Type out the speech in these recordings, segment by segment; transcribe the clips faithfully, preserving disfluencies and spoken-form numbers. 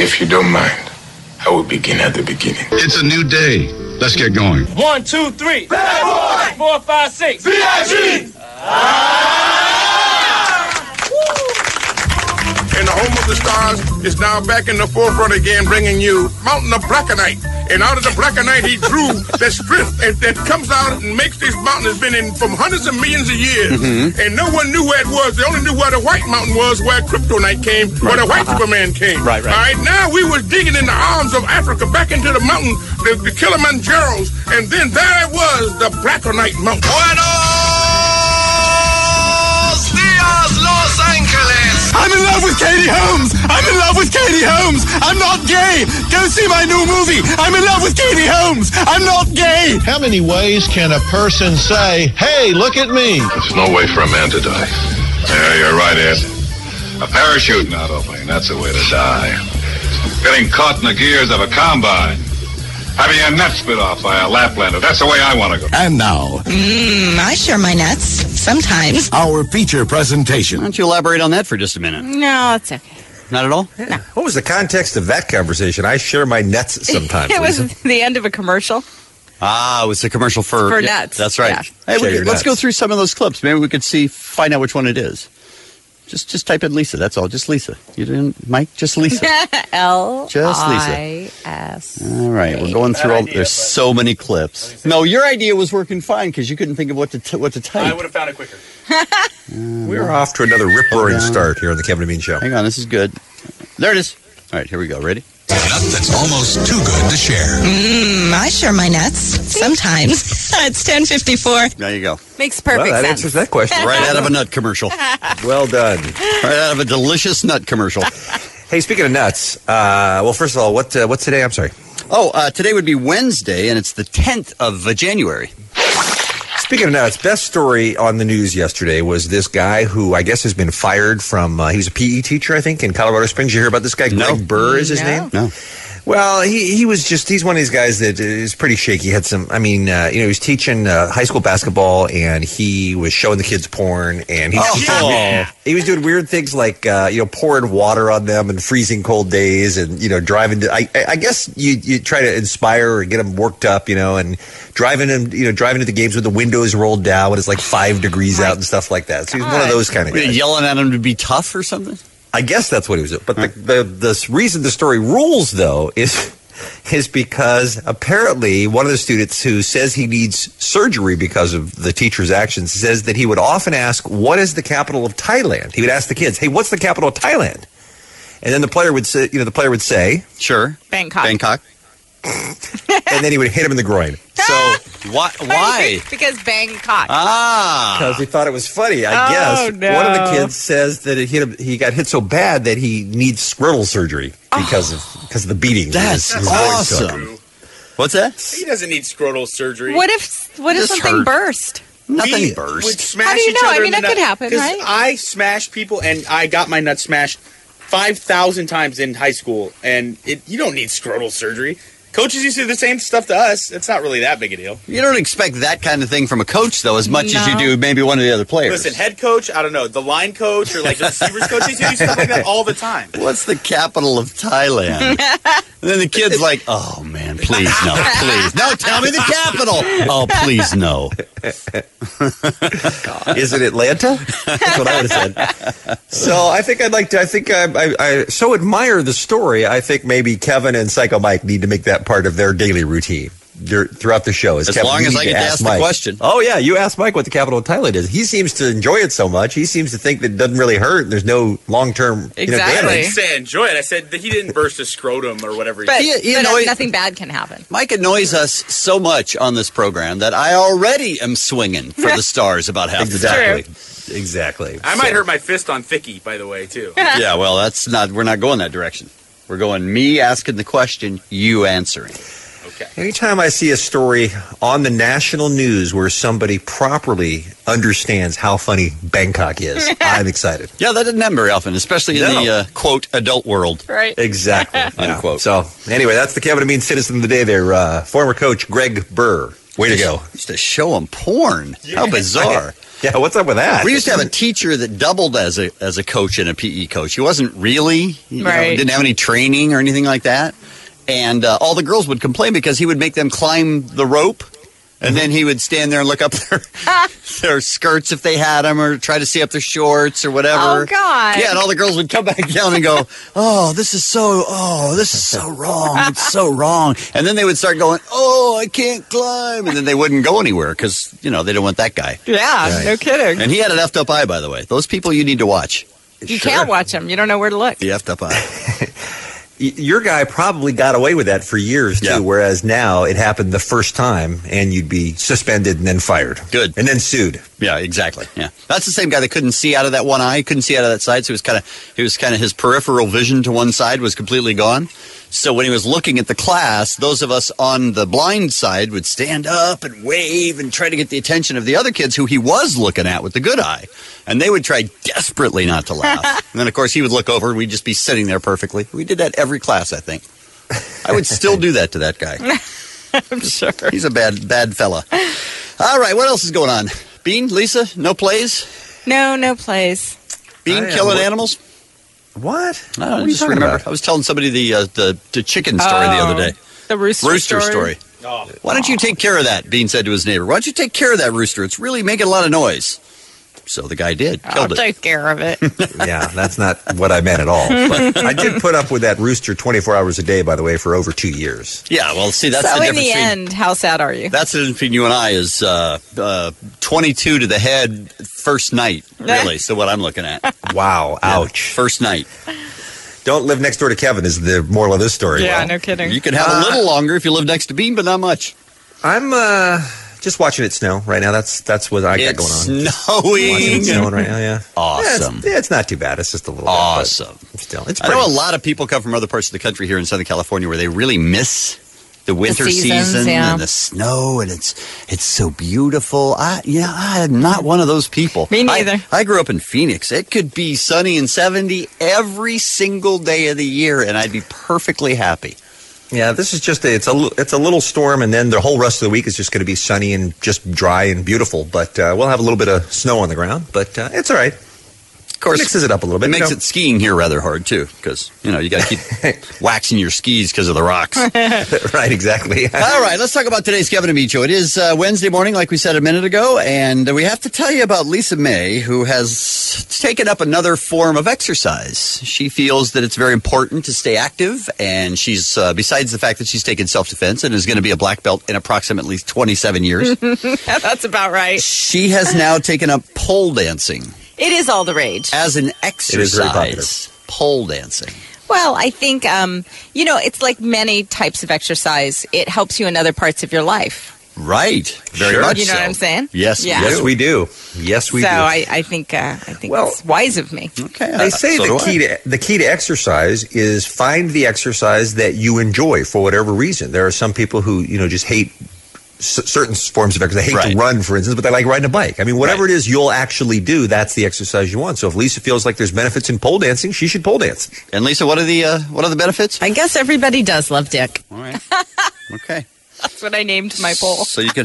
If you don't mind, I will begin at the beginning. It's a new day. Let's get going. One, two, three. Bad boy! Four, five, six. V I G! And the home of the stars is now back in the forefront again, bringing you Mountain of Braconite. And out of the Braconite, he drew the strength that, that comes out and makes this mountain. Has been in from hundreds of millions of years. Mm-hmm. And no one knew where it was. They only knew where the white mountain was, where Kryptonite came, right. where the white uh-huh. Superman came. Right, right. All right, now we was digging in the arms of Africa back into the mountain, the, the Kilimanjaros. And then there it was, the Braconite mountain. Buenos dias, Los Angeles! I'm in love with Katie Holmes! I'm in love with Katie Holmes! I'm not gay! Go see my new movie! I'm in love with Katie Holmes! I'm not gay! How many ways can a person say, hey, look at me? There's no way for a man to die. Yeah, you're right, Ed. A parachute not opening, that's the way to die. Getting caught in the gears of a combine. Having your nuts spit off by a Laplander, that's the way I want to go. And now... Mmm, I share my nuts. Sometimes. Our feature presentation. Why don't you elaborate on that for just a minute? No, it's okay. Not at all? No. What was the context of that conversation? I share my nuts sometimes. It was the end of a commercial. Ah, it was a commercial for... For yeah, nuts. That's right. Yeah. Hey, we, let's nuts. go through some of those clips. Maybe we could see, find out which one it is. Just just type in Lisa, that's all. Just Lisa. You didn't, Mike? Just Lisa. L Just Lisa. I S. All right, we're going through all... There's so many clips. No, your idea was working fine because you couldn't think of what to t- what to type. I would have found it quicker. uh, We're off to another rip-roaring start here on the Kevin and Bean Show. Hang on, this is good. There it is. All right, here we go. Ready? A nut that's almost too good to share. Mmm, I share my nuts. Sometimes. It's ten fifty-four. There you go. Makes perfect well, that sense. answers that question. Right out of a nut commercial. Well done. Right out of a delicious nut commercial. Hey, speaking of nuts, uh, well, first of all, what uh, what's today? I'm sorry. Oh, uh, today would be Wednesday, and it's the tenth of uh, January. Speaking of nuts, best story on the news yesterday was this guy who I guess has been fired from, uh, he was a P E teacher, I think, in Colorado Springs. You hear about this guy? No. Greg Burr is his No. name? No. Well, he, he was just, he's one of these guys that is pretty shaky. He had some, I mean, uh, you know, he was teaching uh, high school basketball and he was showing the kids porn and he, Oh. he, he was doing weird things like, uh, you know, pouring water on them in freezing cold days and, you know, driving to, I, I guess you, you try to inspire or get them worked up, you know, and driving them, you know, driving to the games with the windows rolled down when it's like five degrees out and stuff like that. So he's one of those kind of guys. Yelling at him to be tough or something? I guess that's what he was doing. But the, the, the reason the story rules, though, is is because apparently one of the students who says he needs surgery because of the teacher's actions says that he would often ask, what is the capital of Thailand? He would ask the kids, hey, what's the capital of Thailand? And then the player would say, you know, the player would say, sure. Bangkok. Bangkok. and then he would hit him in the groin. So why? Why? Because Bangkok. Ah. Because he thought it was funny, I Oh, guess. no. One of the kids says that it hit him, he got hit so bad that he needs scrotal surgery because of because of the beating. That's his, his awesome. What's that? He doesn't need scrotal surgery. What if what if Just something hurt. burst? Nothing we burst. Would smash How do you each know? I other mean, in the that could nut. happen, 'Cause right? I smash people, and I got my nuts smashed five thousand times in high school, and it, you don't need scrotal surgery. Coaches used to do the same stuff to us. It's not really that big a deal. You don't expect that kind of thing from a coach, though, as much No. as you do maybe one of the other players. Listen, head coach, I don't know, the line coach or like the receivers coach, they do stuff like that all the time. What's the capital of Thailand? And then the kid's like, oh, man, please, no, please. No, tell me the capital. Oh, please, no. Is it Atlanta? That's what I would have said. So I think I'd like to, I think I, I, I so admire the story. I think maybe Kevin and Psycho Mike need to make that part of their daily routine throughout the show. As Kevin, long you as need I get to ask the Mike. question. Oh, yeah. You ask Mike what the capital of Thailand is. He seems to enjoy it so much. He seems to think that it doesn't really hurt. And there's no long-term you know, Exactly. I damage. didn't say enjoy it. I said that he didn't burst a scrotum or whatever. He But, He- he but annoys- nothing bad can happen. Mike annoys us so much on this program that I already am swinging for the stars about half the time. Exactly. Exactly. I might So- hurt my fist on Thicky, by the way, too. Yeah, well, that's not. We're not going that direction. We're going me asking the question, you answering. Okay. Anytime I see a story on the national news where somebody properly understands how funny Bangkok is, I'm excited. Yeah, that doesn't happen very often, especially in No. the, uh, quote, adult world. Right. Exactly. Yeah. Unquote. So, anyway, that's the Kevin and Bean Citizen of the Day there. Uh, former coach Greg Burr. Way to go. Used to show them porn. How bizarre. Yeah, what's up with that? We used to have a teacher that doubled as a as a coach and a P E coach. He wasn't really, you know, Right. didn't have any training or anything like that. And uh, all the girls would complain because he would make them climb the rope, and then he would stand there and look up their their skirts if they had them, or try to see up their shorts or whatever. Oh, God. Yeah, and all the girls would come back down and go, "Oh, this is so, oh, this is so wrong. It's so wrong." And then they would start going, "Oh, I can't climb," and then they wouldn't go anywhere because you know they didn't want that guy. Yeah, no kidding. And he had an effed up eye, by the way. Those people you need to watch. You can't watch them. You don't know where to look. The effed up eye. Y- Your guy probably got away with that for years, too, Yeah. whereas now it happened the first time, and you'd be suspended and then fired. Good. And then sued. Yeah, exactly. Yeah, that's the same guy that couldn't see out of that one eye. He couldn't see out of that side, so he was kind of he was kind of his peripheral vision to one side was completely gone. So when he was looking at the class, those of us on the blind side would stand up and wave and try to get the attention of the other kids who he was looking at with the good eye, and they would try desperately not to laugh. And then of course he would look over, and we'd just be sitting there perfectly. We did that every class, I think. I would still do that to that guy. I'm sure. He's a bad bad fella. All right, what else is going on? Bean, Lisa, no plays? No, no plays. Bean I am- killing what- animals? What? I don't What are you just talking remember. about? I was telling somebody the uh, the, the chicken story the other day. The rooster, Rooster story. story. Why don't you take care of that? Bean said to his neighbor. Why don't you take care of that rooster? It's really making a lot of noise. So the guy did. I'll Killed it. take care of it. Yeah, that's not what I meant at all. But I did put up with that rooster twenty-four hours a day, by the way, for over two years. Yeah, well, see, that's so the in difference. the between- end, how sad are you? That's the difference between you and I is uh, uh, twenty-two to the head first night, really. So what I'm looking at. Wow, ouch. First night. Don't live next door to Kevin is the moral of this story. Yeah, Well, no kidding. You could have a Uh, little longer if you live next to Bean, but not much. I'm uh, just watching it snow right now. That's that's what I got going It's on. snowing. Watching it snowing right now, yeah. Awesome. Yeah, it's, yeah, it's not too bad. It's just a little Awesome. bit. But still, it's I pretty. know a lot of people come from other parts of the country here in Southern California where they really miss the winter seasons, season yeah. and the snow, and it's it's so beautiful. I yeah, I'm not one of those people. Me neither. I, I grew up in Phoenix. It could be sunny and seventy every single day of the year, and I'd be perfectly happy. Yeah, this is just a, it's a li- it's a little storm, and then the whole rest of the week is just going to be sunny and just dry and beautiful. But uh, we'll have a little bit of snow on the ground, but uh, it's all right. Of course, Mixes it up a little bit. It makes you know. it skiing here rather hard too, because you know you got to keep waxing your skis because of the rocks. Right, exactly. All right, let's talk about today's Kevin and Bean show. It is uh, Wednesday morning, like we said a minute ago, and we have to tell you about Lisa May, who has taken up another form of exercise. She feels that it's very important to stay active, and she's, uh, besides the fact that she's taken self-defense and is going to be a black belt in approximately twenty-seven years, That's about right. she has now taken up pole dancing It is all the rage. as an is very popular. exercise. Pole dancing. Well, I think, um, you know, it's like many types of exercise. It helps you in other parts of your life. Right. Very Sure. much You know so. what I'm saying? Yes, Yeah. we Yes, do. we do. Yes, we so do. I, I think uh, I think Well- it's wise of me. Okay. They uh, say so the do key I. to the key to exercise is find the exercise that you enjoy for whatever reason. There are some people who you know just hate s- certain forms of exercise. They hate Right. to run, for instance, but they like riding a bike. I mean, whatever Right. it is you'll actually do, that's the exercise you want. So if Lisa feels like there's benefits in pole dancing, she should pole dance. And Lisa, what are the uh, what are the benefits? I guess everybody does love Dick. All right. Okay. That's what I named my pole. So you could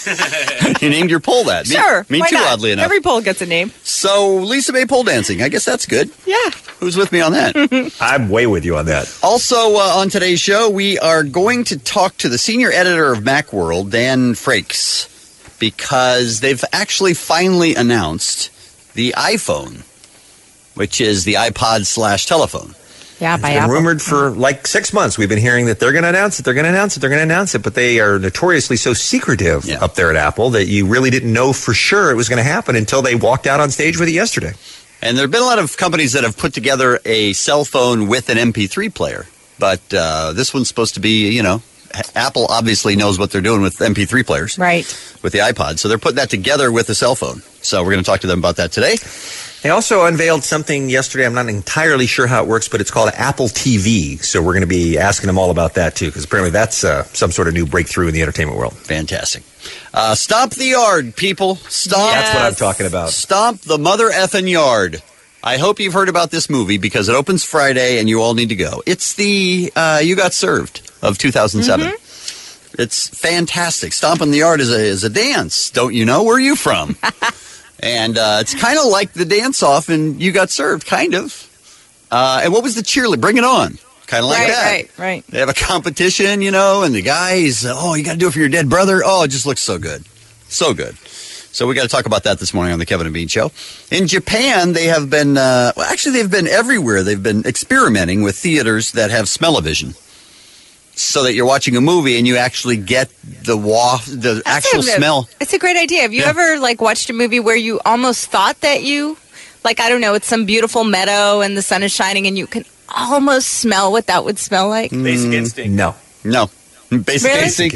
you named your pole that. Me, Sure. Me why too, not? oddly enough. Every pole gets a name. So Lisa May pole dancing. I guess that's good. Yeah. Who's with me on that? I'm way with you on that. Also uh, on today's show, we are going to talk to the senior editor of Macworld, Dan Frakes, because they've actually finally announced the iPhone, which is the iPod slash telephone. Yeah, It's by been Apple. rumored for like six months. We've been hearing that they're going to announce it, they're going to announce it, they're going to announce it, but they are notoriously so secretive Yeah. up there at Apple that you really didn't know for sure it was going to happen until they walked out on stage with it yesterday. And there have been a lot of companies that have put together a cell phone with an M P three player, but uh, this one's supposed to be, you know, Apple obviously knows what they're doing with M P three players. Right. With the iPod. So they're putting that together with a cell phone. So we're going to talk to them about that today. They also unveiled something yesterday. I'm not entirely sure how it works, but it's called Apple T V. So we're going to be asking them all about that, too, because apparently that's uh, some sort of new breakthrough in the entertainment world. Fantastic. Uh, stomp the yard, people. Stomp. That's what I'm talking about. Stomp the mother effing yard. I hope you've heard about this movie because it opens Friday and you all need to go. It's the uh, You Got Served of two thousand seven. Mm-hmm. It's fantastic. Stomping the yard is a, is a dance. Don't you know? Where are you from? And uh, it's kind of like the dance-off and You Got Served, kind of. Uh, and what was the cheerleader? Bring It On. Kind of like right, that. Right, right, They have a competition, you know, and the guy, he's, oh, you got to do it for your dead brother. Oh, it just looks so good. So good. So we got to talk about that this morning on the Kevin and Bean Show. In Japan, they have been, uh, well, actually, they've been everywhere. They've been experimenting with theaters that have smell-o-vision. So that you're watching a movie and you actually get the waft, the That's actual a, smell. It's a great idea. Have you Yeah. ever like watched a movie where you almost thought that you, like, I don't know, it's some beautiful meadow and the sun is shining and you can almost smell what that would smell like? Basic Instinct. No. No. Basic Really? Instinct.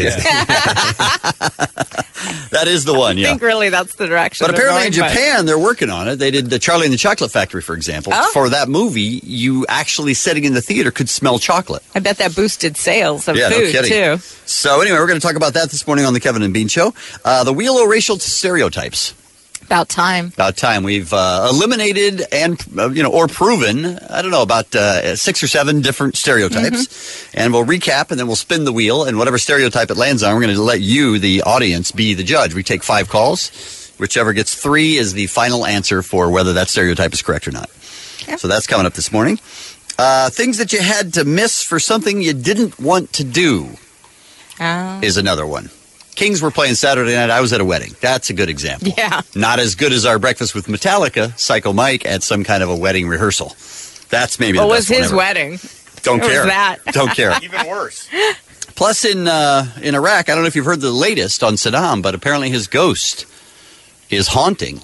That is the one, I yeah. think really that's the direction. But they're apparently in going, but- Japan, they're working on it. They did the Charlie and the Chocolate Factory, for example. Oh. For that movie, you actually sitting in the theater could smell chocolate. I bet that boosted sales of Yeah, no food kidding. too. So anyway, we're going to talk about that this morning on the Kevin and Bean Show. Uh, the wheel of racial stereotypes. About time. About time. We've uh, eliminated and, uh, you know, or proven, I don't know, about uh, six or seven different stereotypes. Mm-hmm. And we'll recap and then we'll spin the wheel. And whatever stereotype it lands on, we're going to let you, the audience, be the judge. We take five calls. Whichever gets three is the final answer for whether that stereotype is correct or not. Yep. So that's coming up this morning. Uh, things that you had to miss for something you didn't want to do Oh. is another one. Kings were playing Saturday night. I was at a wedding. That's a good example. Yeah. Not as good as our breakfast with Metallica, Psycho Mike, at some kind of a wedding rehearsal. That's maybe What the was best one his ever. wedding? Don't What care. was that? Don't care. Even worse. Plus, in uh, in Iraq, I don't know if you've heard the latest on Saddam, but apparently his ghost is haunting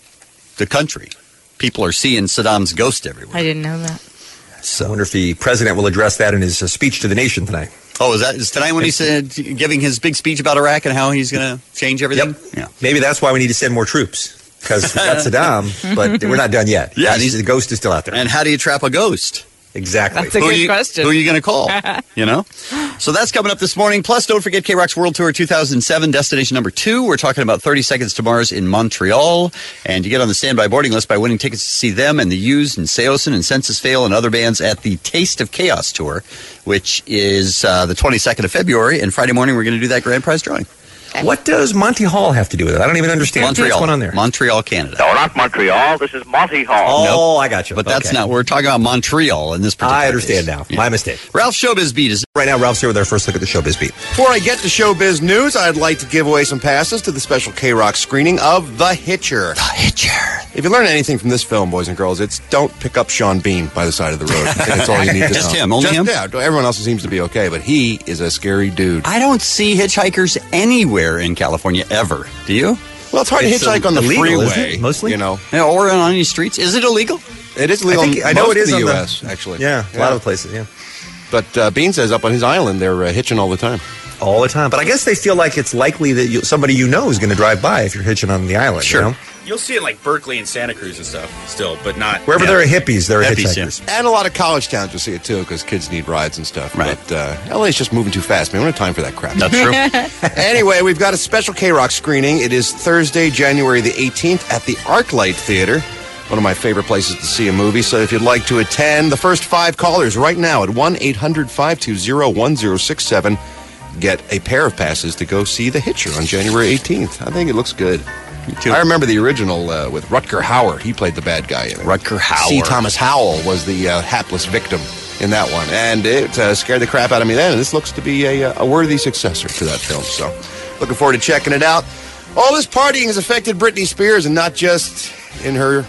the country. People are seeing Saddam's ghost everywhere. I didn't know that. So I wonder if the president will address that in his uh, speech to the nation tonight. Oh, is that is tonight when he's uh, giving his big speech about Iraq and how he's going to change everything? Yep. Yeah. Maybe that's why we need to send more troops. Because that's Saddam, but we're not done yet. Yeah, He's- the ghost is still out there. And how do you trap a ghost? Exactly. That's a Who good you, question. Who are you going to call? You know? So that's coming up this morning. Plus, don't forget K-Rock's World Tour two thousand seven, destination number two. We're talking about thirty Seconds to Mars in Montreal. And you get on the standby boarding list by winning tickets to see them and The Used and Seosin and Census Fail and other bands at the Taste of Chaos Tour, which is uh, the twenty-second of February. And Friday morning, we're going to do that grand prize drawing. What does Monty Hall have to do with it? I don't even understand Montreal. what's going on there. Montreal, Canada. No, not Montreal. This is Monty Hall. Oh, I got you. But that's Okay. not, we're talking about Montreal in this particular I understand case. now. Yeah. My mistake. Ralph Showbiz Beat is Right now, Ralph's here with our first look at the Showbiz Beat. Before I get to showbiz news, I'd like to give away some passes to the special K-Rock screening of The Hitcher. The Hitcher. If you learn anything from this film, boys and girls, it's don't pick up Sean Bean by the side of the road. I think that's all you need to Just know. him, only Just, him? Yeah, everyone else seems to be okay, but he is a scary dude. I don't see hitchhikers anywhere in California ever. Do you? Well, it's hard to It's hitchhike on the illegal, freeway, isn't it, mostly? You know, Yeah, or on any streets? Is it illegal? it is legal. I think- in I know most it is of the on the- U S actually. Yeah, a lot of places, yeah. But uh, Bean says up on his island, they're uh, hitching all the time. All the time. But I guess they feel like it's likely that you, somebody you know is going to drive by if you're hitching on the island. Sure. You know? You'll see it like Berkeley and Santa Cruz and stuff still, but not Wherever Yeah. there are hippies, there are Hippies, hitchhikers. And a lot of college towns you'll see it too, because kids need rides and stuff. Right. But uh, L A's just moving too fast, man. We don't have time for that crap. That's true. Anyway, we've got a special K-Rock screening. It is Thursday, January the eighteenth at the ArcLight Theater, one of my favorite places to see a movie. So if you'd like to attend, the first five callers right now at one eight hundred five two zero one zero six seven get a pair of passes to go see The Hitcher on January eighteenth. I think it looks good. Me too. I remember the original uh, with Rutger Hauer. He played the bad guy in it. Rutger Hauer. C. Thomas Howell was the uh, hapless victim in that one. And it uh, scared the crap out of me then. And this looks to be a, a worthy successor to that film. So looking forward to checking it out. All this partying has affected Britney Spears, and not just in her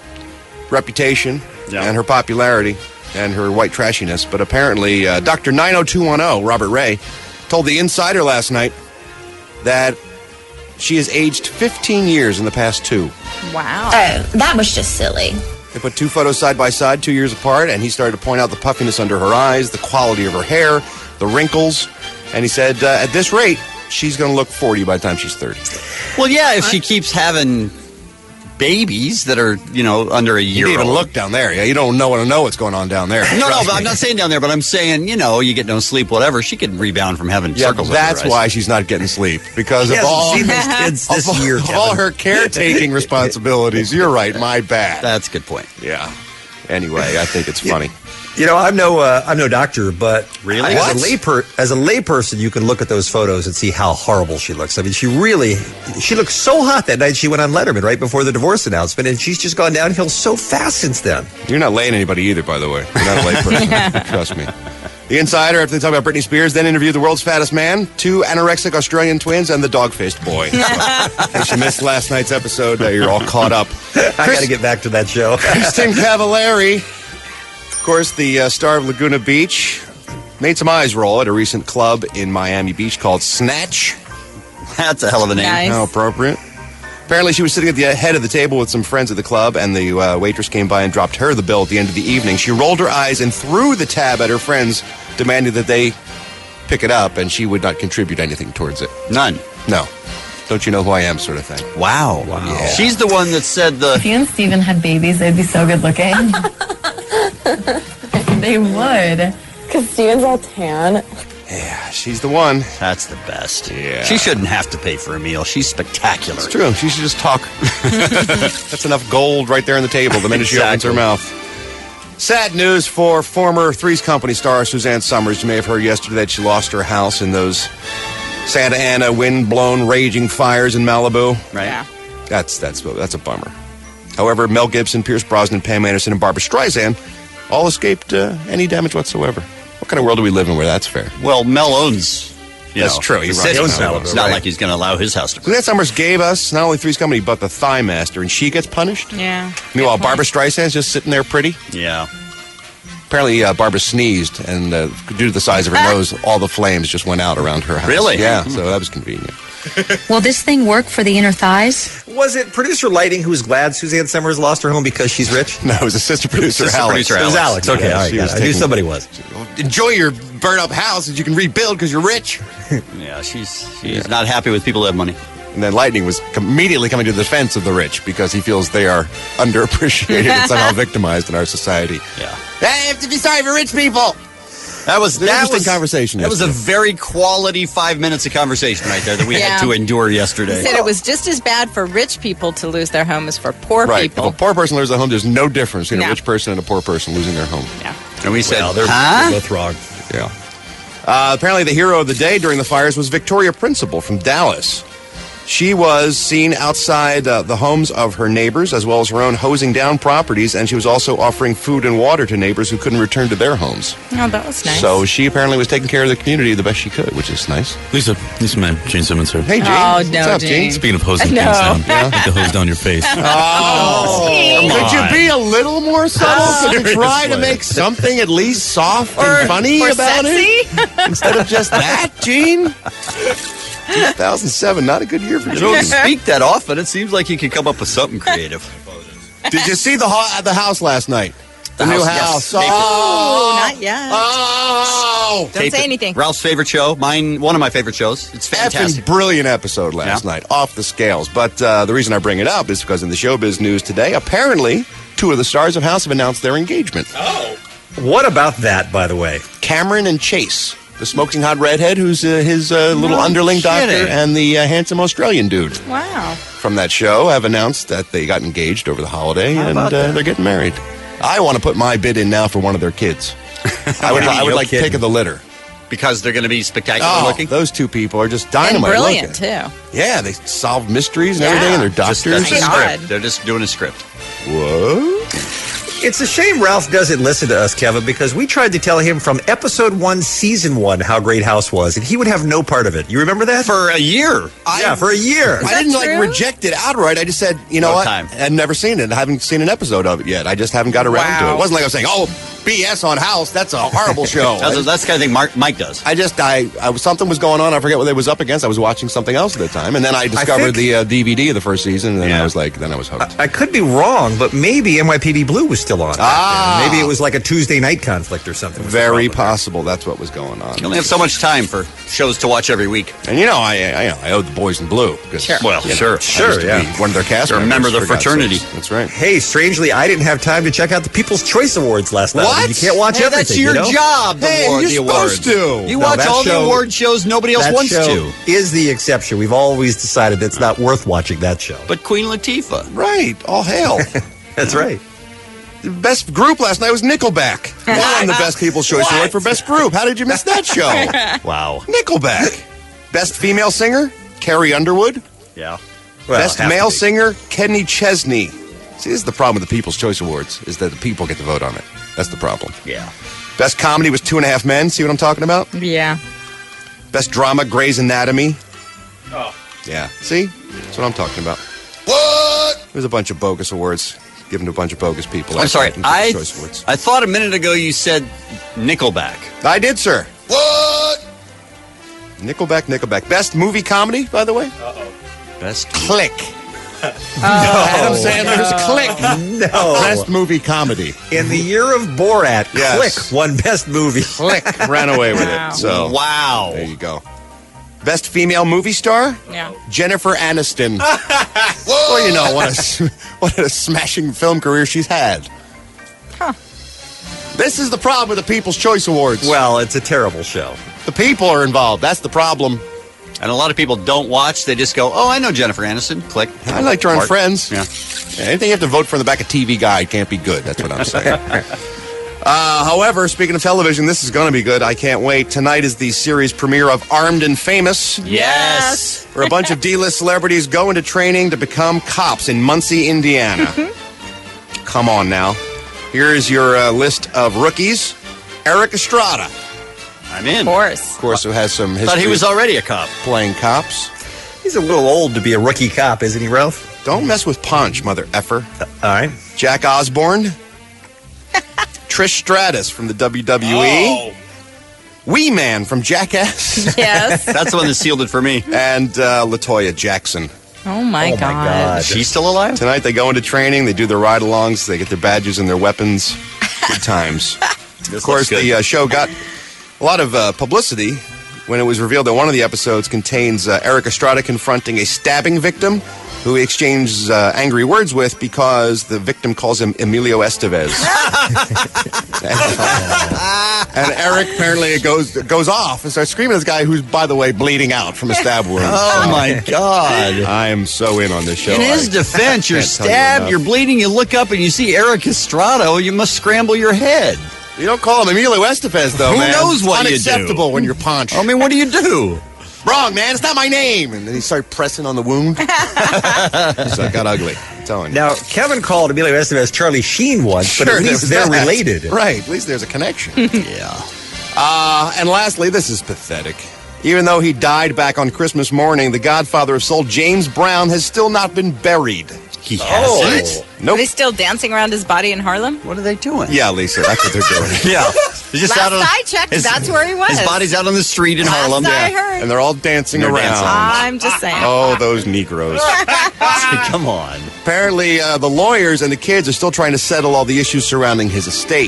reputation Yeah. and her popularity and her white trashiness, but apparently uh, Doctor nine oh two one oh, Robert Ray, told The Insider last night that she has aged fifteen years in the past two. Wow. Oh, that was just silly. They put two photos side by side, two years apart, and he started to point out the puffiness under her eyes, the quality of her hair, the wrinkles, and he said, uh, at this rate, she's going to look forty by the time she's thirty. Well, yeah, if she keeps having babies that are, you know, under a You year didn't even old. look down there. Yeah, you don't know what to know what's going on down there. No, no, Trust but me. I'm not saying down there, but I'm saying, you know, you get no sleep, whatever. She could rebound from having Yeah, circles under her that's eyes. why she's not getting sleep, because She of hasn't all, seen those kids this of, all- year, of Kevin. all her caretaking responsibilities. You're right, my bad. That's a good point. Yeah. Anyway, I think it's funny. You know, I'm no, uh, I'm no doctor, but Really? as a layper, as a layperson, you can look at those photos and see how horrible she looks. I mean, she really, she looked so hot that night she went on Letterman right before the divorce announcement, and she's just gone downhill so fast since then. You're not laying anybody either, by the way. You're not a layperson. Trust me. The Insider, after they talk about Britney Spears, then interviewed the world's fattest man, two anorexic Australian twins, and the dog-faced boy. So, if you missed last night's episode, uh, you're all caught up. I got to get back to that show. Kristen Cavallari, of course, the uh, star of Laguna Beach, made some eyes roll at a recent club in Miami Beach called Snatch. That's a hell of a name. Nice. How appropriate. Apparently, she was sitting at the head of the table with some friends at the club, and the uh, waitress came by and dropped her the bill at the end of the evening. She rolled her eyes and threw the tab at her friends, demanding that they pick it up, and she would not contribute anything towards it. None. No. Don't you know who I am, sort of thing. Wow. Wow. Yeah. She's the one that said the... If you and Steven had babies, they'd be so good looking. They would. Because Steven's all tan. Yeah, she's the one. That's the best. Yeah. She shouldn't have to pay for a meal. She's spectacular. It's true. She should just talk. That's enough gold right there on the table the minute Exactly. she opens her mouth. Sad news for former Three's Company star Suzanne Summers. You may have heard yesterday that she lost her house in those Santa Ana wind-blown raging fires in Malibu. Right. Yeah. That's that's that's a bummer. However, Mel Gibson, Pierce Brosnan, Pam Anderson, and Barbara Streisand all escaped uh, any damage whatsoever. What kind of world do we live in where that's fair? Well, Mel owns... You That's know, true. He the runs city. Malibu, It's not right. like he's going to allow his house to burn. Suzanne Summers gave us not only Three's Company, but the Thigh Master, and she gets punished? Yeah. Meanwhile, Barbara Streisand's just sitting there pretty. Yeah. Apparently, uh, Barbara sneezed, and uh, due to the size of her nose, all the flames just went out around her house. Really? Yeah, so that was convenient. Will this thing work for the inner thighs? Was it producer Lighting who was glad Suzanne Summers lost her home because she's rich? No, it was assistant producer Assistant Alex. producer It was Alex. Okay, Yeah, all right. she got was it. I knew taking- somebody was. Enjoy your burnt-up house that you can rebuild because you're rich. Yeah, she's she's not happy with people who have money. And then Lightning was com- immediately coming to the defense of the rich because he feels they are underappreciated and somehow victimized in our society. Yeah. I have to be sorry for rich people. That was an that interesting was, conversation. That was a yesterday. very quality five minutes of conversation right there that we Yeah. had to endure He yesterday. said it was just as bad for rich people to lose their home as for poor right. people. If a poor person loses their home, there's no difference between No. a rich person and a poor person losing their home. Yeah. And we said, Well, they're, huh? they're both wrong. Yeah. Uh, apparently, the hero of the day during the fires was Victoria Principal from Dallas. She was seen outside uh, the homes of her neighbors, as well as her own hosing down properties, and she was also offering food and water to neighbors who couldn't return to their homes. Oh, that was nice. So she apparently was taking care of the community the best she could, which is nice. Lisa, Lisa, man, Gene Simmons here. Hey, Gene. Oh, What's no, up, Gene. Gene? Speaking of hosing No. things down, Yeah. like the hose down your face. Oh, Gene. could you on. be a little more subtle? Could you try to Seriously. make something at least soft Or- and funny or about it? sexy? Instead of just that, Gene? two thousand seven, not a good year for You don't Gene. speak that often. It seems like you could come up with something creative. Did you see the ho- the house last night? The, The new house, house. yes. Oh, not yet. Oh, Don't say anything. Ralph's favorite show, mine, one of my favorite shows. It's fantastic. effing brilliant episode last Yeah. night, off the scales. But uh, the reason I bring it up is because in the showbiz news today, apparently two of the stars of House have announced their engagement. Oh. What about that, by the way? Cameron and Chase, the smoking hot redhead who's uh, his uh, little No underling doctor, kidding. and the uh, handsome Australian dude Wow. from that show have announced that they got engaged over the holiday, How and uh, about that? they're getting married. I want to put my bid in now for one of their kids. I would, I would No like kidding. pick of the litter. Because they're going to be spectacular Oh, looking. those two people are just And dynamite brilliant, looking. too. Yeah, they solve mysteries and Yeah. everything, and they're Just, doctors. that's a My script. God. They're just doing a script. What? It's a shame Ralph doesn't listen to us, Kevin, because we tried to tell him from episode one, season one, how great House was, and he would have no part of it. You remember that? For a year. yeah, for a year. I didn't like true? reject it outright. I just said, you know No what? time. I've never seen it. I haven't seen an episode of it yet. I just haven't got around to it. Wow. It wasn't like I was saying, oh, B S on House. That's a horrible show. That's, I, that's the kind of thing Mark, Mike does. I just, I, I was, something was going on. I forget what they was up against. I was watching something else at the time. And then I discovered think- the uh, D V D of the first season. And then Yeah. I was like, then I was hooked. I could be wrong, but maybe N Y P D Blue was still on. back Ah. then. Maybe it was like a Tuesday night conflict or something. was the Very problem there. possible that's what was going on. You only have so much time for shows to watch every week. And you know, I, I, I owed the boys in blue. 'cause, Sure. Well, you know, sure. I used Sure, to yeah. be one of their cast You're a members, member of the for God's fraternity. sakes. That's right. Hey, strangely, I didn't have time to check out the People's Choice Awards last night. What? You can't watch Hey, everything. that's your you know? job. The Hey, award, you're the awards. supposed to. You No, watch that all the show- award shows nobody else That wants show to. is the exception. We've always decided it's not worth watching that show. But Queen Latifah. Right. All hail. That's right. The best group last night was Nickelback. They won the Best People's Choice Award for Best Group. How did you miss that show? Wow. Nickelback. Best female singer, Carrie Underwood. Yeah. Well, Best have to male be. singer, Kenny Chesney. See, this is the problem with the People's Choice Awards, is that the people get to vote on it. That's the problem. Yeah. Best comedy was Two and a Half Men. See what I'm talking about? Yeah. Best drama, Grey's Anatomy. Oh. Yeah. See? That's what I'm talking about. What? There's a bunch of bogus awards given to a bunch of bogus people. I'm sorry. in People's I Choice Awards. I thought a minute ago you said Nickelback. I did, sir. What? Nickelback, Nickelback. Best movie comedy, by the way? Uh-oh. Best Click. Adam Sandler's Click. No. Best movie comedy. In the year of Borat, Yes. Click won Best Movie. Click ran away with Wow. it. So Wow. there you go. Best female movie star? Yeah. Jennifer Aniston. Well, you know, what a, what a smashing film career she's had. Huh. This is the problem with the People's Choice Awards. Well, it's a terrible show. The people are involved. That's the problem. And a lot of people don't watch. They just go, oh, I know Jennifer Aniston. Click. I liked her on Mark. Friends. Yeah. Yeah, anything you have to vote for in the back of T V Guide can't be good. That's what I'm saying. uh, however, speaking of television, this is going to be good. I can't wait. Tonight is the series premiere of Armed and Famous, Yes. where a bunch of D-list celebrities go into training to become cops in Muncie, Indiana. Come on now. Here is your uh, list of rookies. Eric Estrada, I'm in. Of course. of course, who has some history Thought he was already a cop. playing cops. He's a little old to be a rookie cop, isn't he, Ralph? Don't mess with Punch, mother effer. Uh, all right. Jack Osborne. Trish Stratus from the W W E. Oh. Wee Man from Jackass. Yes. That's the one that sealed it for me. and uh, LaToya Jackson. Oh my, Oh, my god. God. She's still alive? Tonight they go into training. They do their ride-alongs. They get their badges and their weapons. Good times. Of course, good. the uh, show got a lot of uh, publicity when it was revealed that one of the episodes contains uh, Eric Estrada confronting a stabbing victim who he exchanges uh, angry words with because the victim calls him Emilio Estevez. and, and Eric apparently goes goes off and starts screaming at this guy who's, by the way, bleeding out from a stab wound. Oh, my God. I am so in on this show. In his I defense, you're can't tell you stabbed, enough. you're bleeding, you look up and you see Eric Estrada, you must scramble your head. You don't call him Emilio Estevez, though, Who man. knows what you It's do? unacceptable when you're punched. I mean, what do you do? Wrong, man. It's not my name. And then he started pressing on the wound. So it got ugly. I'm telling you. Now, Kevin called Emilio Estevez Charlie Sheen once, but Sure, at least there's they're that. related. Right. At least there's a connection. Yeah. Uh, and lastly, this is pathetic. Even though he died back on Christmas morning, the godfather of soul, James Brown, has still not been buried. He Oh. hasn't? Are Nope. they still dancing around his body in Harlem? What are they doing? Yeah, Lisa, that's what they're doing. Yeah. He's just Last out on, I checked, his- that's where he was. His body's out on the street in Last Harlem. I heard. And they're all dancing They're around. dancing. I'm just saying. Oh, those Negroes. Come on. Apparently, uh, the lawyers and the kids are still trying to settle all the issues surrounding his estate.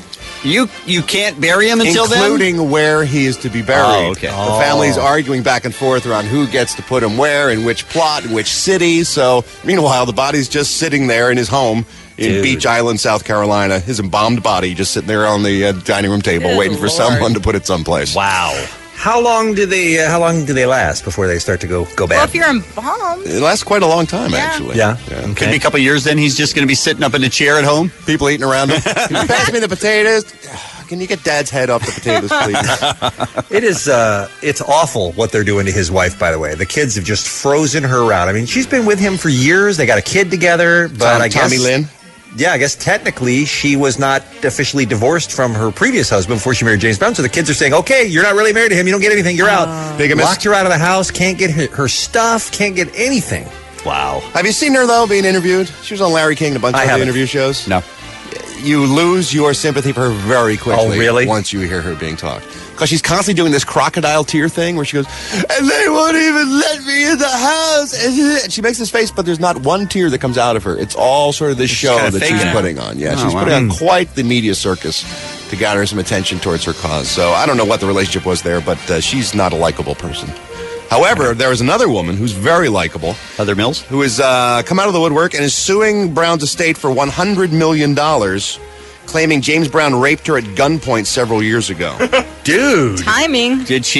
You you can't bury him until including then? where he is to be buried. Oh, okay. The Oh. family's arguing back and forth around who gets to put him where, in which plot, in which city. So, meanwhile, the body's just sitting there in his home in Dude. Beach Island, South Carolina. His embalmed body just sitting there on the uh, dining room table, Good waiting for Lord. someone to put it someplace. Wow. How long do they? Uh, how long do they last before they start to go go bad? Well, if you're embalmed, It lasts quite a long time, Yeah. actually. Yeah. Could Okay. be a couple of years then he's just going to be sitting up in a chair at home. People eating around him. Can you pass me the potatoes? Can you get Dad's head off the potatoes, please? It is. Uh, it's awful what they're doing to his wife. By the way, the kids have just frozen her around. I mean, she's been with him for years. They got a kid together, but Tom- I guess Tommy Lynn? Yeah, I guess technically she was not officially divorced from her previous husband before she married James Brown. So the kids are saying, "Okay, you're not really married to him. You don't get anything. You're out." Bigamist? Locked her out of the house. Can't get her, her stuff. Can't get anything. Wow. Have you seen her, though, being interviewed? She was on Larry King and a bunch I of other haven't. interview shows. No. You lose your sympathy for her very quickly. Oh, really? Once you hear her being talked. Because she's constantly doing this crocodile tear thing where she goes, and they won't even let me in the house. And she makes this face, but there's not one tear that comes out of her. It's all sort of this show kinda that faking she's it. putting on. Yeah, Oh, she's wow. putting on quite the media circus to garner some attention towards her cause. So I don't know what the relationship was there, but uh, she's not a likable person. However, there is another woman who's very likable. Heather Mills? Who has uh, come out of the woodwork and is suing Brown's estate for one hundred million dollars, claiming James Brown raped her at gunpoint several years ago. Dude. timing. Did she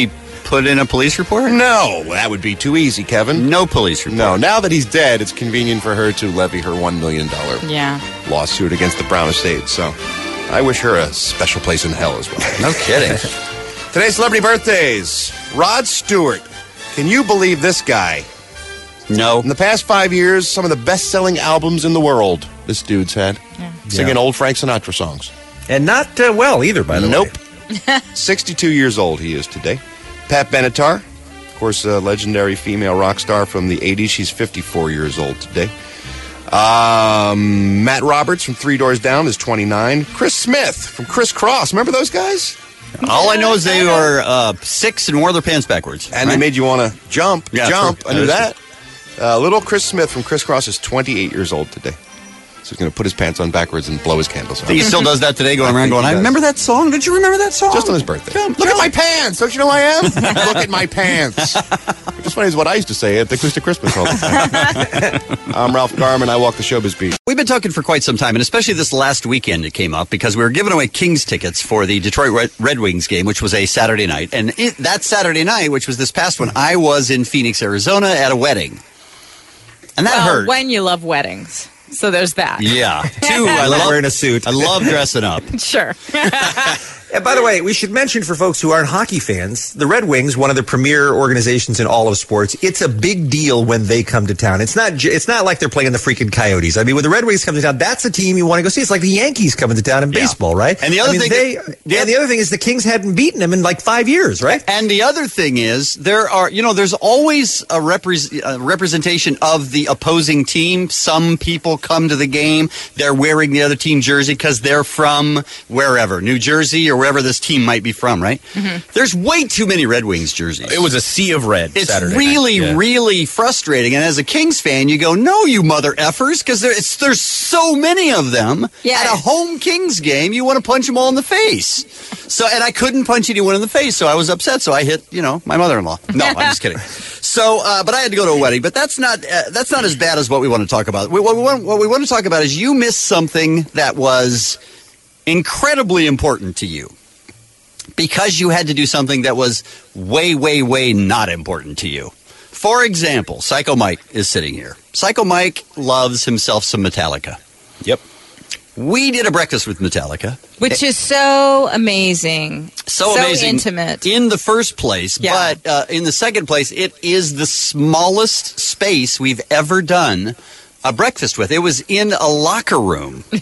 put in a police report? No, that would be too easy, Kevin. No police report. No, now that he's dead, it's convenient for her to levy her one million dollars Yeah. lawsuit against the Brown estate. So I wish her a special place in hell as well. No kidding. Today's celebrity birthdays. Rod Stewart. Can you believe this guy? No. In the past five years, some of the best-selling albums in the world this dude's had. Yeah. Singing Yeah. old Frank Sinatra songs. And not uh, well either, by the nope. way. sixty-two years old he is today. Pat Benatar, of course, a legendary female rock star from the eighties. She's fifty-four years old today. Um, Matt Roberts from Three Doors Down is twenty-nine. Chris Smith from Criss Cross. Remember those guys? All I know is they were uh, six and wore their pants backwards. And right? they made you want to jump, Yeah, jump. true. I knew That that. Uh, little Chris Smith from Criss Cross is twenty-eight years old today. So he's going to put his pants on backwards and blow his candles I out. think he still does that today, going I around think going, he I does. remember that song. Did you remember that song? Just on his birthday. Jump, Look jump. at my pants. Don't you know who I am? Look at my pants. Which is funny is what I used to say at the Acoustic Christmas all the time. I'm Ralph Garman. I walk the showbiz beat. We've been talking for quite some time, and especially this last weekend it came up because we were giving away Kings tickets for the Detroit Red, Red Wings game, which was a Saturday night. And it, that Saturday night, which was this past one, I was in Phoenix, Arizona at a wedding. And that well, hurt. when you love weddings. So there's that. Yeah. Two, I, I love love wearing a suit. I love dressing up. Sure. And by the way, we should mention for folks who aren't hockey fans, the Red Wings, one of the premier organizations in all of sports, it's a big deal when they come to town. It's not j- it's not like they're playing the freaking Coyotes. I mean, when the Red Wings come to town, that's a team you want to go see. It's like the Yankees coming to town in Yeah. baseball, right? And the other I mean, thing- they, the and the other thing is the Kings hadn't beaten them in like five years, right? And the other thing is, there are, you know, there's always a, repre- a representation of the opposing team. Some people come to the game, they're wearing the other team jersey because they're from wherever, New Jersey or wherever this team might be from, right? Mm-hmm. There's way too many Red Wings jerseys. It was a sea of red. It's Saturday really, night. Yeah. really frustrating. And as a Kings fan, you go, no, you mother effers, because there, it's- there's so many of them. Yeah. At a home Kings game, you want to punch them all in the face. So, and I couldn't punch anyone in the face, so I was upset. So I hit, you know, my mother-in-law. No, I'm just kidding. So, uh, but I had to go to a wedding. But that's not uh, that's not as bad as what we want to talk about. We, what, we want, what we want to talk about is you missed something that was incredibly important to you because you had to do something that was way, way, way not important to you. For example, Psycho Mike is sitting here. Psycho Mike loves himself some Metallica. Yep. We did a breakfast with Metallica. Which is so amazing. So, amazing. intimate. In the first place. Yeah. But uh, in the second place, it is the smallest space we've ever done a breakfast with. It was in a locker room. In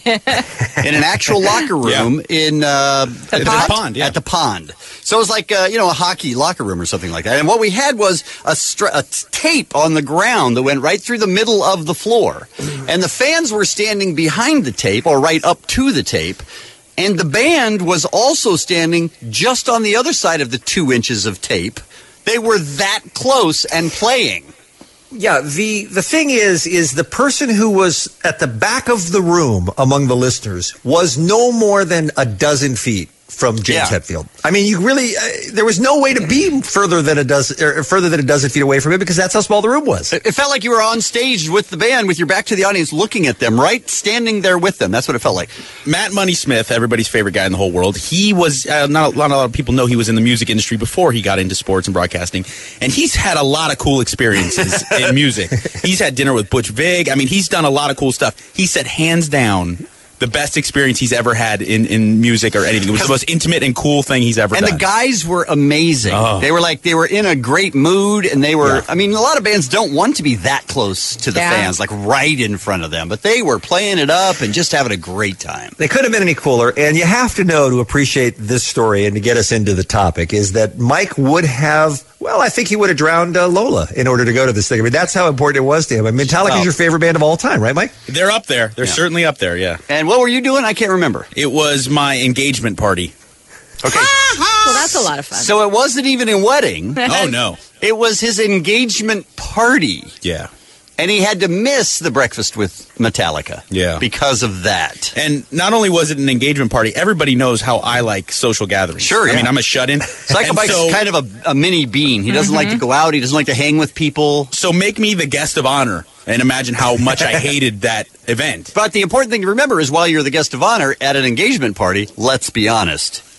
an actual locker room in uh, The at pond? pond, yeah. At the pond. So it was like, uh, you know, a hockey locker room or something like that. And what we had was a, stra- a t- tape on the ground that went right through the middle of the floor. And the fans were standing behind the tape or right up to the tape. And the band was also standing just on the other side of the two inches of tape. They were that close and playing. Yeah, the the thing is, is the person who was at the back of the room among the listeners was no more than a dozen feet from James Yeah. Hetfield. I mean, you really, uh, there was no way to be further than a dozen, or further than a dozen feet away from it because that's how small the room was. It felt like you were on stage with the band with your back to the audience looking at them, right? Standing there with them. That's what it felt like. Matt Money Smith, everybody's favorite guy in the whole world. He was uh, not, a, not a lot of people know he was in the music industry before he got into sports and broadcasting, and he's had a lot of cool experiences in music. He's had dinner with Butch Vig. I mean, he's done a lot of cool stuff. He said, hands down, the best experience he's ever had in, in music or anything. It was the most intimate and cool thing he's ever And done. the guys were amazing. Oh. They were like, they were in a great mood, and they were, Yeah. I mean, a lot of bands don't want to be that close to the Yeah. fans, like right in front of them, but they were playing it up and just having a great time. They couldn't have been any cooler. And you have to know to appreciate this story and to get us into the topic is that Mike would have, well, I think he would have drowned uh, Lola in order to go to this thing. I mean, that's how important it was to him. I mean, Metallica Oh. is your favorite band of all time, right, Mike? They're up there. They're Yeah. certainly up there, yeah. And what were you doing? I can't remember. It was my engagement party. Okay. Well, that's a lot of fun. So it wasn't even a wedding. Oh, no. It was his engagement party. Yeah. And he had to miss the breakfast with Metallica. Yeah. Because of that. And not only was it an engagement party, everybody knows how I like social gatherings. Sure, I yeah. mean, I'm a shut-in. Psycho And Mike's so- kind of a, a mini bean. He doesn't like to go out. He doesn't like to hang with people. So make me the guest of honor and imagine how much I hated that event. But the important thing to remember is while you're the guest of honor at an engagement party, let's be honest,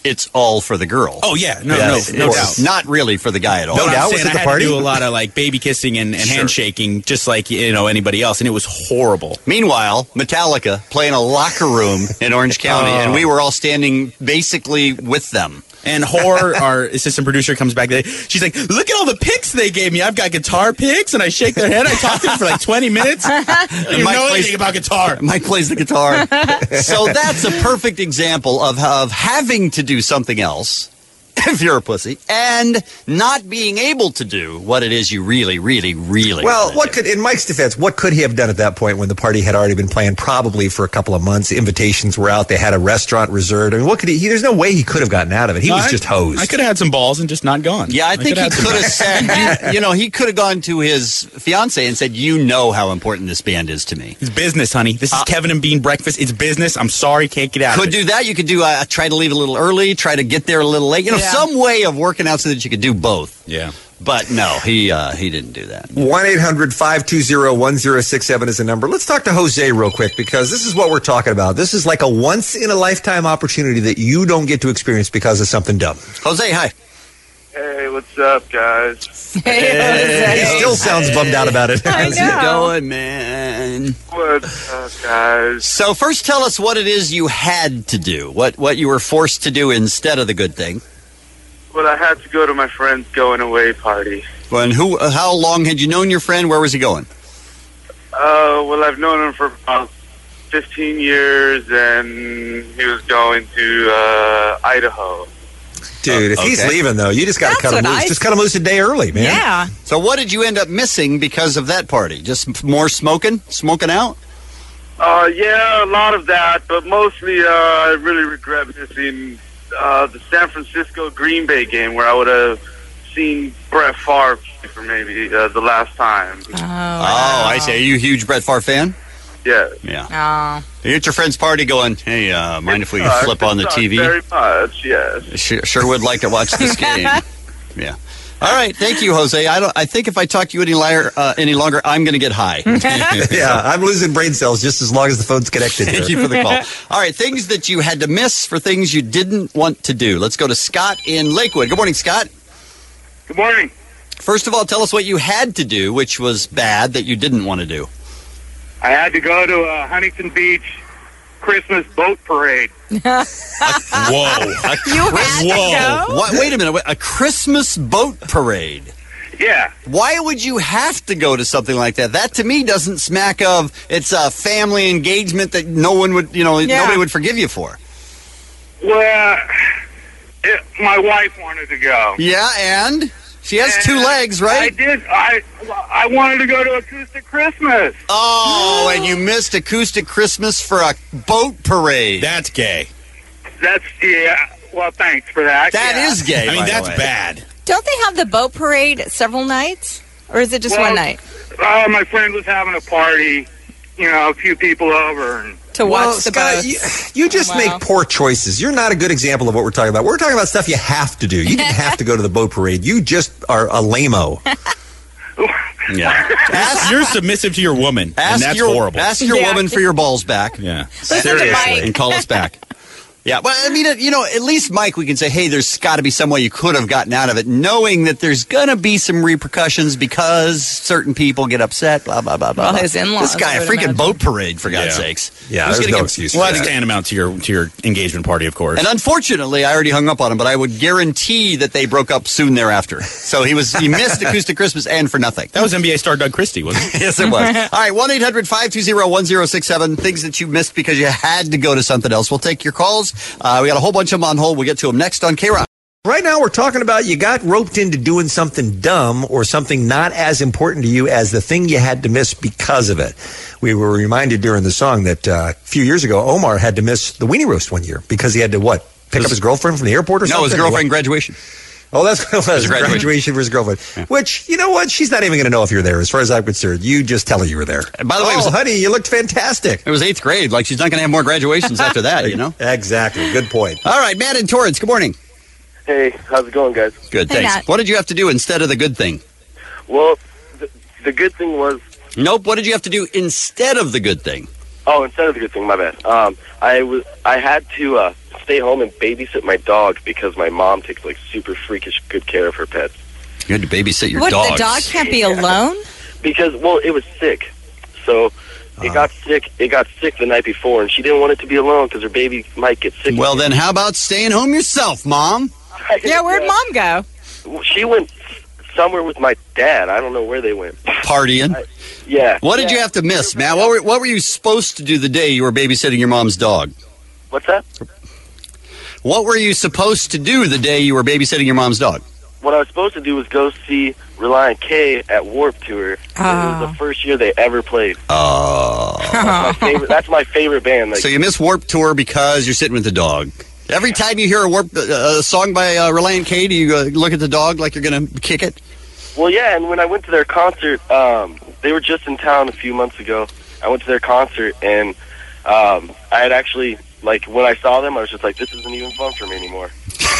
it's all for the girl. Oh yeah, no, Yes, no, no it's doubt. not really for the guy at all. No But I'm doubt. saying Was at I the had to party? do Do a lot of like baby kissing and, and Sure. handshaking, just like you know anybody else, and it was horrible. Meanwhile, Metallica playing a locker room in Orange County, Oh. and we were all standing basically with them. And Whore, our assistant producer, comes back today. She's like, "Look at all the pics they gave me. I've got guitar pics," and I shake their head. I talk to them for like twenty minutes. I don't Mike know plays- anything about guitar. Mike plays the guitar. So that's a perfect example of, of having to do something else, if you're a pussy, and not being able to do what it is you really, really, really Well, wanna what do. could, in Mike's defense, what could he have done at that point when the party had already been planned probably for a couple of months? Invitations were out. They had a restaurant reserved. I mean, what could he, he there's no way he could have gotten out of it. He No, was I- just hosed. I could have had some balls and just not gone. Yeah, I think he could've had some could have balls. said, you, you know, he could have gone to his fiance and said, you know how important this band is to me. It's business, honey. This is Kevin and Bean breakfast. It's business. I'm sorry, can't get out Could of it. do that. You could do uh, try to leave a little early, try to get there a little late. You know, Yeah. some way of working out so that you could do both. Yeah. But no, he uh, he didn't do that. one eight hundred five two zero one zero six seven is the number. Let's talk to Jose real quick because this is what we're talking about. This is like a once-in-a-lifetime opportunity that you don't get to experience because of something dumb. Jose, hi. Hey, what's up, guys? He still sounds bummed out about it. How's it going, man? What's up, guys? So first tell us what it is you had to do, what what you were forced to do instead of the good thing. Well, I had to go to my friend's going away party. And who? Uh, how long had you known your friend? Where was he going? Uh, well, I've known him for about fifteen years, and he was going to uh, Idaho. Dude, if he's Okay. leaving, though, you just got to That's cut him what loose. I- Just cut him loose a day early, man. Yeah. So what did you end up missing because of that party? Just m- more smoking, smoking out? Uh, yeah, a lot of that, but mostly uh, I really regret missing uh, the San Francisco Green Bay game where I would have seen Brett Favre for maybe uh, the last time. Oh, Oh, I see. Are you a huge Brett Favre fan? Yeah. Yeah. Oh. You're at your friend's party going, hey, uh, mind if we Uh, flip on the it's T V? not Very much, yes. Sure, sure would like to watch this game. Yeah. All right. Thank you, Jose. I don't. I think if I talk to you any, liar, uh, any longer, I'm going to get high. Yeah, I'm losing brain cells just as long as the phone's connected. Thank here. you for the call. All right. Things that you had to miss for things you didn't want to do. Let's go to Scott in Lakewood. Good morning, Scott. Good morning. First of all, tell us what you had to do, which was bad that you didn't want to do. I had to go to uh, Huntington Beach Christmas boat parade. Whoa. You had to go? What, wait a minute. A Christmas boat parade. Yeah. Why would you have to go to something like that? That to me doesn't smack of it's a family engagement that no one would, you know, Yeah. nobody would forgive you for. Well, it, my wife wanted to go. Yeah, and she has two And legs, I right? did. I I wanted to go to Acoustic Christmas. Oh, and you missed Acoustic Christmas for a boat parade. That's gay. That's yeah. Well, thanks for that. That yeah. is gay. I mean, by the that's way. bad. Don't they have the boat parade several nights? Or is it just Well, one night? Uh, my friend was having a party. You know, a few people over, and To watch Well, the Scott, boats? you, you just Wow. make poor choices. You're not a good example of what we're talking about. We're talking about stuff you have to do. You didn't have to go to the boat parade. You just are a lame-o. Yeah. Ask, You're submissive to your woman, and ask that's your horrible. ask your Yeah. woman for your balls back. Yeah. Listen to Mike. And call us back. Yeah, well, I mean, uh, you know, at least, Mike, we can say, hey, there's got to be some way you could have gotten out of it, knowing that there's going to be some repercussions because certain people get upset, blah, blah, blah, blah. Well, blah. his in-laws, This guy, I a would freaking imagine. boat parade, for God's Yeah. sakes. Yeah, Who's there's gonna no get- excuse Well, for that's that. tantamount to your to your engagement party, of course. And unfortunately, I already hung up on him, but I would guarantee that they broke up soon thereafter. So he was he missed Acoustic Christmas and for nothing. That was N B A star Doug Christie, wasn't it? Yes, it was. All right, one eight hundred five two zero one zero six seven. Things that you missed because you had to go to something else. We'll take your calls. Uh, we got a whole bunch of them on hold. We'll get to them next on K-Rock. Right now, we're talking about you got roped into doing something dumb or something not as important to you as the thing you had to miss because of it. We were reminded during the song that uh, a few years ago, Omar had to miss the weenie roast one year because he had to, what, pick up his girlfriend from the airport or No, something? his girlfriend graduation. Oh, that's what it was. graduation. Graduation for his girlfriend. Which, you know what? She's not even going to know if you're there, as far as I'm concerned. You just tell her you were there. And by the way, oh, it was- honey, you looked fantastic. It was eighth grade. Like, she's not going to have more graduations after that, you know? Exactly. Good point. All right, Matt in Torrance. Good morning. Hey, how's it going, guys? Good, Hey, thanks. Matt. What did you have to do instead of the good thing? Well, the, the good thing was Nope. What did you have to do instead of the good thing? Oh, instead of the good thing, my bad. Um, I was I had to uh, stay home and babysit my dog because my mom takes like super freakish good care of her pets. You had to babysit your what, dog. the dog can't be alone? Because well, it was sick, so it got sick. It got sick the night before, and she didn't want it to be alone because her baby might get sick. Well, then how about staying home yourself, Mom? Yeah, where'd Mom go? She went somewhere with my dad. I don't know where they went. Partying. I, yeah. What did yeah. you have to miss, Matt? What were, what were you supposed to do the day you were babysitting your mom's dog? What's that? What were you supposed to do the day you were babysitting your mom's dog? What I was supposed to do was go see Reliant K at Warped Tour. Oh. It was the first year they ever played. Oh. That's my favorite, that's my favorite band. Like, So you miss Warped Tour because you're sitting with the dog. Every time you hear a Warp uh, a song by uh, Reliant K, do you uh, look at the dog like you're going to kick it? well, yeah, and when I went to their concert, um, they were just in town a few months ago. I went to their concert, and um, I had actually, like, when I saw them, I was just like, this isn't even fun for me anymore.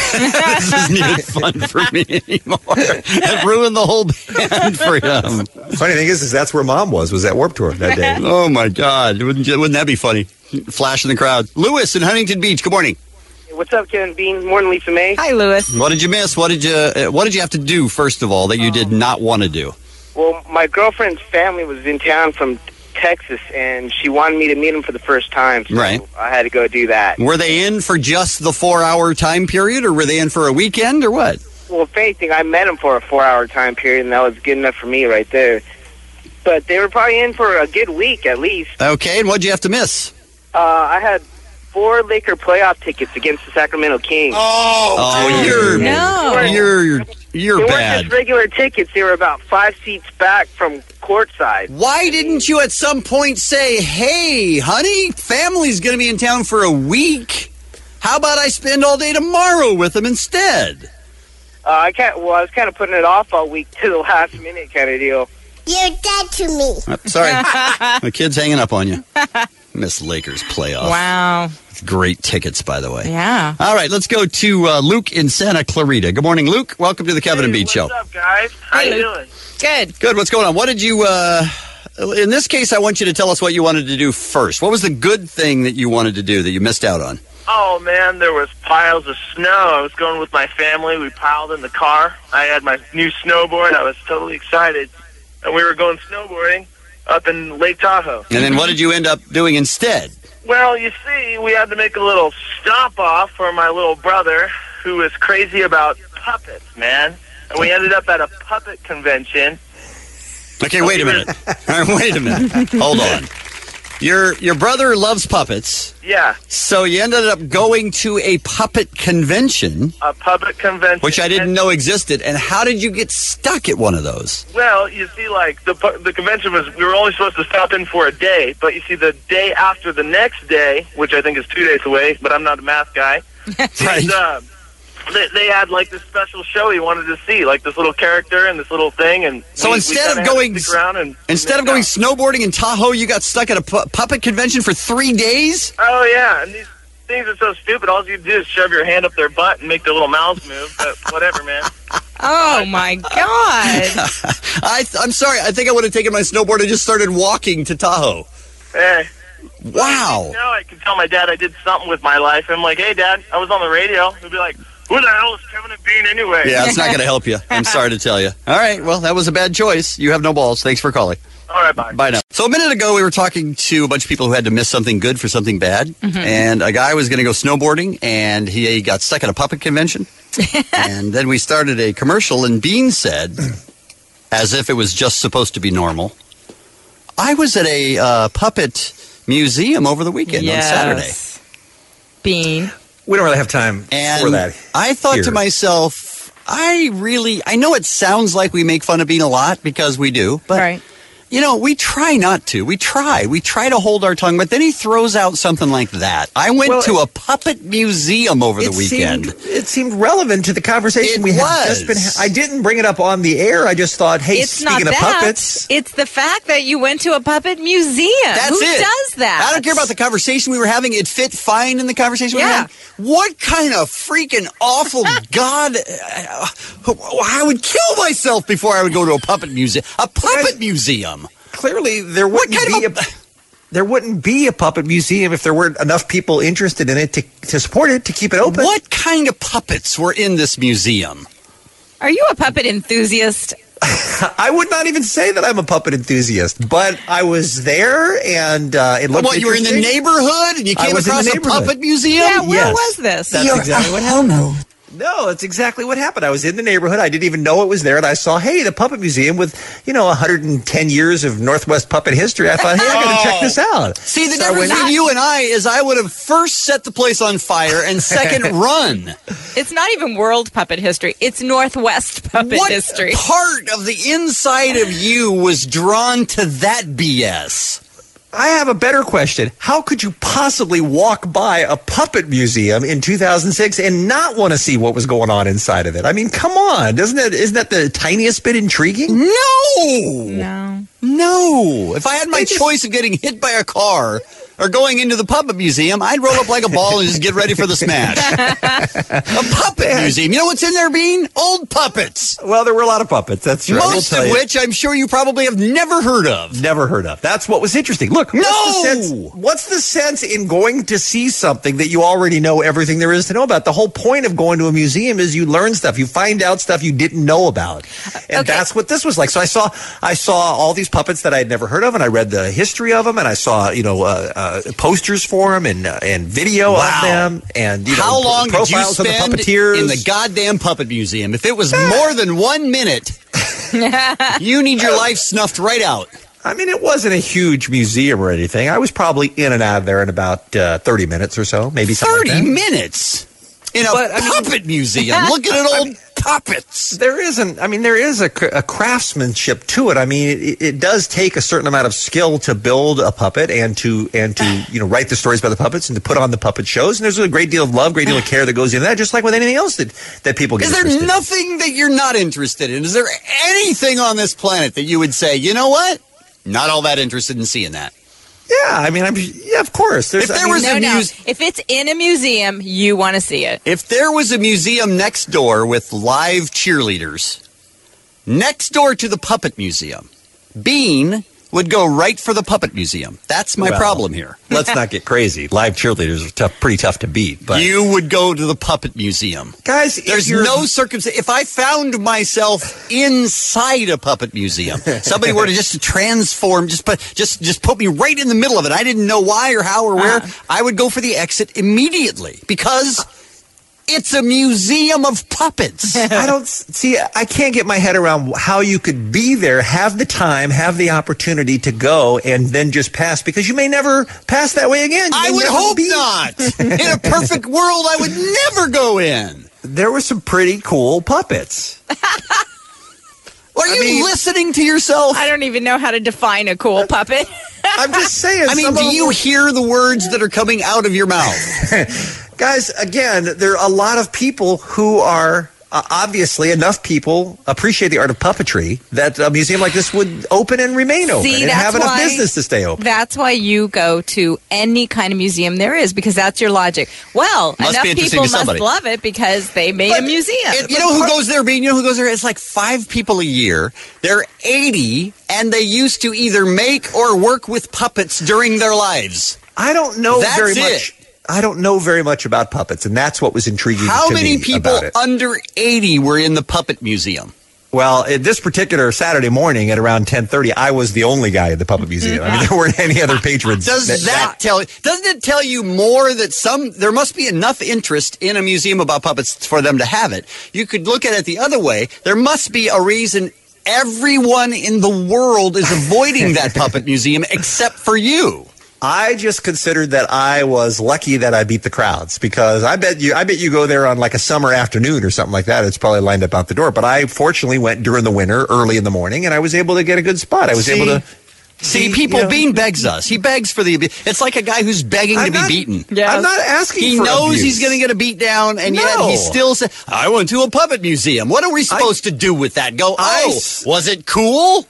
This isn't even fun for me anymore. It ruined the whole band for him. Funny thing is, is that's where Mom was, was at Warped Tour that day. Oh, my God. Wouldn't, wouldn't that be funny? Flash in the crowd. Lewis in Huntington Beach, good morning. What's up, Kevin Bean? Morning, Lisa May. Hi, Lewis. What did you miss? What did you uh, What did you have to do, first of all, that you did not want to do? Well, my girlfriend's family was in town from Texas, and she wanted me to meet them for the first time. So Right. I had to go do that. Were they in for just the four-hour time period, or were they in for a weekend, or what? Well, if anything, I met them for a four-hour time period, and that was good enough for me right there. But they were probably in for a good week, at least. Okay, and what'd you have to miss? Uh, I had four Laker playoff tickets against the Sacramento Kings. Oh, oh you're, No. you're, you're, you're they weren't bad. just regular tickets. They were about five seats back from courtside. Why didn't you at some point say, hey, honey, family's going to be in town for a week. How about I spend all day tomorrow with them instead? Uh, I can't. Well, I was kind of putting it off all week to the last minute kind of deal. You're dead to me. Uh, sorry, my kid's hanging up on you. Miss Lakers playoff. Wow. Great tickets, by the way. Yeah. All right, let's go to uh, Luke in Santa Clarita. Good morning, Luke. Welcome to the Kevin and Beat Show. What's up, guys? How you doing? Good. Good. What's going on? What did you? Uh, in this case, I want you to tell us what you wanted to do first. What was the good thing that you wanted to do that you missed out on? Oh, man, there was piles of snow. I was going with my family. We piled in the car. I had my new snowboard. I was totally excited. And we were going snowboarding up in Lake Tahoe. And then what did you end up doing instead? Well, you see, we had to make a little stop-off for my little brother, who was crazy about puppets, man. And we ended up at a puppet convention. Okay, wait a minute. All right, wait a minute. Hold on. Your your brother loves puppets. Yeah, So you ended up going to a puppet convention, a puppet convention. which I didn't know existed. And how did you get stuck at one of those? Well, you see, like, the pu- the convention was, we were only supposed to stop in for a day, but you see, the day after the next day, which I think is two days away, but I'm not a math guy, Right. is, uh, they, they had, like, this special show he wanted to see, like this little character and this little thing, and So we- we instead kinda of had to going stick around and instead of going snowboarding in Tahoe, you got stuck at a pu- puppet convention for three days? Oh, yeah, and these things are so stupid. All you do is shove your hand up their butt and make their little mouths move, but whatever, man. Oh, my God. I, I'm sorry. I think I would have taken my snowboard and just started walking to Tahoe. Eh. Wow. Now I can tell my dad I did something with my life. I'm like, hey, Dad, I was on the radio. He'll be like, who the hell is Kevin and Bean anyway? Yeah, it's not going to help you. I'm sorry to tell you. All right, well, that was a bad choice. You have no balls. Thanks for calling. All right, bye. Bye now. So a minute ago, we were talking to a bunch of people who had to miss something good for something bad. Mhm. And a guy was going to go snowboarding, and he got stuck at a puppet convention. And then we started a commercial, and Bean said, as if it was just supposed to be normal, I was at a uh, puppet museum over the weekend Yes. on Saturday. Bean. We don't really have time And for that. I thought here. to myself, I really, I know it sounds like we make fun of Bean a lot because we do, but Right. you know, we try not to. We try. We try to hold our tongue, but then he throws out something like that. I went Well, to a puppet museum over the It weekend. Seemed, it seemed relevant to the conversation It we had was. just been. I didn't bring it up on the air. I just thought, hey, It's speaking not of that. puppets, It's the fact that you went to a puppet museum. That's Who it. does that? I don't care about the conversation we were having. It fit fine in the conversation we were Yeah. having. What kind of freaking awful God. uh, I would kill myself before I would go to a puppet museum. A puppet museum. clearly there What wouldn't kind be of a. there wouldn't be a puppet museum if there weren't enough people interested in it to, to support it, to keep it open. What kind of puppets were in this museum? Are you a puppet enthusiast? I would not even say that I'm a puppet enthusiast, but I was there, and uh, it looked What, you were in the interesting. neighborhood and you I came was in across the a neighborhood. puppet museum? Yeah, where Yes. was this? That's You're exactly a what happened. homo. No, that's exactly what happened. I was in the neighborhood. I didn't even know it was there, and I saw, hey, the Puppet Museum with, you know, one hundred ten years of Northwest puppet history. I thought, hey, I got to check this out. See, the So I difference went- between you and I is I would have first set the place on fire and second run. It's not even world puppet history. It's Northwest puppet What history. part of the inside of you was drawn to that B S? I have a better question. How could you possibly walk by a puppet museum in two thousand six and not want to see what was going on inside of it? I mean, come on. Doesn't that, isn't that the tiniest bit intriguing? No! No. No. If I had my just- choice of getting hit by a car or going into the puppet museum, I'd roll up like a ball and just get ready for the smash. A puppet museum. You know what's in there, Bean? Old puppets. Well, there were a lot of puppets. That's true. I will Most tell of you. which I'm sure you probably have never heard of. Never heard of. That's what was interesting. Look, No! what's the sense, what's the sense in going to see something that you already know everything there is to know about? The whole point of going to a museum is you learn stuff. You find out stuff you didn't know about. And Okay. that's what this was like. So I saw I saw all these puppets that I had never heard of, and I read the history of them, and I saw, you know, uh, uh, posters for them and uh, and video Wow. of them, and, you know, How long did you profiles of the spend puppeteers. in the goddamn puppet museum? If it was more than one minute, you need your life snuffed right out. I mean, it wasn't a huge museum or anything. I was probably in and out of there in about uh, thirty minutes or so, maybe something like thirty that. minutes in a But, I mean- puppet museum. Looking at old puppets. There isn't. I mean, there is a, cr- a craftsmanship to it. I mean, it, it does take a certain amount of skill to build a puppet and to and to you know write the stories about the puppets and to put on the puppet shows. And there's a great deal of love, great deal of care that goes into that, just like with anything else that that people get Is there interested in. nothing that you're not interested in? Is there anything on this planet that you would say, you know what? Not all that interested in seeing that. Yeah, I mean, I'm yeah, of course. There's, If there I mean, was No, a no. muse- If it's in a museum, you want to see it. If there was a museum next door with live cheerleaders, next door to the puppet museum, Bean would go right for the puppet museum. That's my Well, problem here. let's not get crazy. Live cheerleaders are tough, pretty tough to beat. But You would go to the puppet museum. guys, if There's you're- no circumstance. If I found myself inside a puppet museum, somebody were to just transform, just put, just, just put me right in the middle of it. I didn't know why or how or where. Uh-huh. I would go for the exit immediately because it's a museum of puppets. I don't see. I can't get my head around how you could be there, have the time, have the opportunity to go, and then just pass because you may never pass that way again. You I may would never hope be- not. In a perfect world, I would never go in. There were some pretty cool puppets. Are you mean- listening to yourself? I don't even know how to define a cool puppet. I'm just saying. I mean, some do of you them- hear the words that are coming out of your mouth? guys? Again, there are a lot of people who are. Uh, obviously, enough people appreciate the art of puppetry that a museum like this would open and remain open See, and that's have enough why- business to stay open. That's why you go to any kind of museum there is, because that's your logic. Well, Must enough be interesting people to must somebody. love it because they made a museum. It- you know who goes there, Bean? You know who goes there? It's like five people a year. They're eighty, and they used to either make or work with puppets during their lives. I don't know That's very it. much. I don't know very much about puppets, and that's what was intriguing How to many me people about it. under eighty were in the puppet museum? Well, at this particular Saturday morning at around ten thirty, I was the only guy at the Puppet Museum. I mean, there weren't any other patrons. Does that, tell? Doesn't it tell you more that some there must be enough interest in a museum about puppets for them to have it? You could look at it the other way. There must be a reason everyone in the world is avoiding that puppet museum except for you. I just considered that I was lucky that I beat the crowds because I bet you, I bet you go there on like a summer afternoon or something like that. It's probably lined up out the door. But I fortunately went during the winter, early in the morning, and I was able to get a good spot. I was See? able to. See, be, people, you know- Bean begs us. He begs for the. It's like a guy who's begging I'm to not- be beaten. Yes. I'm not asking He for knows abuse. he's going to get a beat down, and yet No. he still says, "I went to a puppet museum." What are we supposed to do with that? Go, I oh, s- was it cool?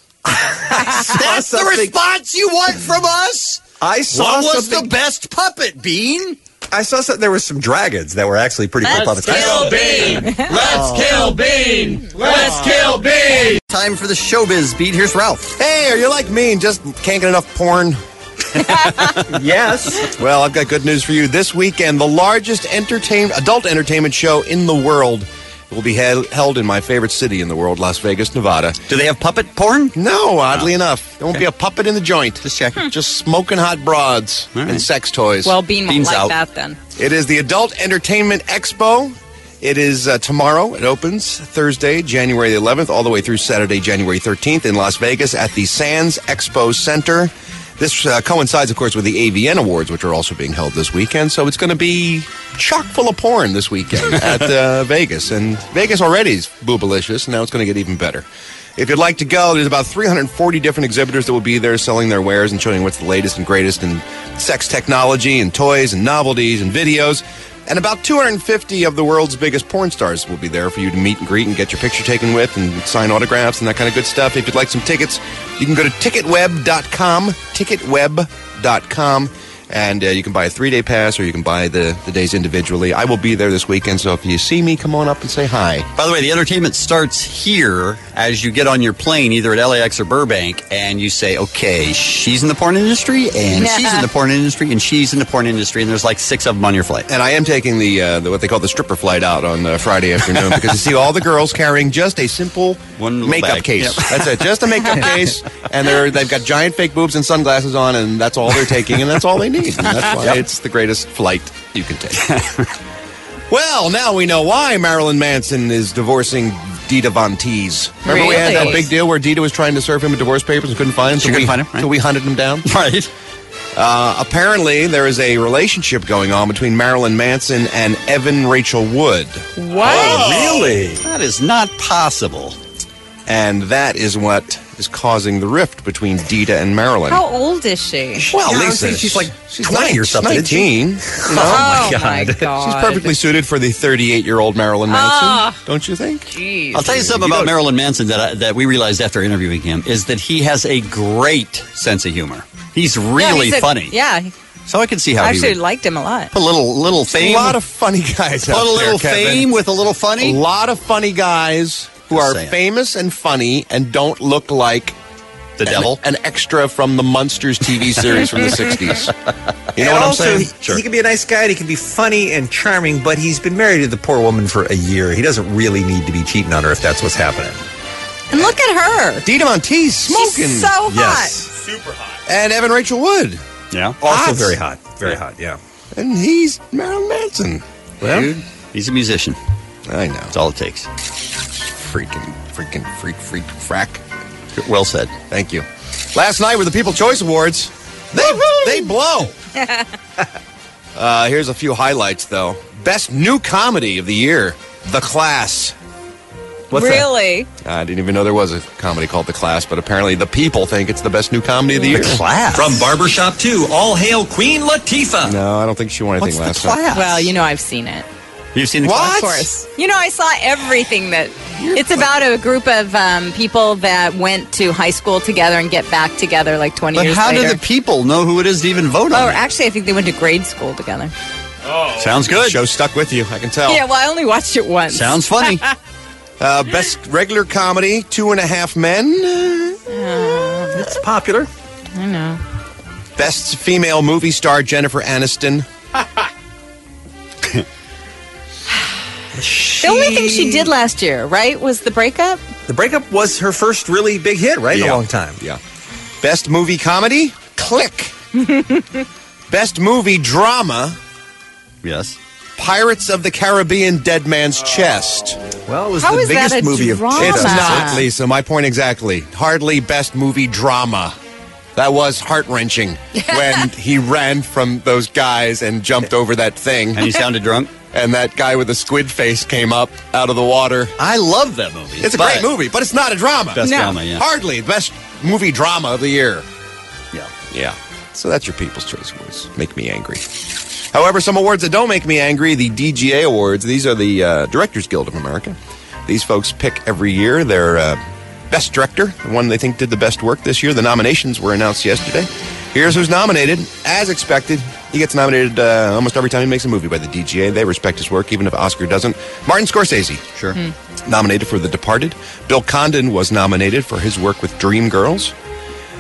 I saw That's the something- response you want from us? I saw What was something. the best puppet, Bean? I saw some, there was some dragons that were actually pretty cool puppets. Kill Bean! Let's kill Bean! Let's kill Bean! Time for the showbiz beat. Here's Ralph. Hey, are you like me and just can't get enough porn? Yes. Well, I've got good news for you. This weekend, the largest entertain adult entertainment show in the world will be held, held in my favorite city in the world, Las Vegas, Nevada. Do they have puppet porn? No, oddly Oh. enough. There won't Okay. be a puppet in the joint. Just checking. Just smoking hot broads All right. and sex toys. Well, Bean won't Bean's like out. that then. It is the Adult Entertainment Expo. It is uh, tomorrow. It opens Thursday, January the eleventh, all the way through Saturday, January thirteenth in Las Vegas at the Sands Expo Center. This uh, coincides, of course, with the A V N Awards, which are also being held this weekend. So it's going to be chock full of porn this weekend at uh, Vegas. And Vegas already is boobalicious, and now it's going to get even better. If you'd like to go, there's about three hundred forty different exhibitors that will be there selling their wares and showing what's the latest and greatest in sex technology and toys and novelties and videos. And about two hundred fifty of the world's biggest porn stars will be there for you to meet and greet and get your picture taken with and sign autographs and that kind of good stuff. If you'd like some tickets, you can go to ticket web dot com, ticket web dot com, and uh, you can buy a three-day pass or you can buy the, the days individually. I will be there this weekend, so if you see me, come on up and say hi. By the way, the entertainment starts here as you get on your plane, either at L A X or Burbank, and you say, okay, she's in the porn industry, and she's in the porn industry, and she's in the porn industry, and there's like six of them on your flight. And I am taking the, uh, the what they call the stripper flight out on uh, Friday afternoon because you see all the girls carrying just a simple One little makeup bag. case. Yep. That's it, just a makeup case, and they're they've got giant fake boobs and sunglasses on, and that's all they're taking, and that's all they need. And that's why it's the greatest flight you can take. Well, now we know why Marilyn Manson is divorcing Dita Von Teese. Remember we had that Really? big deal where Dita was trying to serve him a divorce papers and couldn't find him? She so couldn't we, find him, right? So we hunted him down. Right. Uh, apparently, there is a relationship going on between Marilyn Manson and Evan Rachel Wood. What? Really? That is not possible. And that is what is causing the rift between Dita and Marilyn. How old is she? Well, Yeah, I would Lisa, say she's like she's twenty or something, isn't she? nineteen. You know? Oh, my my God. God. She's perfectly suited for the thirty-eight-year-old Marilyn Manson, Ah. don't you think? Jeez. I'll tell you something about Marilyn Manson that I, that we realized after interviewing him is that he has a great sense of humor. He's Yeah, really he's a- funny. Yeah, So I can see how I he actually would liked him a lot. put a little little A fame. lot of funny guys put out a little there, Kevin. fame with a little A funny. lot of funny guys who Just are saying. famous and funny and don't look like The an, devil. an extra from the Munsters T V series from the sixties. You know And what I'm also, saying? He, he can be a nice guy. And he can be funny and charming, but he's been married to the poor woman for a year. He doesn't really need to be cheating on her if that's what's happening. And look at her. Dita Von Teese smoking. She's so hot. Yes. Super hot. And Evan Rachel Wood. Yeah. Also Hot. very hot. Very hot, yeah. And he's Marilyn Manson. Well, Dude, he's a musician. I know. That's all it takes. Freaking, freaking, freak, freak, frack. Well said. Thank you. Last night were the People's Choice Awards. They, they blow. uh, here's a few highlights, though. Best New Comedy of the Year, The Class. What's that? really? I didn't even know there was a comedy called The Class, but apparently the people think it's the best new comedy of the year. Class. From Barbershop two, all hail Queen Latifah. No, I don't think she won anything What's the last class? Well, you know I've seen it. You've seen the What? class? Of course. You know, I saw everything that. It's about a group of um, people that went to high school together and get back together like twenty But years how later. do the people know who it is to even vote Oh, on it? actually, I think they went to grade school together. Sounds The good. show stuck with you, I can tell. Yeah, well, I only watched it once. Sounds funny. Uh, best regular comedy, Two and a Half Men. It's popular. I know. Best female movie star, Jennifer Aniston. The only thing she did last year, right, was the breakup? The breakup was her first really big hit, right? In Yeah. a long time. Yeah. Best movie comedy, Click. Best movie drama, Yes. Pirates of the Caribbean, Dead Man's Chest. Well, it was How the is that biggest a movie of drama? It's Drama. not, Lisa. My point exactly. Hardly best movie drama. That was heart-wrenching when he ran from those guys and jumped over that thing. And he sounded drunk. And that guy with the squid face came up out of the water. I love that movie. It's a But- great movie, but it's not a drama. Best No. drama, yeah. Hardly best movie drama of the year. Yeah. Yeah. So that's your People's Choice Awards. Make me angry. However, some awards that don't make me angry, the D G A Awards, these are the uh, Directors Guild of America. These folks pick every year their uh, best director, the one they think did the best work this year. The nominations were announced yesterday. Here's who's nominated. As expected, he gets nominated uh, almost every time he makes a movie by the D G A. They respect his work, even if Oscar doesn't. Martin Scorsese. Sure. Nominated for The Departed. Bill Condon was nominated for his work with Dreamgirls.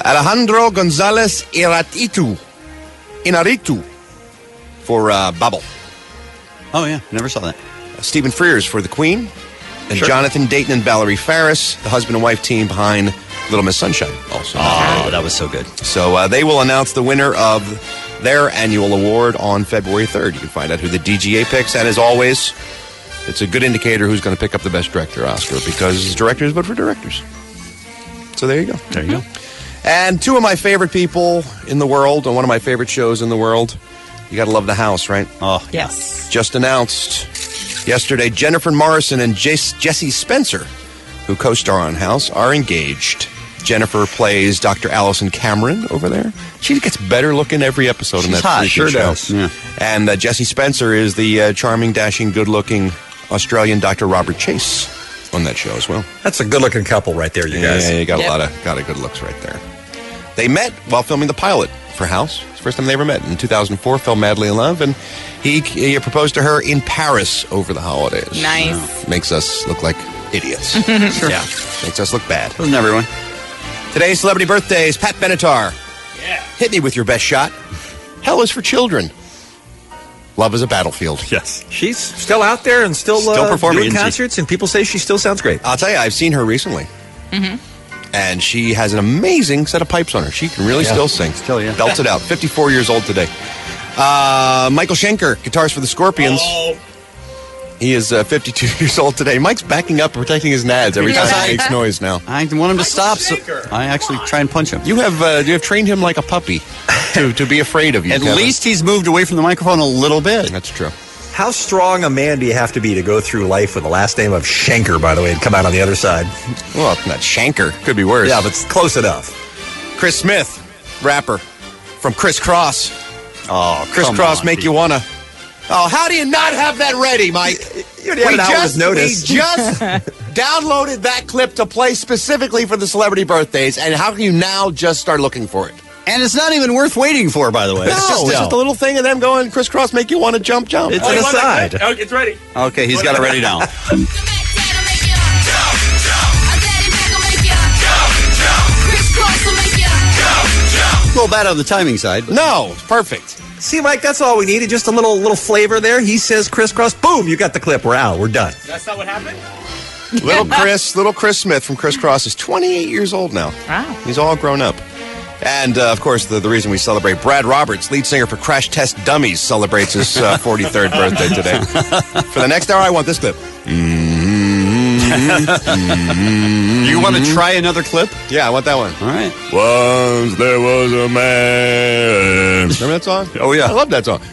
Alejandro Gonzalez Inarritu. Inarritu for uh, Bubble. Oh, yeah. Never saw that. Uh, Stephen Frears for The Queen. And Sure. Jonathan Dayton and Valerie Faris, the husband and wife team behind Little Miss Sunshine. Also. Oh, that was so good. So uh, they will announce the winner of their annual award on February third. You can find out who the D G A picks. And as always, it's a good indicator who's going to pick up the Best Director Oscar because directors vote for directors. So there you go. There you go. And two of my favorite people in the world on one of my favorite shows in the world. You got to love The House, right? Oh, Yes. Just announced yesterday, Jennifer Morrison and Jace, Jesse Spencer, who co-star on House, are engaged. Jennifer plays Doctor Allison Cameron over there. She gets better looking every episode in She's that hot, freaking sure show. does. Yeah. And uh, Jesse Spencer is the uh, charming, dashing, good-looking Australian Doctor Robert Chase on that show as well. That's a good-looking couple right there, you guys. Yeah, you got Yep. a lot of got a good looks right there. They met while filming the pilot for House. It's the first time they ever met. In two thousand four, fell madly in love, and he, he proposed to her in Paris over the holidays. Nice. Uh, makes us look like idiots. Sure. Yeah, makes us look bad. Doesn't everyone? Today's celebrity birthdays, Pat Benatar. Yeah. Hit me with your best shot. Hell is for children. Love is a battlefield. Yes. She's still out there and still, Still uh, performing, doing isn't she? concerts, and people say she still sounds great. I'll tell you, I've seen her recently. Mm-hmm. And she has an amazing set of pipes on her. She can really Yeah. still sing. Still, yeah. Belts it out. fifty-four years old today. Uh, Michael Schenker, guitars for the Scorpions. He is uh, fifty-two years old today. Mike's backing up, protecting his nads every time Because he I- makes noise now. I want him to stop, so I actually try and punch him. You have uh, you have trained him like a puppy to, to be afraid of you. At Kevin. least he's moved away from the microphone a little bit. That's true. How strong a man do you have to be to go through life with the last name of Schenker, by the way, and come out on the other side? Well, it's not Schenker. Could be worse. Yeah, but it's close enough. Chris Smith, rapper from Criss Cross. Oh, Criss come Cross on, make you Pete. wanna. Oh, how do you not have that ready, Mike? You already had an hour's notice. We just downloaded that clip to play specifically for the celebrity birthdays, and how can you now just start looking for it? And it's not even worth waiting for, by the way. No, it's just, it's just a little thing of them going, Criss Cross make you want to jump, jump. It's an aside. Oh, it's ready. Okay, he's got it ready now. A little bad on the timing side. No, it's perfect. See, Mike, that's all we needed. Just a little little flavor there. He says crisscross. Boom, you got the clip. We're out. We're done. That's not what happened? Little Chris, little Chris Smith from Criss Cross is twenty-eight years old now. Wow. He's all grown up. And, uh, of course, the, the reason we celebrate, Brad Roberts, lead singer for Crash Test Dummies, celebrates his uh, forty-third birthday today. For the next hour, I want this clip. You want to try another clip? Yeah, I want that one. All right. Once there was a man. Remember that song? Oh, yeah. I love that song.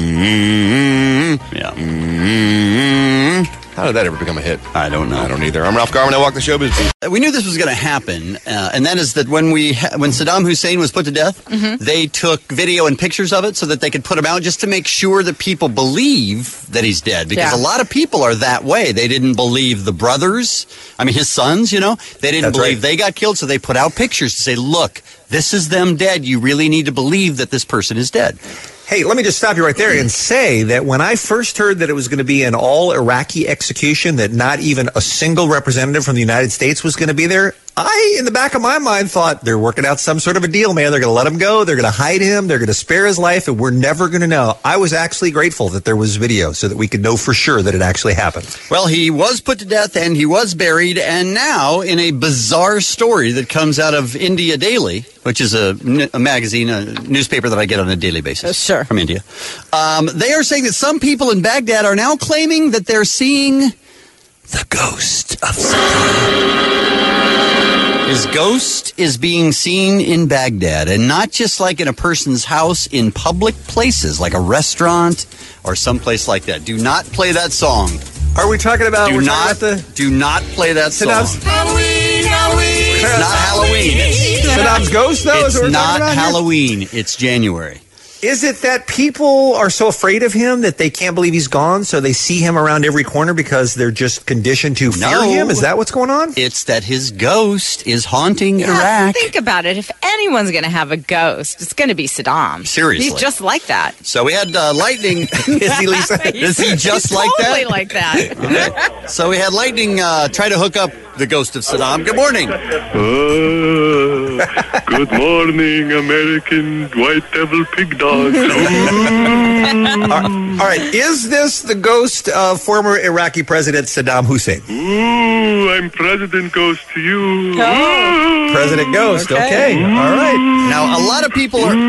Yeah. How did that ever become a hit? I don't know. I don't either. I'm Ralph Garman. I walk the showbiz beat. We knew this was going to happen, uh, and that is that when we ha- when Saddam Hussein was put to death, Mm-hmm. they took video and pictures of it so that they could put him out just to make sure that people believe that he's dead. Because Yeah. a lot of people are that way. They didn't believe the brothers, I mean his sons, you know. They didn't That's believe right. they got killed, so they put out pictures to say, look, this is them dead. You really need to believe that this person is dead. Hey, let me just stop you right there and say that when I first heard that it was going to be an all Iraqi execution, that not even a single representative from the United States was going to be there, I, in the back of my mind, thought they're working out some sort of a deal, man. They're going to let him go. They're going to hide him. They're going to spare his life, and we're never going to know. I was actually grateful that there was video so that we could know for sure that it actually happened. Well, he was put to death and he was buried, and now in a bizarre story that comes out of India Daily, which is a, a magazine, a newspaper that I get on a daily basis Uh, sure. from India, um, they are saying that some people in Baghdad are now claiming that they're seeing the ghost of Saddam. His ghost is being seen in Baghdad, and not just like in a person's house, in public places like a restaurant or someplace like that. Do not play that song. Are we talking about, Do we're not, talking about the do not play that song. Saddam's- Halloween, Halloween. It's not Halloween. It's, Saddam's ghost, though? is it's what we're talking not about here? Halloween. It's January. Is it that people are so afraid of him that they can't believe he's gone, so they see him around every corner because they're just conditioned to fear No. him? Is that what's going on? It's that his ghost is haunting Yeah, Iraq. think about it. If anyone's going to have a ghost, it's going to be Saddam. Seriously. He's just like that. So we had uh, lightning. Is he, Lisa? Is he just He's like totally that? like that. Okay. So we had lightning uh, try to hook up the ghost of Saddam. Good morning. Good morning, American white devil pig dogs. All right, is this the ghost of former Iraqi President Saddam Hussein? Ooh, I'm President Ghost to you. Oh. President Ghost, okay. okay. All right. Now, a lot of people are...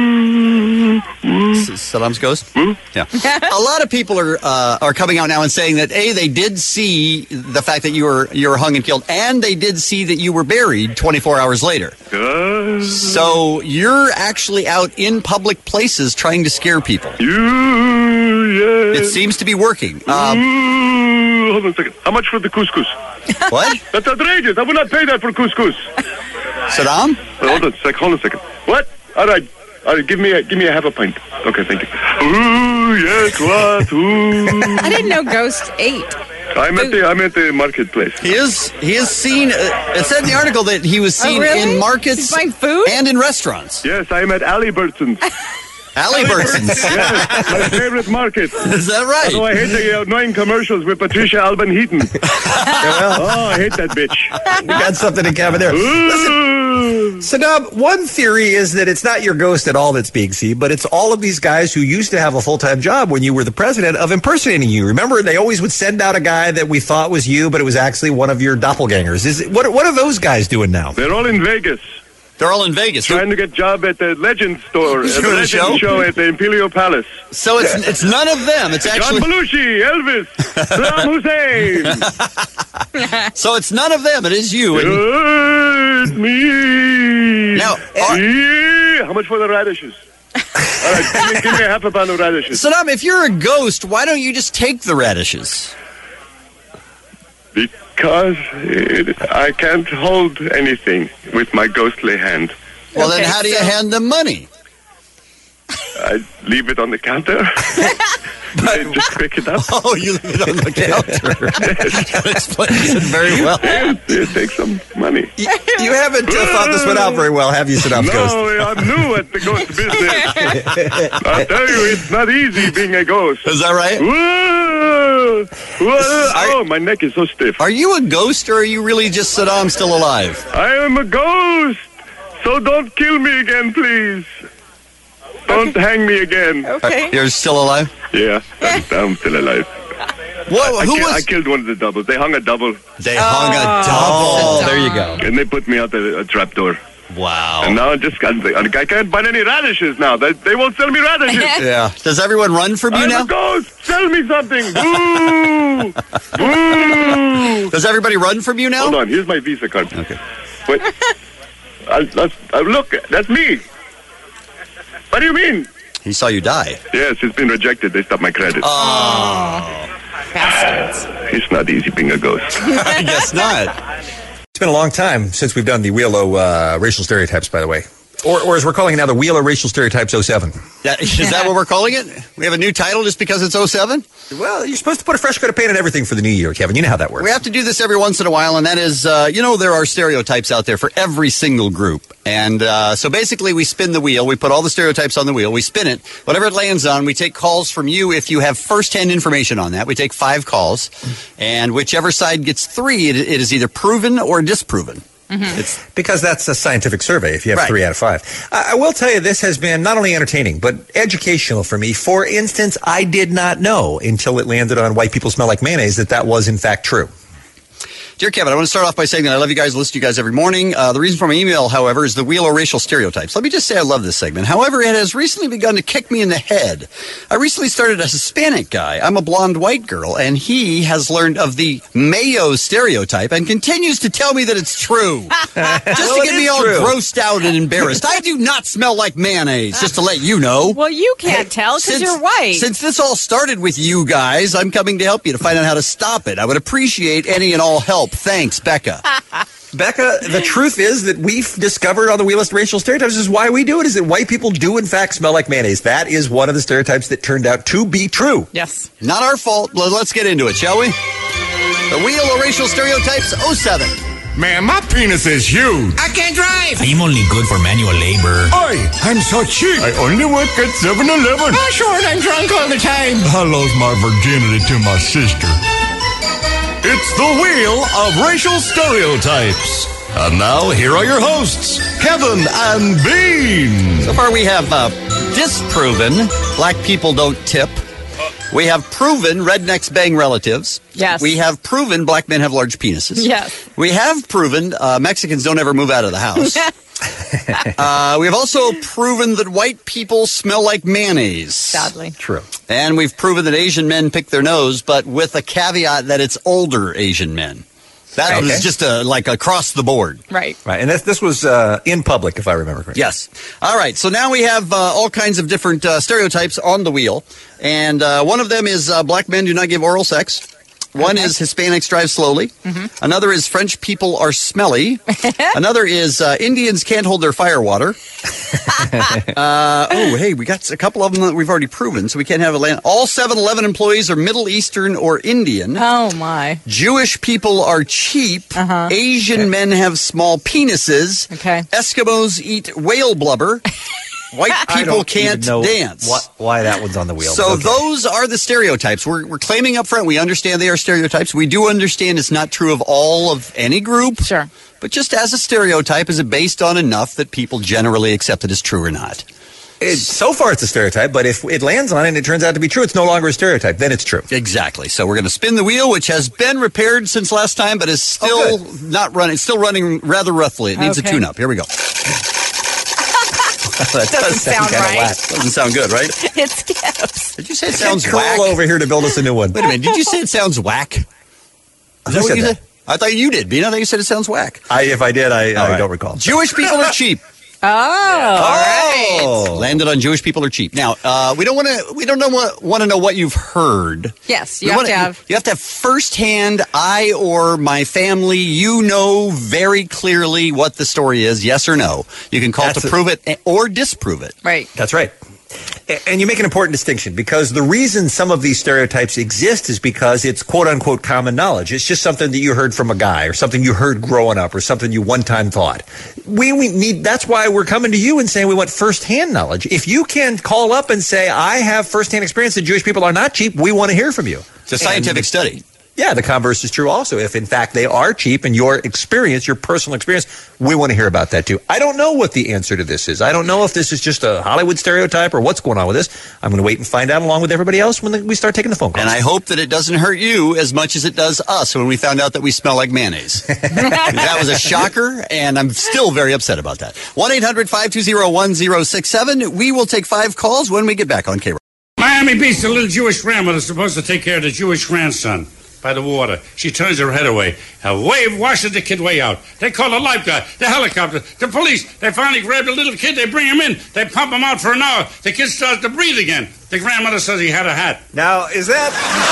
Saddam's ghost? Yeah. A lot of people are uh, are coming out now and saying that, A, they did see the fact that you were you were hung and killed, and they did see that you were buried twenty-four hours later. Uh, so you're actually out in public places trying to scare people. You, yes. It seems to be working. Um, Ooh, hold on a second. How much for the couscous? What? That's outrageous. I will not pay that for couscous. Saddam? Hold on a second. Hold on a second. What? All right. All right, give me a give me a half a pint. Okay, thank you. Ooh, yes, what? Ooh. I didn't know Ghost ate. I'm at the I'm at the marketplace. He is he is seen. Uh, it said in the article that he was seen oh, really? in markets He's buying food and in restaurants. Yes, I'm at Albertsons. Albertsons. Yes, my favorite market. Is that right? Oh, I hate the uh, annoying commercials with Patricia Alban Heaton. Oh, I hate that bitch. We got something in common there. Listen, Saddam, one theory is that it's not your ghost at all that's being seen, but it's all of these guys who used to have a full-time job when you were the president of impersonating you. Remember, they always would send out a guy that we thought was you, but it was actually one of your doppelgangers. Is it, what, what are those guys doing now? They're all in Vegas. They're all in Vegas. Trying to get job at the Legend store, at the Legend show? show at the Imperial Palace. So it's it's none of them. It's actually John Belushi, Elvis, Saddam Hussein. So it's none of them. It is you. And It's me. Now, yeah. How much for the radishes? All right, give me, give me a half a pound of radishes. Saddam, if you're a ghost, why don't you just take the radishes? Because it, I can't hold anything with my ghostly hand. Well, Okay, then how do you so- hand them money? I leave it on the counter. And just pick it up. Oh, you leave it on the counter. That explains it very well. Yes, it takes some money. You, you haven't uh, thought this one out very well, have you, Saddam No, Ghost? I'm new at the ghost business. I tell you, it's not easy being a ghost. Is that right? Whoa! Whoa! Oh, my neck is so stiff. Are you a ghost, or are you really just Saddam still alive? I am a ghost, so don't kill me again, please. Don't hang me again. Okay. You're still alive? Yeah, I'm, I'm still alive. Whoa, I, who ki- was? I killed one of the doubles. They hung a double, They hung a double. Oh, there you go. and they put me out the a trap door. Wow. And now I just got, I can't buy any radishes now. They, they won't sell me radishes. Yeah. Does everyone run from you I'm now? a ghost. Sell me something. Boo! Boo! Does everybody run from you now? Hold on. Here's my Visa card. Okay. Wait. I, that's, I, look, that's me. What do you mean? He saw you die. Yes, it's been rejected. They stopped my credit. Oh. Bastards. It's not easy being a ghost. I guess not. It's been a long time since we've done the Wheel of uh, Racial Stereotypes, by the way. Or, or as we're calling it now, the Wheel of Racial Stereotypes oh seven. That, is that what we're calling it? We have a new title just because it's oh seven? Well, you're supposed to put a fresh coat of paint on everything for the new year, Kevin. You know how that works. We have to do this every once in a while, and that is, uh, you know, there are stereotypes out there for every single group. And uh, so basically we spin the wheel. We put all the stereotypes on the wheel. We spin it. Whatever it lands on, we take calls from you if you have first-hand information on that. We take five calls. And whichever side gets three, it, it is either proven or disproven. Mm-hmm. It's because that's a scientific survey if you have Right. three out of five. I, I will tell you, this has been not only entertaining, but educational for me. For instance, I did not know until it landed on White People Smell Like Mayonnaise that that was, in fact, true. Dear Kevin, I want to start off by saying that I love you guys, listen to you guys every morning. Uh, the reason for my email, however, is the Wheel of Racial Stereotypes. Let me just say I love this segment. However, it has recently begun to kick me in the head. I recently started a Hispanic guy. I'm a blonde white girl, and he has learned of the mayo stereotype and continues to tell me that it's true. Just Well, to it get me is all true. grossed out and embarrassed. I do not smell like mayonnaise, just to let you know. Well, you can't tell because Since- you're white. Since this all started with you guys, I'm coming to help you to find out how to stop it. I would appreciate any and all help. Thanks, Becca. Becca, the truth is that we've discovered on the Wheel of Racial Stereotypes is why we do it, is that white people do, in fact, smell like mayonnaise. That is one of the stereotypes that turned out to be true. Yes. Not our fault. Well, let's get into it, shall we? The Wheel of Racial Stereotypes oh seven. Man, my penis is huge. I can't drive. I'm only good for manual labor. Oi, I'm so cheap. I only work at seven eleven. Oh, sure, and I'm drunk all the time. I lost my virginity to my sister. It's the Wheel of Racial Stereotypes. And now, here are your hosts, Kevin and Bean. So far, we have uh, disproven black people don't tip. We have proven rednecks bang relatives. Yes. We have proven black men have large penises. Yes. We have proven uh, Mexicans don't ever move out of the house. uh, we have also proven that white people smell like mayonnaise. Sadly. True. And we've proven that Asian men pick their nose, but with a caveat that it's older Asian men. That Okay. was just a, like across the board. Right. Right, and this, this was uh, in public, if I remember correctly. Yes. All right. So now we have uh, all kinds of different uh, stereotypes on the wheel. And uh, one of them is uh, black men do not give oral sex. One Okay. is Hispanics drive slowly. Mm-hmm. Another is French people are smelly. Another is uh, Indians can't hold their fire water. uh, oh, hey, we got a couple of them that we've already proven, so we can't have a land. All seven eleven employees are Middle Eastern or Indian. Oh, my. Jewish people are cheap. Uh-huh. Asian men have small penises. Okay. Eskimos eat whale blubber. White I people don't can't even know dance. What, why that one's on the wheel. So but okay. those are the stereotypes. We're, we're claiming up front. We understand they are stereotypes. We do understand it's not true of all of any group. Sure. But just as a stereotype, is it based on enough that people generally accept it as true or not? It, so far, it's a stereotype, but if it lands on it and it turns out to be true, it's no longer a stereotype. Then it's true. Exactly. So we're going to spin the wheel, which has been repaired since last time, but is still Oh, not running. It's still running rather roughly. It needs Okay. a tune-up. Here we go. that Doesn't sound kinda right. whack. Doesn't sound good, right? It skips. Did you say it sounds Curl whack? over here to build us a new one. Wait a minute. Did you say it sounds whack? Is Who that what said you that? said? I thought you did, Bean. I thought you said it sounds whack. I, if I did, I, All I right. don't recall. Jewish people are cheap. Oh, all right. Oh, landed on Jewish people are cheap. Now, uh, we don't want to. We don't know what want to know what you've heard. Yes, you We have wanna- to have. You have to have firsthand. I or my family, you know very clearly what the story is. Yes or no. You can call That's to a- prove it or disprove it. Right. That's right. A- And you make an important distinction because the reason some of these stereotypes exist is because it's quote unquote common knowledge. It's just something that you heard from a guy or something you heard growing up or something you one time thought. We, we need, that's why we're coming to you and saying we want firsthand knowledge. If you can call up and say, I have firsthand experience that Jewish people are not cheap, we want to hear from you. It's a scientific And- study. Yeah, the converse is true also. If, in fact, they are cheap and your experience, your personal experience, we want to hear about that, too. I don't know what the answer to this is. I don't know if this is just a Hollywood stereotype or what's going on with this. I'm going to wait and find out along with everybody else when we start taking the phone calls. And I hope that it doesn't hurt you as much as it does us when we found out that we smell like mayonnaise. That was a shocker, and I'm still very upset about that. one eight hundred five two zero one zero six seven. We will take five calls when we get back on K-Rock. Miami Beach, the little Jewish grandmother is supposed to take care of the Jewish grandson by the water. She turns her head away. A wave washes the kid way out. They call the lifeguard, the helicopter, the police. They finally grab the little kid. They bring him in. They pump him out for an hour. The kid starts to breathe again. The grandmother says he had a hat. Now, is that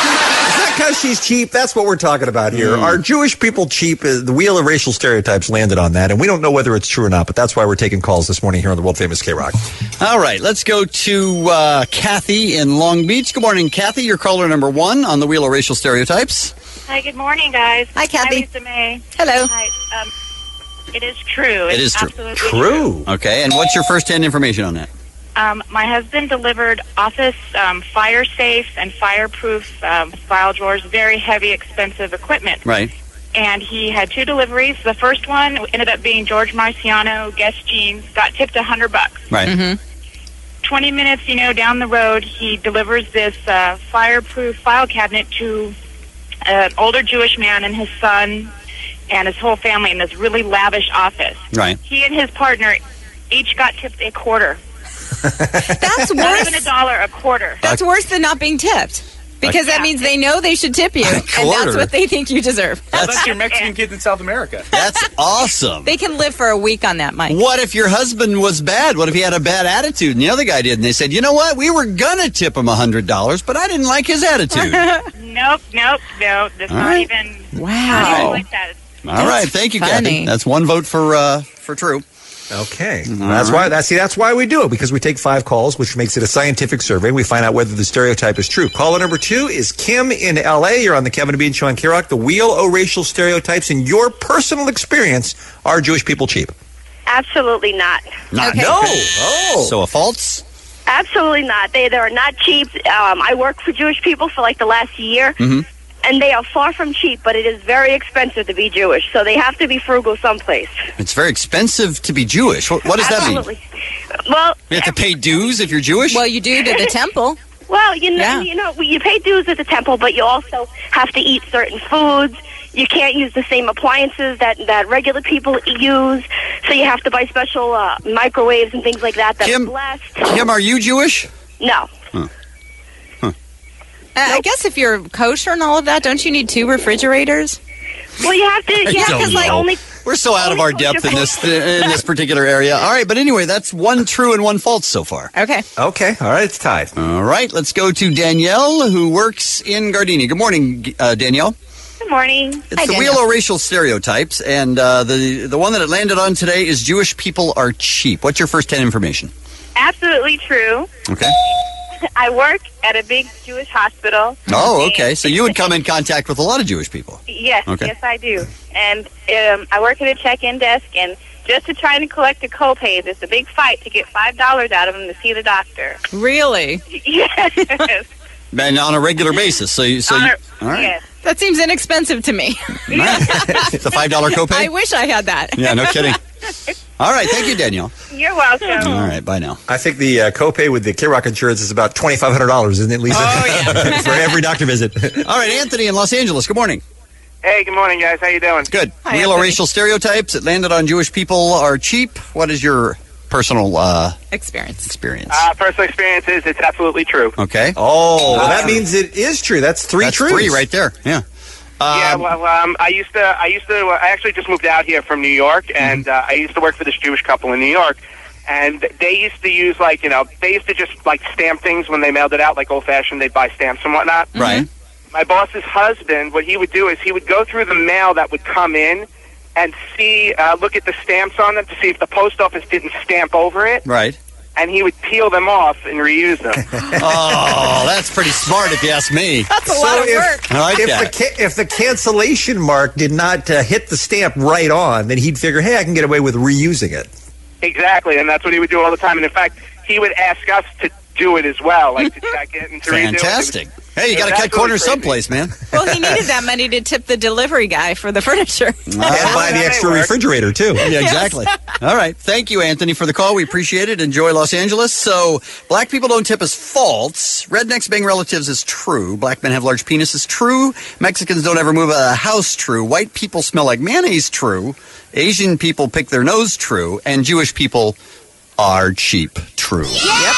is that because she's cheap? That's what we're talking about here. Mm. Are Jewish people cheap? Uh, The wheel of racial stereotypes landed on that, and we don't know whether it's true or not, but that's why we're taking calls this morning here on the world-famous K-Rock. All right, let's go to uh, Kathy in Long Beach. Good morning, Kathy. You're caller number one on the Wheel of Racial Stereotypes. Hi, good morning, guys. Hi, Kathy. Hi, Lisa May. Hello. Hi. Um, it is true. It It's is true. absolutely True. Okay, and what's your first-hand information on that? Um, my husband delivered office um, fire safe and fireproof um, file drawers, very heavy, expensive equipment. Right. And he had two deliveries. The first one ended up being George Marciano, Guess Jeans, got tipped a hundred bucks. Right. Mm-hmm. Twenty minutes, you know, down the road, he delivers this uh, fireproof file cabinet to an older Jewish man and his son and his whole family in this really lavish office. Right. He and his partner each got tipped a quarter. That's Not worse. even a dollar, a quarter. That's worse than not being tipped. Because that means they know they should tip you, and that's quarter. what they think you deserve. That's your Mexican kids in South America. That's awesome. They can live for a week on that, Mike. What if your husband was bad? What if he had a bad attitude and the other guy did? And they said, you know what? We were going to tip him one hundred dollars, but I didn't like his attitude. Nope, nope, no. That's All not right. even. Wow. Not even like that. All right. Thank you, Kathy. funny. That's one vote for uh, for true. Okay. That's why that's see that's why we do it, because we take five calls, which makes it a scientific survey. We find out whether the stereotype is true. Caller number two is Kim in L A. You're on the Kevin and Bean Show on K-Rock. The wheel of racial stereotypes in your personal experience. Are Jewish people cheap? Absolutely not. Not Okay. No. Oh. So a false? Absolutely not. They they are not cheap. Um, I work for Jewish people for like the last year, Mm-hmm. and they are far from cheap, but it is very expensive to be Jewish, so they have to be frugal someplace. It's very expensive to be Jewish. What, what does Absolutely. that mean? Well, You have to pay dues if you're Jewish? Well, you do to the temple. Well, you know, Yeah. you know, you pay dues at the temple, but you also have to eat certain foods. You can't use the same appliances that, that regular people use, so you have to buy special uh, microwaves and things like that that Kim, are blessed. Kim, are you Jewish? No. Uh, I guess if you're kosher and all of that, don't you need two refrigerators? Well, you have to. I Yeah, don't because like know. only. We're so out of our depth in this in this particular area. All right, but anyway, that's one true and one false so far. Okay. Okay. All right. It's tied. All right. Let's go to Danielle, who works in Gardenia. Good morning, uh, Danielle. Good morning. It's the wheel of racial stereotypes, and uh, the the one that it landed on today is Jewish people are cheap. What's your first ten information? Absolutely true. Okay. I work at a big Jewish hospital. Oh, okay. So you would come in contact with a lot of Jewish people. Yes, Okay. yes, I do. And um, I work at a check-in desk, and just to try to collect a copay, it's a big fight to get five dollars out of them to see the doctor. Really? Yes. And on a regular basis. So you, so you, all right. Yes. That seems inexpensive to me. It's a five dollar copay? I wish I had that. Yeah, no kidding. All right. Thank you, Danielle. You're welcome. All right. Bye now. I think the uh, copay with the K-Rock insurance is about twenty-five hundred dollars, isn't it, Lisa? Oh, yeah. For every doctor visit. All right, Anthony in Los Angeles. Good morning. Hey, good morning, guys. How you doing? Good. Hi, Real or Anthony. racial stereotypes that landed on Jewish people are cheap. What is your personal uh, experience? Experience. Uh, personal experience is it's absolutely true. Okay. Oh, well, that Um, means it is true. That's three That's truths. three right there. Yeah. yeah, well, um, I used to, I used to, I actually just moved out here from New York, and uh, I used to work for this Jewish couple in New York, and they used to use like, you know, they used to just like stamp things when they mailed it out, like old fashioned. They'd buy stamps and whatnot. Right. My boss's husband, what he would do is he would go through the mail that would come in and see, uh, look at the stamps on them to see if the post office didn't stamp over it, Right. and he would peel them off and reuse them. Oh, that's pretty smart if you ask me. That's a So lot of if, work. I like if that. the ca- if the cancellation mark did not uh, hit the stamp right on, then he'd figure, hey, I can get away with reusing it. Exactly, and that's what he would do all the time. And in fact, he would ask us to do it as well, like to check it and to redo it. Fantastic. It was- Hey, you it got to was cut absolutely corners crazy. someplace, man. Well, he needed that money to tip the delivery guy for the furniture. And buy the that extra may work. refrigerator, too. Yeah, exactly. All right. Thank you, Anthony, for the call. We appreciate it. Enjoy Los Angeles. So, black people don't tip is false. Rednecks bang relatives is true. Black men have large penises, true. Mexicans don't ever move out of the house, true. White people smell like mayonnaise, true. Asian people pick their nose, true. And Jewish people are cheap, true. Yep.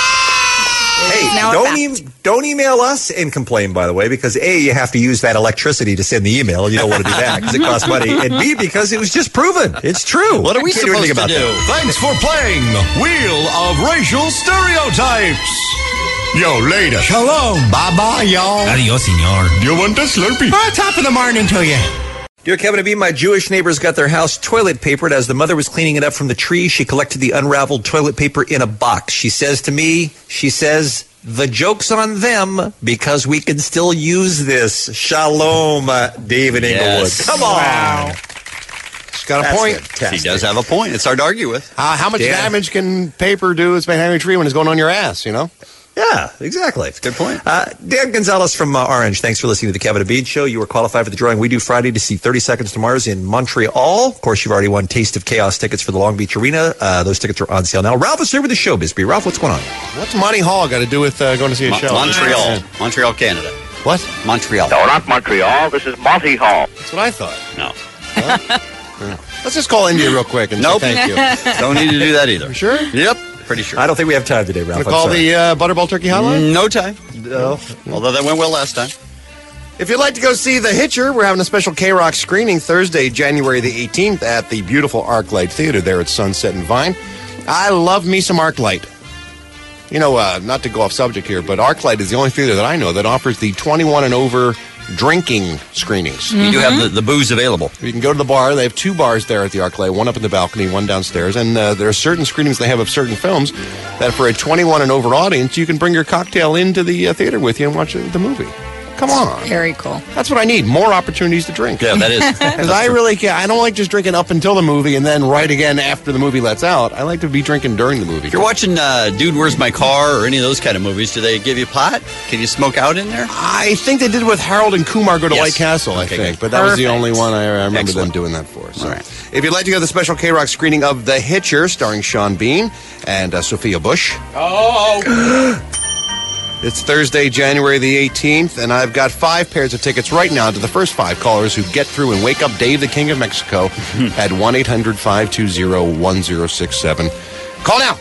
Hey, Now a don't, fact. e- don't email us and complain, by the way, because A, you have to use that electricity to send the email, and you don't want to do that because it costs money. And B, because it was just proven. It's true. What are we Can't do supposed anything to about do? that. Thanks for playing Wheel of Racial Stereotypes. Yo, later. Shalom. Bye-bye, y'all. Adios, senor. You want a Slurpee? Oh, top of the morning to you. Dear Kevin and B, my Jewish neighbors got their house toilet papered. As the mother was cleaning it up from the tree, she collected the unraveled toilet paper in a box. She says to me, she says, the joke's on them because we can still use this. Shalom, uh, David Englewood. Englewood. Come on. Wow. She's got a That's point. fantastic. He does have a point. It's hard to argue with. Uh, how much Dan. damage can paper do as behind a tree when it's going on your ass, you know? Yeah, exactly. Good point. Uh, Dan Gonzalez from uh, Orange, thanks for listening to the Kevin and Bean Show. You were qualified for the drawing we do Friday to see thirty Seconds to Mars in Montreal. Of course, you've already won Taste of Chaos tickets for the Long Beach Arena. Uh, those tickets are on sale now. Ralph is here with the showbiz. B. Ralph, what's going on? What's Monty Hall got to do with uh, going to see a Mo- show? Montreal. Montreal, Canada. What? Montreal. No, not Montreal. This is Monty Hall. That's what I thought. No. Let's just call India real quick and Nope. say thank you. Don't need to do that either. You sure? Yep. Pretty sure. I don't think we have time today, Ralph. Want to I'm call sorry. the uh, Butterball Turkey Hotline? No time. No. Although that went well last time. If you'd like to go see The Hitcher, we're having a special K-Rock screening Thursday, January the eighteenth at the beautiful ArcLight Theater there at Sunset and Vine. I love me some ArcLight. You know, uh, not to go off subject here, but ArcLight is the only theater that I know that offers the twenty-one and over drinking screenings. You do have the, the booze available. You can go to the bar. They have two bars there at the ArcLight, one up in the balcony, one downstairs. And uh, there are certain screenings they have of certain films that for a twenty-one and over audience, you can bring your cocktail into the uh, theater with you and watch uh, the movie. Come on. Very cool. That's what I need. More opportunities to drink. Yeah, that is. Because I really can't. I don't like just drinking up until the movie and then right again after the movie lets out. I like to be drinking during the movie. If you're watching uh, Dude, Where's My Car or any of those kind of movies, do they give you pot? Can you smoke out in there? I think they did it with Harold and Kumar Go to Yes. White Castle, I Okay, think. good. But that was the Perfect. only one I, I remember Excellent. them doing that for. So. All right. If you'd like to go to the special K-Rock screening of The Hitcher, starring Sean Bean and uh, Sophia Bush. Oh! It's Thursday, January the eighteenth, and I've got five pairs of tickets right now to the first five callers who get through and wake up Dave the King of Mexico at one eight hundred five two zero one zero six seven. Call now.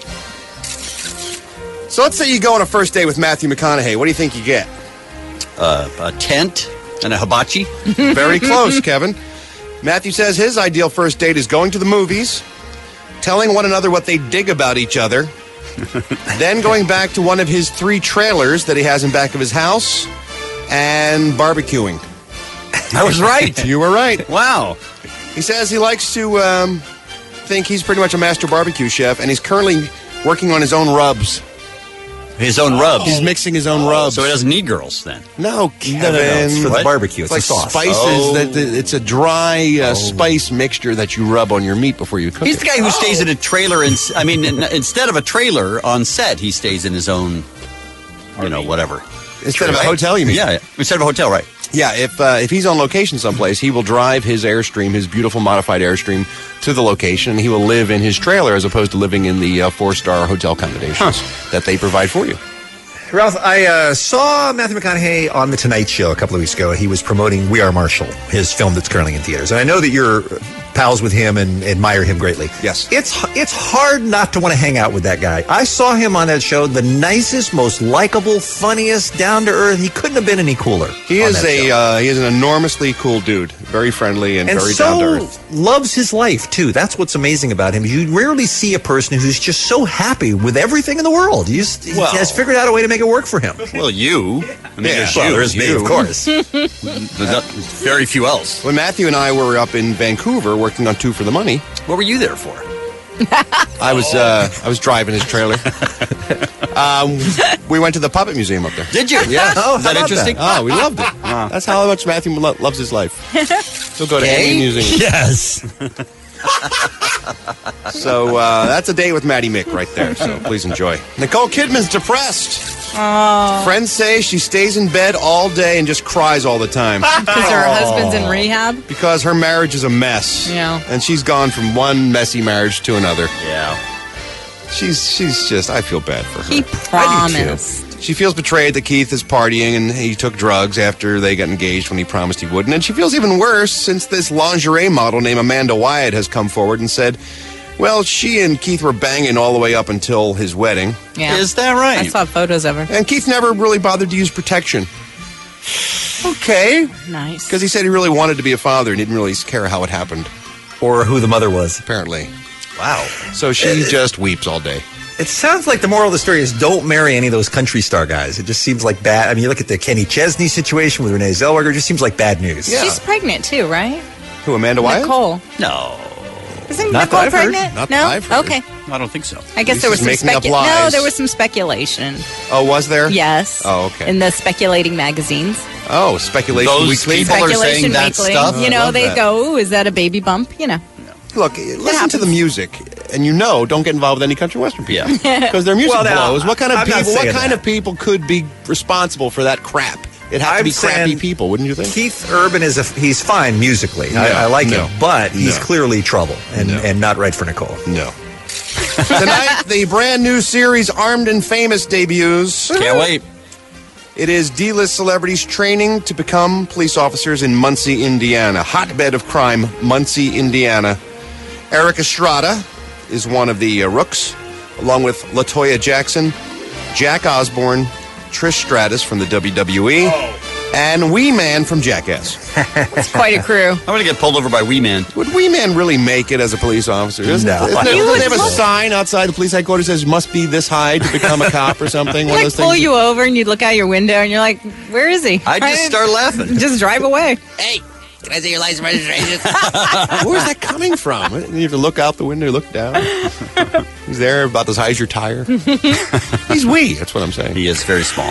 So let's say you go on a first date with Matthew McConaughey. What do you think you get? Uh, a tent and a hibachi? Very close, Kevin. Matthew says his ideal first date is going to the movies, telling one another what they dig about each other, then going back to one of his three trailers that he has in back of his house, and barbecuing. I was right. You were right. Wow. He says he likes to um, think he's pretty much a master barbecue chef, and he's currently working on his own rubs. His own rubs? He's mixing his own rubs. So he doesn't need girls then? No, Kevin. No, no, no. It's for the What? barbecue. It's like a sauce. spices. Oh. That, that it's a dry uh, spice mixture that you rub on your meat before you cook He's it. the guy who stays in a trailer. In, I mean, in, instead of a trailer on set, he stays in his own, you know, whatever. Instead of a Right? hotel, you mean? Yeah, instead of a hotel, right. Yeah, if uh, if he's on location someplace, he will drive his Airstream, his beautiful modified Airstream, to the location, and he will live in his trailer as opposed to living in the uh, four-star hotel accommodations that they provide for you. Ralph, I uh, saw Matthew McConaughey on The Tonight Show a couple of weeks ago. He was promoting We Are Marshall, his film that's currently in theaters. And I know that you're pals with him and admire him greatly. Yes. It's it's hard not to want to hang out with that guy. I saw him on that show, the nicest, most likable, funniest, down-to-earth. He couldn't have been any cooler. He on is that a show. uh, he is an enormously cool dude, very friendly and, and very so down to earth. loves his life, too. That's what's amazing about him. You rarely see a person who's just so happy with everything in the world. He, just, he Well- has figured out a way to make it work for him. Well, you. I mean, Yeah, there's well, you. there's me, you. of course. There's not, very few else. When Matthew and I were up in Vancouver working on Two for the Money, What were you there for? I was uh, I was driving his trailer. um, we went to the Puppet Museum up there. Did you? Yeah. Oh, Is how that about interesting? Oh, we loved it. That's how much Matthew lo- loves his life. He'll go to any museum. Yes. So uh, that's a date with Maddie Mick right there. So please enjoy. Nicole Kidman's depressed. Oh, Friends say she stays in bed all day and just cries all the time because her husband's in rehab. because her marriage is a mess. Yeah. And she's gone from one messy marriage to another. Yeah. She's she's just I feel bad for her. He I do too. promised. She feels betrayed that Keith is partying and he took drugs after they got engaged when he promised he wouldn't. And she feels even worse since this lingerie model named Amanda Wyatt has come forward and said, well, she and Keith were banging all the way up until his wedding. Yeah. Is that right? I saw photos of her. And Keith never really bothered to use protection. Okay. Nice. Because he said he really wanted to be a father and didn't really care how it happened, Or who the mother was. apparently. Wow. So she just weeps all day. It sounds like the moral of the story is don't marry any of those country star guys. It just seems like bad. I mean, you look at the Kenny Chesney situation with Renee Zellweger, it just seems like bad news. Yeah. She's pregnant too, right? Who, Amanda Wyatt? Nicole. No. Isn't Not that Nicole I've heard. pregnant? Not no. that I've heard. Okay. I don't think so. I guess there was some Lisa's making up specu- No, lies. there was some speculation. Oh, was there? Yes. Oh, okay. In the speculating magazines. Oh, Speculation Those Weekly. people are Speculation saying that Weekly. stuff? You I know, love they that. go, "Ooh, is that a baby bump?" You know. Look, listen to the music, and you know, don't get involved with any country western people. Yeah. Because their music Well, now, blows. What kind of I'm not people? What saying kind that. of people could be responsible for that crap? It has to I'm be crappy saying people, wouldn't you think? Keith Urban is a he's fine musically. No, I, I like no, him, but he's no. clearly trouble and, No. and not right for Nicole. No. Tonight, the brand new series Armed and Famous debuts. Can't wait. It is D-list celebrities training to become police officers in Muncie, Indiana. Hotbed of crime, Muncie, Indiana. Eric Estrada is one of the uh, rooks, along with LaToya Jackson, Jack Osborne, Trish Stratus from the W W E, and Wee Man from Jackass. It's quite a crew. I'm going to get pulled over by Wee Man. Would Wee Man really make it as a police officer? Isn't, No. isn't there, You doesn't would they have a look- sign outside the police headquarters that says must be this high to become a cop or something? One Like of those pull things. you over and you'd look out your window and you're like, "Where is he?" I just start laughing. Just drive away. Hey, can I see your license registration? Where's that coming from? You have to look out the window, look down. He's there about as high as your tire. He's wee. That's what I'm saying. He is very small.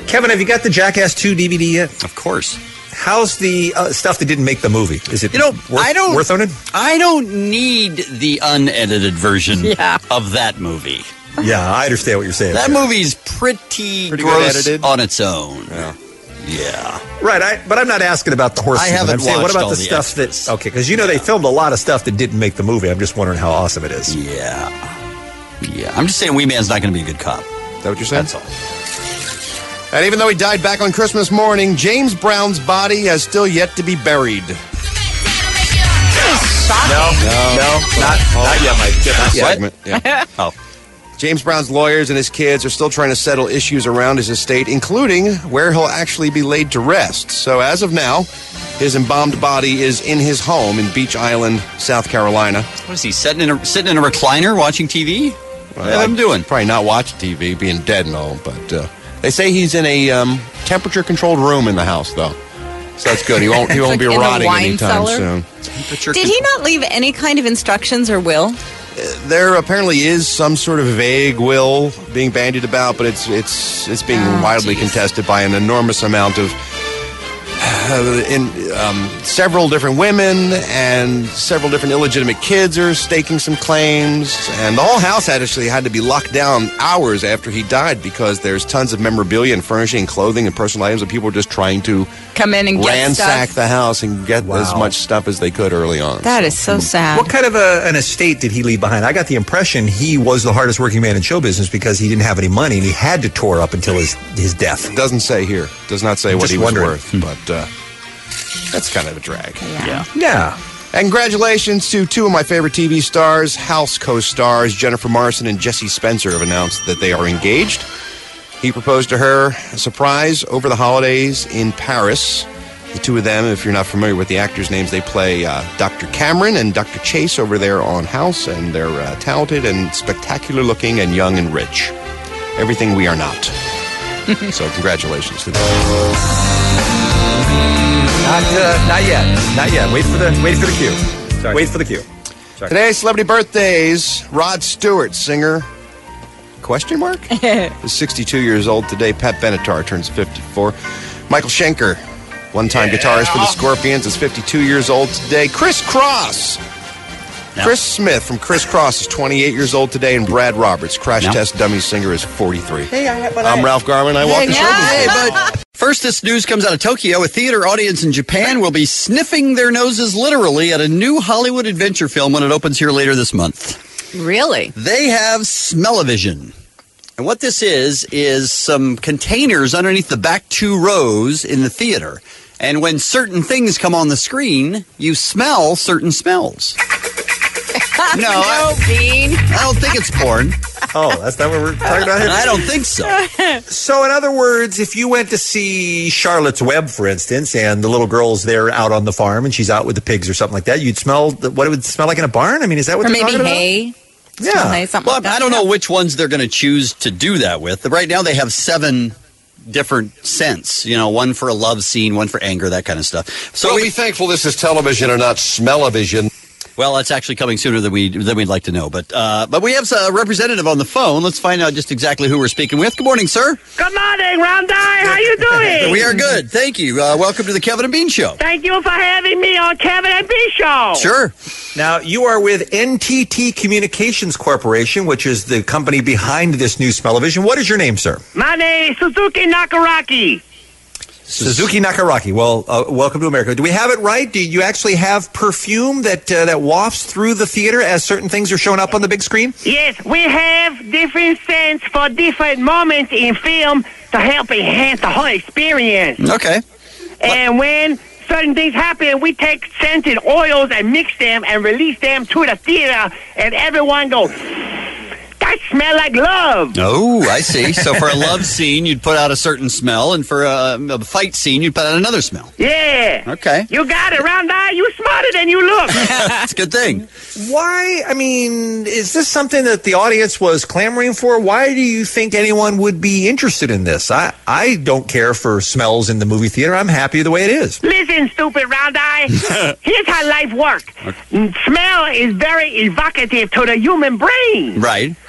Kevin, have you got the Jackass two D V D yet? Of course. How's the uh, stuff that didn't make the movie? Is it You know, worth, I don't worth owning? I don't need the unedited version Yeah. of that movie. Yeah, I understand what you're saying. That movie's pretty, Pretty good gross edited. on its own. Yeah. Yeah. Right, I, but I'm not asking about the horse I scene. haven't I'm saying, what watched about all the the stuff extras. that... Okay, because you know they filmed a lot of stuff that didn't make the movie. I'm just wondering how awesome it is. Yeah. Yeah. I'm just saying Wee Man's not going to be a good cop. Is that what you're saying? That's all. And even though he died back on Christmas morning, James Brown's body has still yet to be buried. No, no, not, not yet, Mike. Different segment. Yeah. Oh. James Brown's lawyers and his kids are still trying to settle issues around his estate, including where he'll actually be laid to rest. So as of now, his embalmed body is in his home in Beach Island, South Carolina. What is he, sitting in a, sitting in a recliner watching T V? What am I doing? Probably not watching T V, being dead and all, but uh, they say he's in a um, temperature-controlled room in the house, though. So that's good. He won't, he won't Like be in a rotting wine anytime cellar? soon. Did he not leave any kind of instructions or will? There apparently is some sort of vague will being bandied about, but it's it's it's being Oh, widely geez. contested by an enormous amount of uh, in um, several different women and several different illegitimate kids are staking some claims, and the whole house had actually had to be locked down hours after he died because there's tons of memorabilia and furnishing and clothing and personal items, and people were just trying to Come in and get ransack stuff. the house and get Wow. as much stuff as they could early on. That is so sad. What kind of a, an estate did he leave behind? I got the impression he was the hardest working man in show business because he didn't have any money and he had to tour up until his, his death. Doesn't say here. Does not say I'm what just he was wondering. worth, but uh, that's kind of a drag. Yeah. Yeah. And congratulations to two of my favorite T V stars, House co-stars Jennifer Morrison and Jesse Spencer have announced that they are engaged. He proposed to her a surprise over the holidays in Paris. The two of them, if you're not familiar with the actors' names, they play uh, Doctor Cameron and Doctor Chase over there on House, and they're uh, talented and spectacular looking and young and rich. Everything we are not. So congratulations to them. Not, uh, not yet. Not yet. Wait for the wait for the cue. Sorry. Wait for the cue. Sorry. Today's celebrity birthdays: Rod Stewart, singer. Question mark? Is sixty-two years old today. Pat Benatar turns fifty-four. Michael Schenker, one-time guitarist for the Scorpions, is fifty-two years old today. Chris Cross. No. Chris Smith from Chris Cross is twenty-eight years old today, and Brad Roberts, Crash No. Test Dummy singer, is forty-three. Hey, I, but I'm Ralph Garman. I walk the show. Hey, but first, this news comes out of Tokyo. A theater audience in Japan will be sniffing their noses literally at a new Hollywood adventure film when it opens here later this month. Really? They have smell-o-vision. And what this is, is some containers underneath the back two rows in the theater. And when certain things come on the screen, you smell certain smells. No, no, I, Bean. I don't think it's porn. Oh, that's not what we're talking about here? I don't think so. So, in other words, if you went to see Charlotte's Web, for instance, and the little girl's there out on the farm and she's out with the pigs or something like that, you'd smell the, what it would smell like in a barn? I mean, is that what Or they're maybe talking about? hay. Yeah. Smell hay, something Well, like that. I don't know which ones they're going to choose to do that with. Right now, they have seven different scents. You know, one for a love scene, one for anger, that kind of stuff. So So we, be thankful this is television and not smell-o-vision. well, it's actually coming sooner than we than we'd like to know. But uh, but we have a representative on the phone. Let's find out just exactly who we're speaking with. Good morning, sir. Good morning, Rondi. How you doing? We are good. Thank you. Uh, welcome to the Kevin and Bean Show. Thank you for having me on Kevin and B Show. Sure. Now, you are with N T T Communications Corporation, which is the company behind this new smell-o-vision. What is your name, sir? My name is Suzuki Nakaraki. Suzuki Nakaraki. Well, uh, welcome to America. Do we have it right? Do you actually have perfume that uh, that wafts through the theater as certain things are showing up on the big screen? Yes, we have different scents for different moments in film to help enhance the whole experience. Okay. And when certain things happen, we take scented oils and mix them and release them to the theater, and everyone goes, that smell like love. Oh, I see. So for a love scene, you'd put out a certain smell, and for a, a fight scene, you'd put out another smell. Yeah. Okay. You got it, Rondi. You smarter than you look. That's a good thing. Why? I mean, is this something that the audience was clamoring for? Why do you think anyone would be interested in this? I, I don't care for smells in the movie theater. I'm happy the way it is. Listen, stupid Rondi. Here's how life works. Smell is very evocative to the human brain. Right.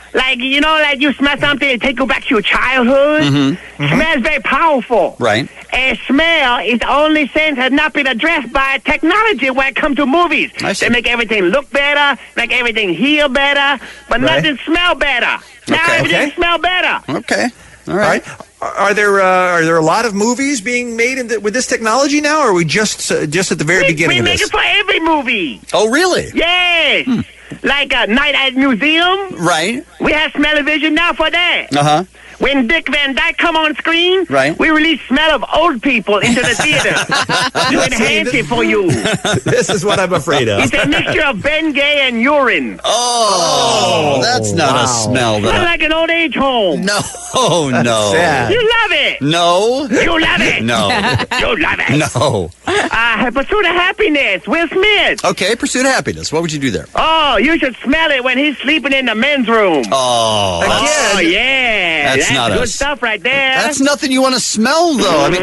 like, you know, like you smell something and take you back to your childhood. Mm-hmm. Smell is very powerful. Right. And smell is the only sense has not been addressed by technology when it comes to movies. They make everything look better, make everything heal better, but Right. nothing smell better. Now Okay. everything Okay. smell better. Okay. All right. Are, are there uh, are there a lot of movies being made in the, with this technology now, or are we just uh, just at the very We, beginning we of make this? it for every movie. Oh, really? Yes. Like a Night at Museum. Right. We have smell-o-vision now for that. Uh-huh. When Dick Van Dyke come on screen, Right. we release smell of old people into the theater to enhance it for you. This is what I'm afraid of. It's a mixture of Bengay and urine. Oh, that's not wow. a smell. Smell That like an old age home. No. Oh, no. sad. You love it. No. You love it. No. You love it. No. Uh, Pursuit of Happiness, Will Smith. Okay, Pursuit of Happiness. What would you do there? Oh, you should smell it when he's sleeping in the men's room. Oh. Oh, that's- yeah. That's not good us. stuff right there. That's nothing you want to smell, though. I mean,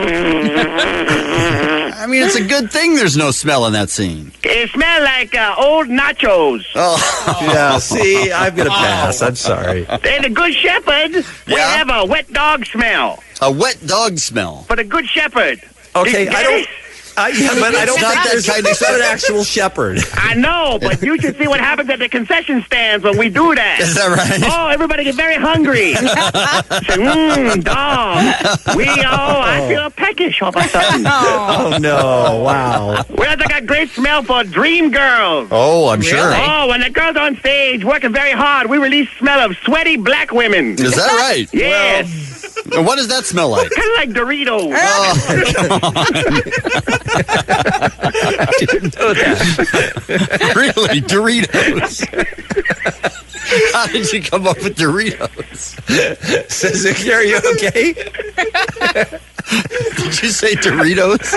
I mean, it's a good thing there's no smell in that scene. It smells like uh, old nachos. Oh. Yeah, see, I'm going to pass. I'm sorry. And the Good Shepherd, we Yeah. have a wet dog smell. A wet dog smell. For the Good Shepherd. Okay, Did you I get don't. it? Uh, yeah, but I don't It's not think that there's kind of it's not an actual shepherd. I know, but you should see what happens at the concession stands when we do that. Is that right? Oh, everybody get very hungry. Say, mmm, dog. We, oh, I feel peckish all of a sudden. Oh no! Wow. We also got great smell for Dream Girls. Oh, I'm sure. Oh, when the girls on stage working very hard, we release smell of sweaty black women. Is that right? Yes. And what does that smell like? Kind of like Doritos. Oh, come on. I didn't know that. Really? Doritos? How did you come up with Doritos? Suzuki, are you okay? Did you say Doritos?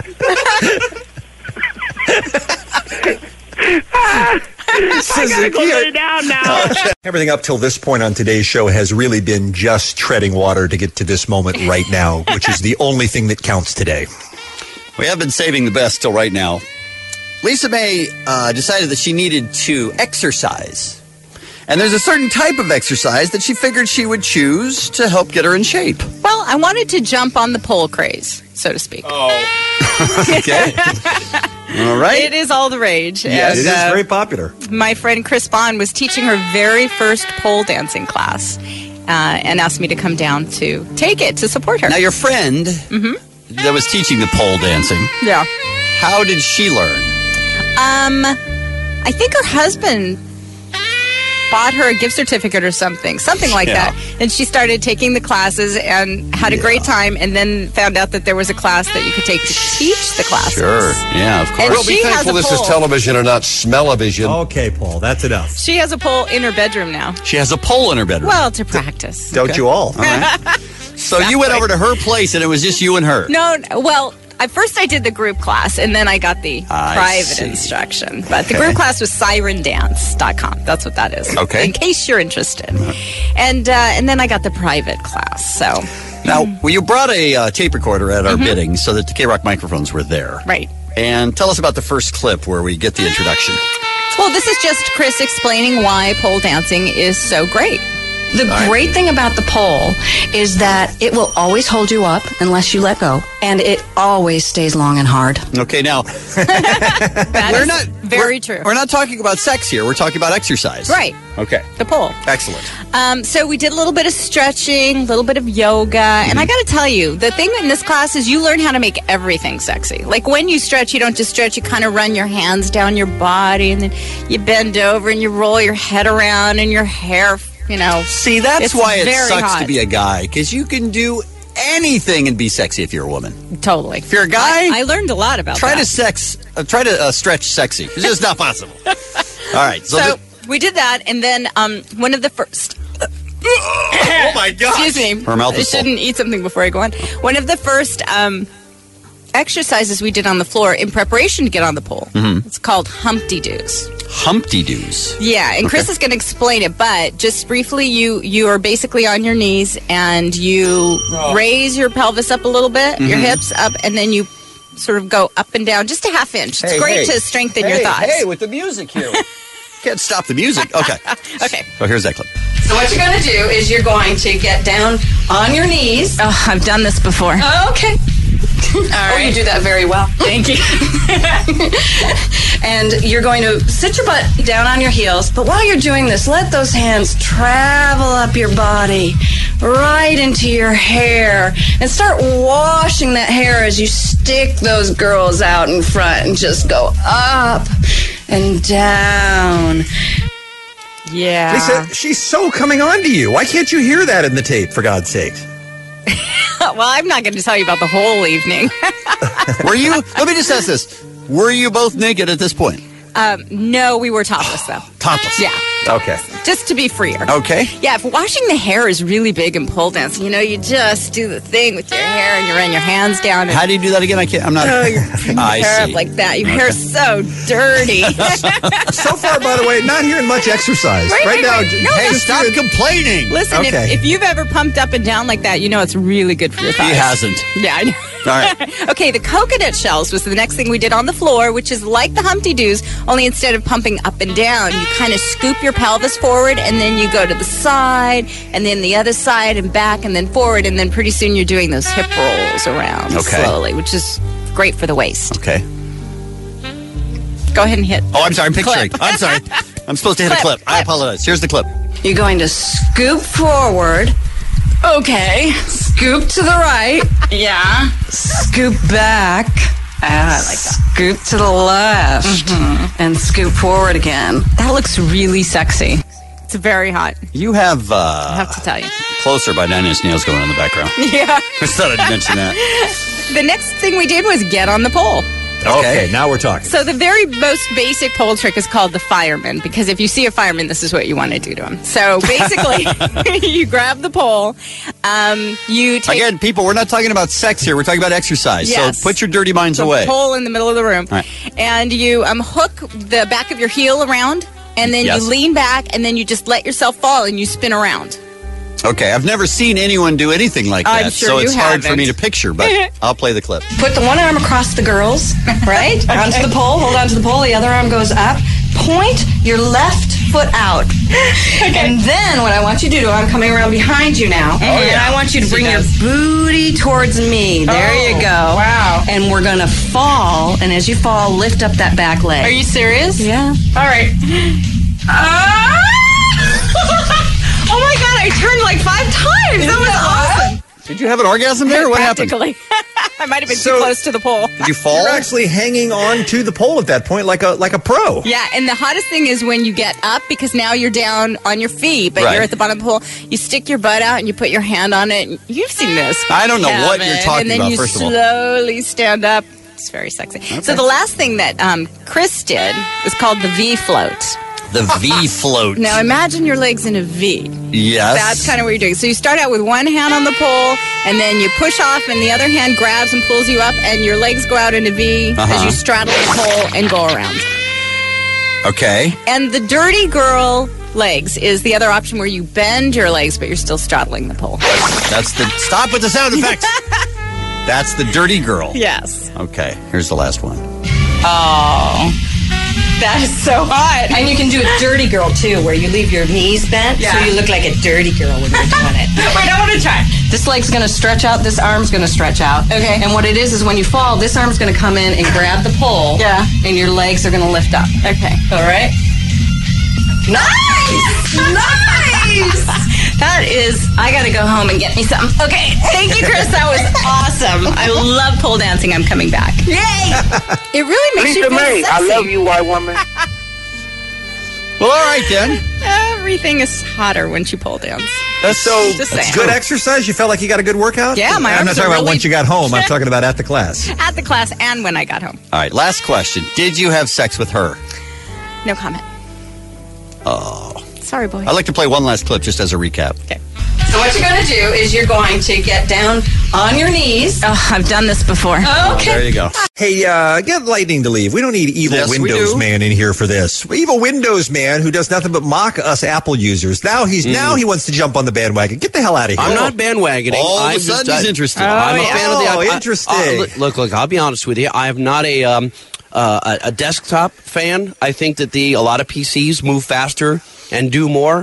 I gotta go lay down now. Everything up till this point on today's show has really been just treading water to get to this moment right now, which is the only thing that counts today. We have been saving the best till right now. Lisa May uh, decided that she needed to exercise. And there's a certain type of exercise that she figured she would choose to help get her in shape. Well, I wanted to jump on the pole craze, so to speak. Oh. Okay. All right. It is all the rage. Yes, And, it is uh, very popular. My friend Chris Bond was teaching her very first pole dancing class uh, and asked me to come down to take it to support her. Now, your friend Mm-hmm. that was teaching the pole dancing, Yeah. how did she learn? Um, I think her husband bought her a gift certificate or something, something like Yeah. that. And she started taking the classes and had a great time, and then found out that there was a class that you could take to teach the classes. Sure. Yeah, of And We'll be she has thankful a this is pole. television and not smell-o-vision. Okay, Paul, that's enough. She has a pole in her bedroom now. She has a pole in her bedroom. Well, to practice. Don't you all? All right. So you went over to her place and it was just you and her. No, no, well, at first I did the group class, and then I got the I private see. instruction. But the Okay. group class was siren dance dot com. That's what that is. Okay. In case you're interested. And uh, and then I got the private class. So, Now, well, you brought a uh, tape recorder at our Mhm. bidding so that the K-Rock microphones were there. right. And tell us about the first clip where we get the introduction. Well, this is just Chris explaining why pole dancing is so great. The great thing about the pole is that it will always hold you up unless you let go, and it always stays long and hard. Okay, now, That we're is not very we're, true. We're not talking about sex here. We're talking about exercise. Right. Okay. The pole. Excellent. Um, so we did a little bit of stretching, a little bit of yoga, and I got to tell you, the thing in this class is you learn how to make everything sexy. Like when you stretch, you don't just stretch; you kind of run your hands down your body, and then you bend over and you roll your head around, and your hair, you know. See, that's it's why it very sucks hot. to be a guy, because you can do anything and be sexy if you're a woman. Totally. If you're a guy, I, I learned a lot about try that. to sex, uh, try to uh, stretch sexy. It's just not possible. All right. So, So, the- we did that, and then um, one of the first. oh my God! Excuse me. Her mouth I is full. shouldn't eat something before I go on. One of the first um, exercises we did on the floor in preparation to get on the pole. Mhm. It's called Humpty Doos. Humpty Doos. Yeah, and Chris Okay. is going to explain it, but just briefly, you you are basically on your knees and you Oh. raise your pelvis up a little bit, your Mhm. hips up, and then you sort of go up and down just a half inch. It's Hey, great hey. to strengthen Hey, your thighs. Hey, with the music here. Can't stop the music. Okay. Okay. So here's that clip. So what you're going to do is you're going to get down on your knees. Oh, I've done this before. Oh, okay. All right. Oh, you do that very well. Thank you. And you're going to sit your butt down on your heels, but while you're doing this, let those hands travel up your body, right into your hair, and start washing that hair as you stick those girls out in front and just go up and down. Yeah. Lisa, she's so coming on to you. Why can't you hear that in the tape, for God's sake? Well, I'm not going to tell you about the whole evening. Were you, let me just ask this. Were you both naked at this point? Um, no, we were topless, though. Topless? Yeah. Okay. Just to be freer. Okay. Yeah, if washing the hair is really big in pole dancing, you know, you just do the thing with your hair and you run your hands down. And, How do you do that again? I can't, I'm not. Oh, you're putting your I hair see. up like that. Your Okay. hair's so dirty. So far, by the way, not hearing much exercise. Right, right, now, right. No, Hey, that's stop good. complaining. Listen, Okay. if, if you've ever pumped up and down like that, you know it's really good for your thighs. He hasn't. Yeah, I know. All right. Okay, the coconut shells was the next thing we did on the floor, which is like the Humpty Doos, only instead of pumping up and down, you kind of scoop your pelvis forward, and then you go to the side, and then the other side, and back, and then forward, and then pretty soon you're doing those hip rolls around Okay. slowly, which is great for the waist. Okay. Go ahead and hit. Oh, I'm sorry. I'm picturing. Clip. I'm sorry. I'm supposed to hit a Clip, clip. I apologize. Here's the clip. You're going to scoop forward. Okay. Scoop to the right. Yeah. Scoop back. Ah, I like that. Scoop to the left. And scoop forward again. That looks really sexy. It's very hot. You have, uh... I have to tell you. Closer by Nine Inch Nails going on in the background. Yeah. I just thought I'd mention that. The next thing we did was get on the pole. Okay, now we're talking. So the very most basic pole trick is called the fireman, because if you see a fireman, this is what you want to do to him. So basically, you grab the pole, um, you take Again, people, we're not talking about sex here. We're talking about exercise. Yes. So put your dirty minds the away. pole in the middle of the room, All right. and you um, hook the back of your heel around, and then Yes. you lean back, and then you just let yourself fall, and you spin around. Okay, I've never seen anyone do anything like that, I'm sure so you it's hard for haven't. me to picture, but I'll play the clip. Put the one arm across the girls, right? Onto the pole. Hold on to the pole. The other arm goes up. Point your left foot out. And then what I want you to do, I'm coming around behind you now. And I want you to bring your booty towards me. There you go. Wow. And we're going to fall. And as you fall, lift up that back leg. Are you serious? Yeah. All right. Ah! Oh my God! I turned like five times. That was awesome. Did you have an orgasm there? What happened? Practically. I might have been So- too close to the pole. Did you fall? You're actually hanging on to the pole at that point like a like a pro. Yeah, and the hottest thing is when you get up, because now you're down on your feet, but Right. you're at the bottom of the pole. You stick your butt out and you put your hand on it. And you've seen this. I don't know what Kevin. you're talking And then about, you first of all. slowly stand up. It's very sexy. So the last thing that um, Chris did is called the V float. The V float. Now imagine your legs in a V. Yes. That's kind of what you're doing. So you start out with one hand on the pole, and then you push off, and the other hand grabs and pulls you up, and your legs go out in a V Uh-huh. as you straddle the pole and go around. Okay. And the dirty girl legs is the other option where you bend your legs, but you're still straddling the pole. That's the... Stop with the sound effects. That's the dirty girl. Yes. Okay, here's the last one. Oh. That is so hot. And you can do a dirty girl, too, where you leave your knees bent, Yeah. so you look like a dirty girl when you're doing it. Wait, I want to try. This leg's going to stretch out. This arm's going to stretch out. Okay. And what it is is when you fall, this arm's going to come in and grab the pole. Yeah. And your legs are going to lift up. Okay. All right. Nice! Nice! That is, I got to go home and get me something. Okay. Thank you, Chris. That was awesome. I love pole dancing. I'm coming back. Yay! It really makes you Lisa feel May, sexy. I love you, white woman. Well, all right, then. Everything is hotter when you pole dance. That's so... Just That's saying. good exercise. You felt like you got a good workout? Yeah, my I'm arms not talking are about really- once you got home. I'm talking about at the class. At the class and when I got home. All right, last question. Did you have sex with her? No comment. Oh. Sorry, boy. I'd like to play one last clip just as a recap. Okay. So what you're going to do is you're going to get down on your knees. Oh, I've done this before. Okay. There you go. Hey, uh, get Lightning to leave. We don't need evil Yes, we Windows do. man in here for this. Evil Windows man who does nothing but mock us Apple users. Now he's now he wants to jump on the bandwagon. Get the hell out of here. I'm not bandwagoning. All of a I'm sudden just, he's I- interested. I'm Oh, a yeah. fan of the. Oh, I- I- interesting. uh, look, look, look, I'll be honest with you. I am not a um, uh, a, a desktop fan. I think that the a lot of P Cs move faster and do more.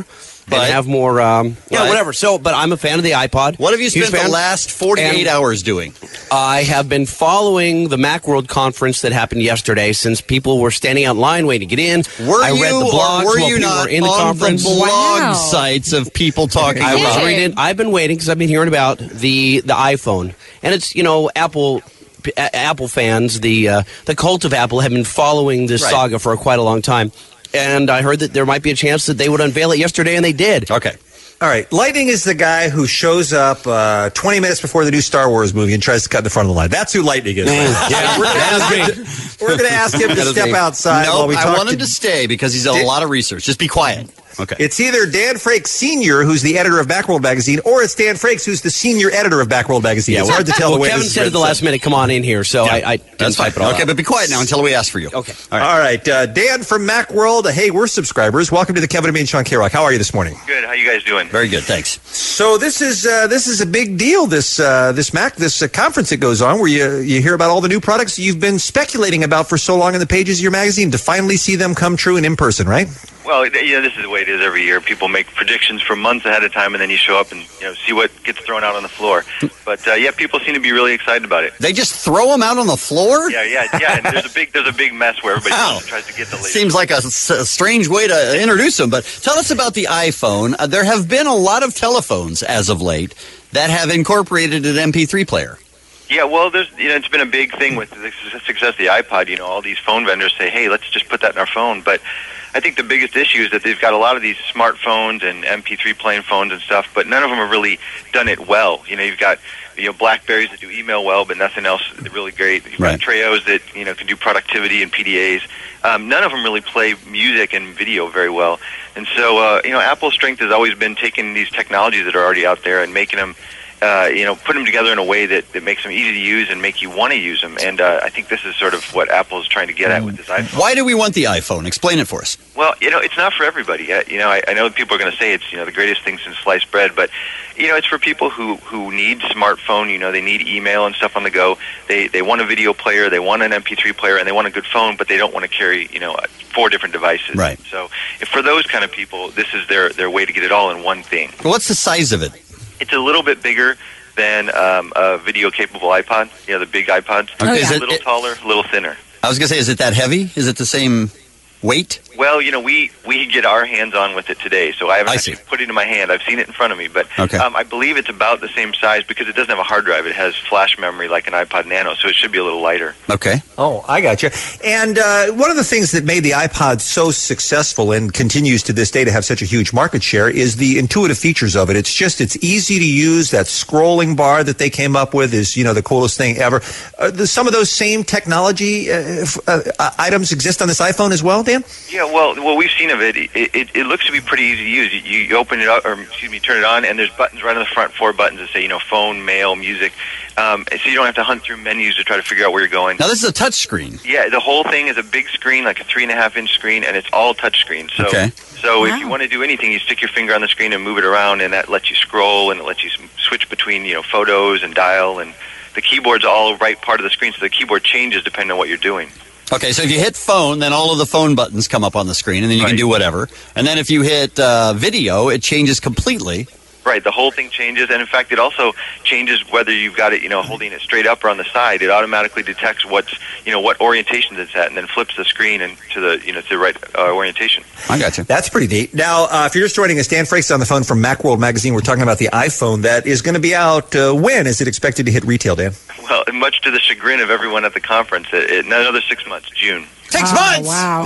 and have more, um, yeah, Right. whatever. So, but I'm a fan of the iPod. What have you Huge spent the fan. last forty-eight And hours doing? I have been following the Macworld conference that happened yesterday since people were standing out in line waiting to get in. Were I you read the blogs or were while you people not were in the on conference. the blog sites of people talking I was about it? reading. I've been waiting because I've been hearing about the the iPhone, and it's you know Apple. A- Apple fans, the uh, the cult of Apple, have been following this Right. saga for quite a long time, and I heard that there might be a chance that they would unveil it yesterday, and they did. Okay. All right. Lightning is the guy who shows up uh, twenty minutes before the new Star Wars movie and tries to cut in the front of the line. That's who Lightning is. Yeah, we're going to ask him to, we're gonna ask him to That is step me. outside Nope, while we I talk want to him to stay because he's done a lot of research. Just be quiet. Okay. It's either Dan Frakes Senior, who's the editor of Macworld Magazine, or it's Dan Frakes, who's the senior editor of Macworld Magazine. Yeah, it's well, hard to tell well, the way Kevin this is said at the written. last minute, "Come on in here," so I, I didn't That's fine. type it all Okay, out. but be quiet now until we ask for you. Okay. All right. All right. Uh, Dan from Macworld. Hey, we're subscribers. Welcome to the Kevin and Bean Sean K-Rock. How are you this morning? Good. How you guys doing? Very good. Thanks. So this is uh, this is a big deal. This uh, this Mac this uh, conference that goes on where you you hear about all the new products you've been speculating about for so long in the pages of your magazine to finally see them come true and in person, right? Well, you know, this is the way it is every year. People make predictions for months ahead of time, and then you show up and you know see what gets thrown out on the floor. But uh, yeah, people seem to be really excited about it. They just throw them out on the floor? Yeah, yeah, yeah. And there's a big there's a big mess where everybody Wow. tries to get the latest. Seems like a, s- a strange way to introduce them. But tell us about the iPhone. Uh, there have been a lot of telephones as of late that have incorporated an M P three player. Yeah, well, there's you know it's been a big thing with the su- success of the iPod. You know, all these phone vendors say, "Hey, let's just put that in our phone." But I think the biggest issue is that they've got a lot of these smartphones and M P three playing phones and stuff, but none of them have really done it well. You know, you've got you know Blackberries that do email well, but nothing else really great. You've Right. got Treos that you know can do productivity and P D As. Um, none of them really play music and video very well. And so, uh, you know, Apple's strength has always been taking these technologies that are already out there and making them. Uh, you know, put them together in a way that, that makes them easy to use and make you want to use them. And uh, I think this is sort of what Apple is trying to get at with this iPhone. Why do we want the iPhone? Explain it for us. Well, you know, it's not for everybody. Uh, you know, I, I know people are going to say it's you know the greatest thing since sliced bread, but you know, it's for people who who need smartphone. You know, they need email and stuff on the go. They they want a video player, they want an M P three player, and they want a good phone, but they don't want to carry you know uh, four different devices. Right. So, if for those kind of people, this is their their way to get it all in one thing. Well, what's the size of it? It's a little bit bigger than um, a video-capable iPod. You know, the big iPods. Okay, It's is a it- little it- taller, a little thinner. I was going to say, is it that heavy? Is it the same weight? Well, you know, we, we get our hands on with it today, so I haven't I actually see. put it in my hand. I've seen it in front of me, but Okay. um, I believe it's about the same size because it doesn't have a hard drive. It has flash memory like an iPod Nano, so it should be a little lighter. Okay. Oh, I got you. And uh, one of the things that made the iPod so successful and continues to this day to have such a huge market share is the intuitive features of it. It's just, it's easy to use. That scrolling bar that they came up with is, you know, the coolest thing ever. Uh, the, some of those same technology uh, f- uh, uh, items exist on this iPhone as well, Dan? Yeah, well, what we've seen of it, it, it, it looks to be pretty easy to use. You, you open it up, or excuse me, turn it on, and there's buttons right on the front, four buttons that say, you know, phone, mail, music. Um, so you don't have to hunt through menus to try to figure out where you're going. Now, this is a touch screen. Yeah, the whole thing is a big screen, like a three and a half inch screen, and it's all touch screen. So, Okay. so if you want to do anything, you stick your finger on the screen and move it around, and that lets you scroll and it lets you s- switch between you know photos and dial, and the keyboard's all right part of the screen, so the keyboard changes depending on what you're doing. Okay, so if you hit phone, then all of the phone buttons come up on the screen, and then you can Right. do whatever. And then if you hit uh, video, it changes completely. Right, the whole thing changes, and in fact, it also changes whether you've got it, you know, holding it straight up or on the side. It automatically detects what's, you know, what orientation it's at, and then flips the screen and to the, you know, to the right uh, orientation. I got you. That's pretty neat. Now, uh, if you're just joining us, Dan Frakes on the phone from Macworld Magazine. We're talking about the iPhone that is going to be out. Uh, when is it expected to hit retail, Dan? Well, much to the chagrin of everyone at the conference, it, it, another six months, June. Six Oh, months! wow.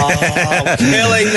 Oh, killing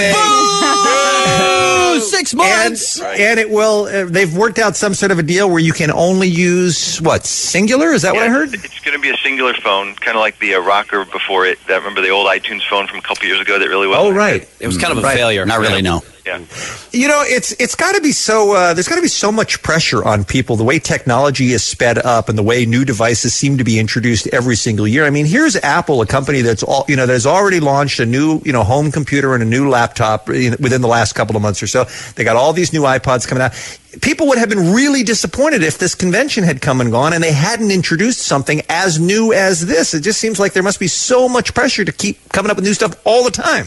me. Boo! Six months! And, and it will, uh, they've worked out some sort of a deal where you can only use, what, singular? Is that what I Yeah, heard? It's going to be a singular phone, kind of like the uh, rocker before it. That, remember the old iTunes phone from a couple years ago that really wasn't Oh, that right. good? It was kind of a Right. failure. Not really, no. Yeah. You know, it's it's got to be so. Uh, there's got to be so much pressure on people. The way technology is sped up, and the way new devices seem to be introduced every single year. I mean, here's Apple, a company that's all you know that has already launched a new you know home computer and a new laptop in, within the last couple of months or so. They got all these new iPods coming out. People would have been really disappointed if this convention had come and gone and they hadn't introduced something as new as this. It just seems like there must be so much pressure to keep coming up with new stuff all the time.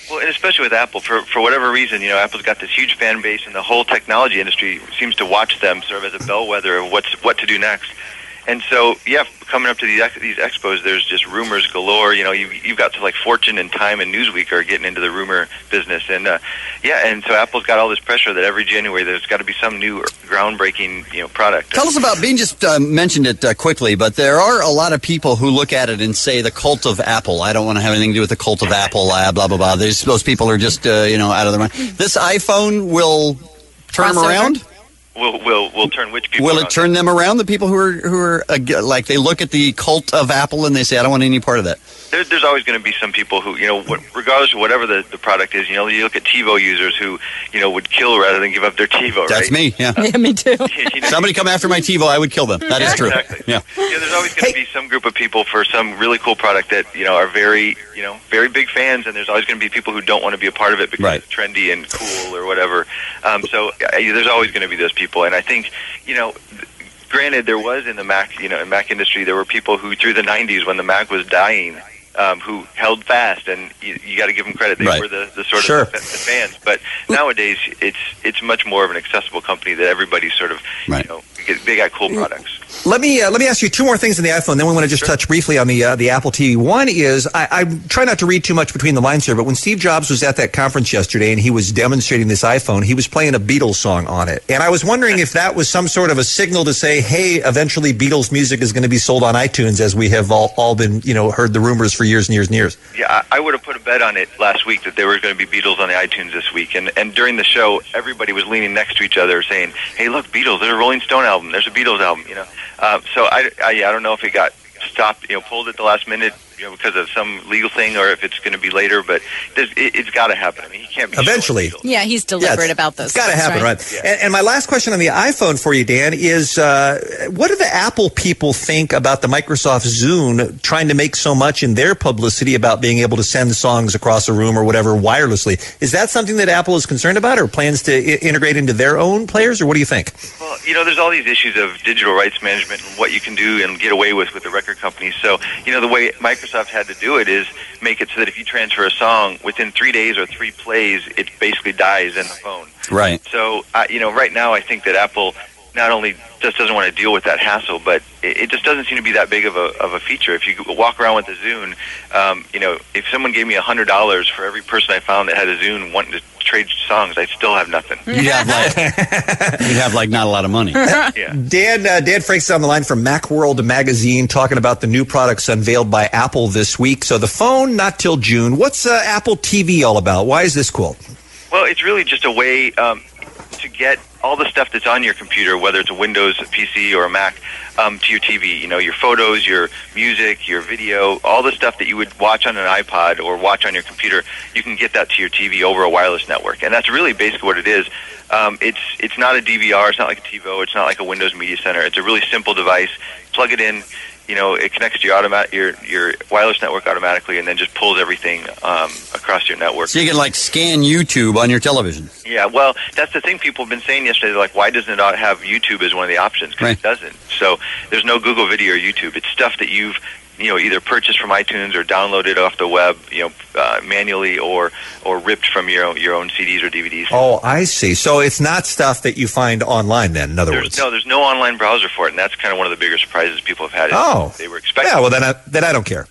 Well, and especially with Apple, for for whatever reason, you know, Apple's got this huge fan base, and the whole technology industry seems to watch them sort of as a bellwether of what's what to do next. And so, yeah, coming up to these ex- these expos, there's just rumors galore. You know, you, you've got to like Fortune and Time and Newsweek are getting into the rumor business, and uh, yeah, and so Apple's got all this pressure that every January there's got to be some new groundbreaking, you know, product. Tell us about, Bean just uh, mentioned it uh, quickly, but there are a lot of people who look at it and say the cult of Apple. I don't want to have anything to do with the cult of Apple, uh, blah, blah, blah. There's, those people are just, uh, you know, out of their mind. This iPhone will turn them around? Will will will turn which people? Will around? it turn them around? The people who are who are uh, like they look at the cult of Apple and they say, "I don't want any part of that." There, there's always going to be some people who, you know, what, regardless of whatever the, the product is, you know, you look at TiVo users who, you know, would kill rather than give up their TiVo. Right? That's me. Yeah. Yeah, me too. You know, Somebody come after my TiVo, I would kill them. That is true. Exactly. Yeah. Yeah, there's always going to be some group of people for some really cool product that, you know, are very, you know, very big fans, and there's always going to be people who don't want to be a part of it because Right. it's trendy and cool or whatever. Um, so uh, there's always going to be those people, and I think, you know, granted, there was in the Mac, you know, in Mac industry, there were people who through the nineties when the Mac was dying, um, who held fast, and you, you got to give them credit. They Right. were the, the sort Sure. of the fans. But nowadays, it's it's much more of an accessible company that everybody sort of, Right. you know, get, they got cool products. Let me uh, let me ask you two more things on the iPhone. Then we want to just touch briefly on the uh, the Apple T V. One is I, I try not to read too much between the lines here, but when Steve Jobs was at that conference yesterday and he was demonstrating this iPhone, he was playing a Beatles song on it, and I was wondering if that was some sort of a signal to say, hey, eventually Beatles music is going to be sold on iTunes, as we have all, all been you know heard the rumors for years and years and years. Yeah, I, I would have put a bet on it last week that there were going to be Beatles on the iTunes this week, and and during the show, everybody was leaning next to each other saying, "Hey, look, Beatles! There's a Rolling Stone album. There's a Beatles album." You know, uh, so I, I yeah, I don't know if it got stopped, you know, pulled at the last minute, you know, because of some legal thing, or if it's going to be later. But there's, it, it's got to happen. I mean, he can't be Eventually. Yeah, he's deliberate about those. It's got to things, happen, right? right? And, and my last question on the iPhone for you, Dan, is uh, what do the Apple people think about the Microsoft Zune trying to make so much in their publicity about being able to send songs across a room or whatever wirelessly? Is that something that Apple is concerned about or plans to I- integrate into their own players, or what do you think? Well, you know, there's all these issues of digital rights management and what you can do and get away with with the record companies. So, you know, the way Microsoft had to do it is make it so that if you transfer a song within three days or three plays, it basically dies in the phone. Right. So, uh, you know, right now I think that Apple not only just doesn't want to deal with that hassle, but it, it just doesn't seem to be that big of a of a feature. If you walk around with a Zune, um, you know, if someone gave me a hundred dollars for every person I found that had a Zune wanting to trade songs, I'd still have nothing. You'd have like you'd have like not a lot of money. Yeah. Dan, uh, Dan Frank's on the line from Macworld Magazine talking about the new products unveiled by Apple this week. So the phone, not till June. What's uh, Apple T V all about? Why is this cool? Well, it's really just a way um, to get all the stuff that's on your computer, whether it's a Windows, a P C, or a Mac, um, to your T V. You know, your photos, your music, your video, all the stuff that you would watch on an iPod or watch on your computer, you can get that to your T V over a wireless network. And that's really basically what it is. Um, it's it's not a D V R, it's not like a TiVo, it's not like a Windows Media Center. It's a really simple device. Plug it in. You know, it connects to your automat your your wireless network automatically, and then just pulls everything um, across your network. So you can like scan YouTube on your television. Yeah, well, that's the thing people have been saying yesterday. They're like, why doesn't it not have YouTube as one of the options? Because Right. it doesn't. So there's no Google Video or YouTube. It's stuff that you've, you know, either purchased from iTunes or downloaded off the web, you know, uh, manually or or ripped from your own, your own C Ds or D V Ds. Oh, I see. So it's not stuff that you find online then, in other There's, words. no, there's no online browser for it, and that's kind of one of the bigger surprises people have had. Oh. They were expecting. Yeah, well, then I, then I don't care.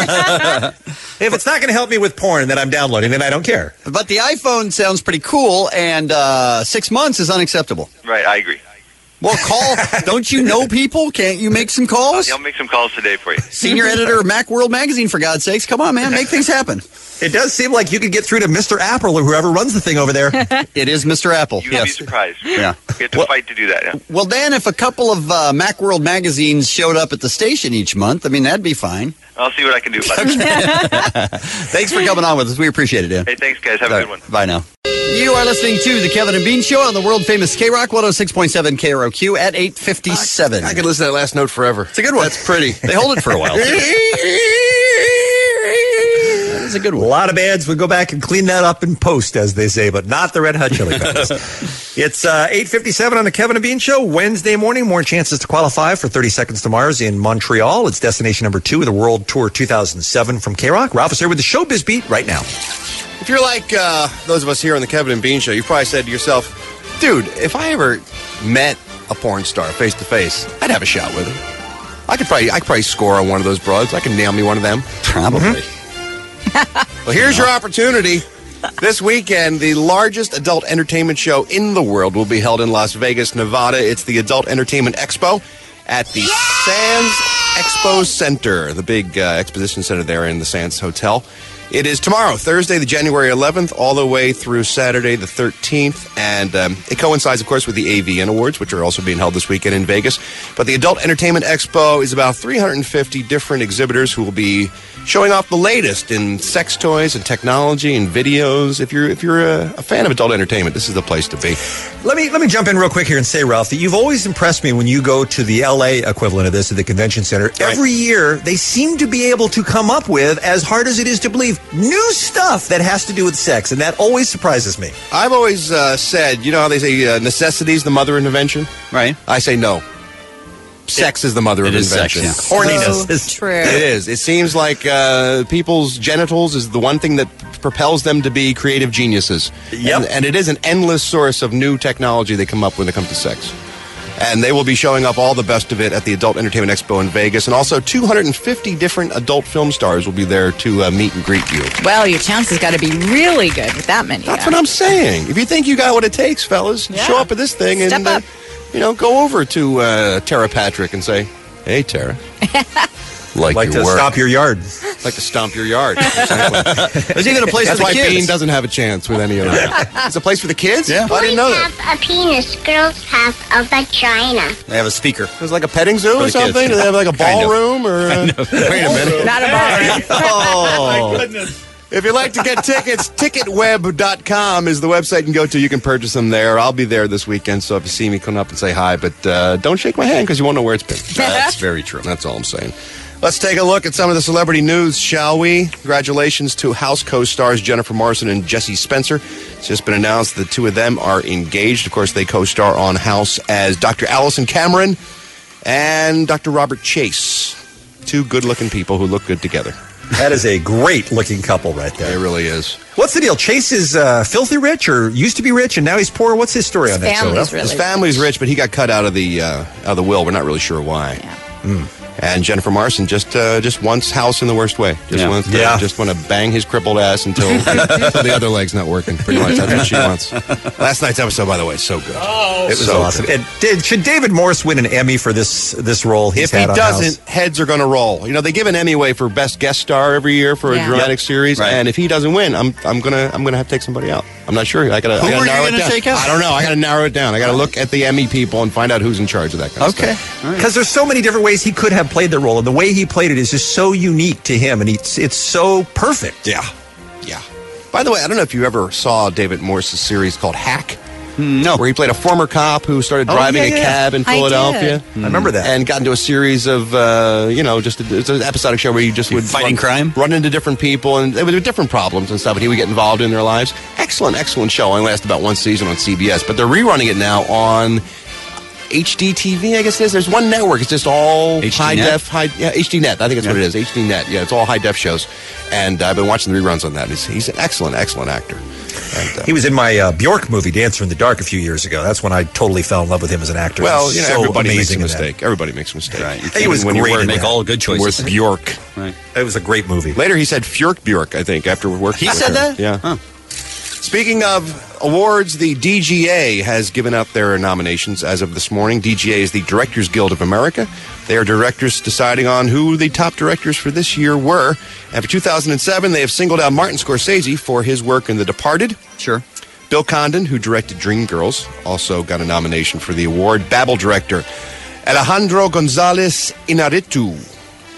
If it's not going to help me with porn that I'm downloading, then I don't care. But the iPhone sounds pretty cool, and uh, six months is unacceptable. Right, I agree. Well, call. Don't you know people? Can't you make some calls? Yeah, I'll make some calls today for you. Senior editor of Macworld Magazine, for God's sakes. Come on, man. Make things happen. It does seem like you could get through to Mister Apple or whoever runs the thing over there. It is Mister Apple. You would Yes. be surprised. Yeah. We have to fight to do that. Yeah. Well, Dan, if a couple of uh, Macworld magazines showed up at the station each month, I mean, that'd be fine. I'll see what I can do. About it. Thanks for coming on with us. We appreciate it, Dan. Hey, thanks, guys. Have a good one. Bye now. You are listening to the Kevin and Bean Show on the world-famous K-Rock one oh six point seven K R O Q at eight fifty-seven. I could listen to that last note forever. It's a good one. That's pretty. They hold it for a while. That's a good one. A lot of bands would go back and clean that up in post, as they say, but not the Red Hot Chili Peppers. It's uh, eight fifty-seven on the Kevin and Bean Show. Wednesday morning, more chances to qualify for thirty Seconds to Mars in Montreal. It's destination number two of the World Tour two thousand seven from K-Rock. Ralph is here with the Showbiz Beat right now. If you're like uh, those of us here on the Kevin and Bean Show, you've probably said to yourself, dude, if I ever met a porn star face to face, I'd have a shot with her. I could probably I could probably score on one of those broads. I could nail me one of them. Probably. Mm-hmm. Well, here's your opportunity. This weekend, the largest adult entertainment show in the world will be held in Las Vegas, Nevada. It's the Adult Entertainment Expo at the Sands Expo Center, the big uh, exposition center there in the Sands Hotel. It is tomorrow, Thursday, the January eleventh, all the way through Saturday, the thirteenth. And um, it coincides, of course, with the A V N Awards, which are also being held this weekend in Vegas. But the Adult Entertainment Expo is about three hundred fifty different exhibitors who will be showing off the latest in sex toys and technology and videos. If you're if you're a, a fan of adult entertainment, this is the place to be. Let me let me jump in real quick here and say, Ralph, that you've always impressed me when you go to the L A equivalent of this at the convention center. Right. Every year, they seem to be able to come up with, as hard as it is to believe, new stuff that has to do with sex, and that always surprises me. I've always uh, said, you know how they say uh, necessity is the mother of invention? Right. I say no. Sex is the mother It of is sex, invention. yeah. Horniness. So is true. It is. It seems like uh, people's genitals is the one thing that propels them to be creative geniuses. Yep. And, and it is an endless source of new technology they come up when it comes to sex. And they will be showing up all the best of it at the Adult Entertainment Expo in Vegas. And also two hundred fifty different adult film stars will be there to uh, meet and greet you. Well, your chances got to be really good with that many. That's what I'm saying. If you think you got what it takes, fellas, Yeah. show up at this thing Step and, uh, up. you know, go over to uh, Tara Patrick and say, hey, Tara. Like, Like your to work. stomp your yard. Like to stomp your yard. Exactly. There's even a place That's for the why kids. Bean doesn't have a chance with any of that. It's a place for the kids? Yeah. I didn't know Boys that. have a penis, girls have a vagina. They have a speaker. It's like a petting zoo For or the something? kids. Do they have like a Kind of. ballroom? Or uh, wait a minute. Not a bar. Oh. If you'd like to get tickets, ticket web dot com is the website you can go to. You can purchase them there. I'll be there this weekend, so if you see me, come up and say hi. But uh, don't shake my hand because you won't know where it's been. That's very true. That's all I'm saying. Let's take a look at some of the celebrity news, shall we? Congratulations to House co-stars Jennifer Morrison and Jesse Spencer. It's just been announced the two of them are engaged. Of course, they co-star on House as Doctor Allison Cameron and Doctor Robert Chase. Two good-looking people who look good together. That is a great-looking couple right there. It really is. What's the deal? Chase is uh, filthy rich, or used to be rich, and now he's poor. What's his story on that? His family's show? really His family's rich, but he got cut out of the uh, out of the will. We're not really sure why. Mm. And Jennifer Morrison just uh, just wants House in the worst way. Just Yeah. wants to, Yeah. just want to bang his crippled ass until, until the other leg's not working. Pretty much, that's what she wants. Last night's episode, by the way, so good. It was So awesome. good. And did, should David Morse win an Emmy for this this role he's If he had on doesn't, House? heads are going to roll. You know, they give an Emmy away for best guest star every year for Yeah. a dramatic Yep. series, Right. and if he doesn't win, I'm I'm gonna I'm gonna have to take somebody out. I'm not sure. I gotta, Who I gotta are you narrow it gonna down. take out? I don't know. I gotta narrow it down. I gotta look at the Emmy people and find out who's in charge of that kind of Okay. stuff. Because there's so many different ways he could have played the role, and the way he played it is just so unique to him, and it's it's so perfect. Yeah, yeah. By the way, I don't know if you ever saw David Morse's series called Hack. No. Where he played a former cop who started Oh, driving yeah, a yeah. cab in I Philadelphia. did. I remember that. And got into a series of, uh, you know, just a, it's an episodic show where you just would Fighting run, crime? run into different people, and there were different problems and stuff, and he would get involved in their lives. Excellent, excellent show. Only lasted about one season on C B S, but they're rerunning it now on H D T V, I guess it is. There's one network. It's just all H D high net? def, high yeah, H D net. I think that's what it is. H D net. Yeah, it's all high def shows, and I've been watching the reruns on that. He's, he's an excellent, excellent actor. And, uh, He was in my uh, Bjork movie, Dancer in the Dark, a few years ago. That's when I totally fell in love with him as an actor. well, He's you know, so everybody makes a amazing in that. mistake. Everybody makes a mistake. Right. He was when you great work in Make that. all good choices. with Bjork. Right. It was a great movie. Later, he said Fjork Bjork, I think, after working He with said her. that? Yeah. Huh. Speaking of awards, the D G A has given up their nominations as of this morning. D G A is the Directors Guild of America. They are directors deciding on who the top directors for this year were. And for two thousand seven, they have singled out Martin Scorsese for his work in The Departed. Sure. Bill Condon, who directed Dreamgirls, also got a nomination for the award. Babel director Alejandro Gonzalez Inarritu.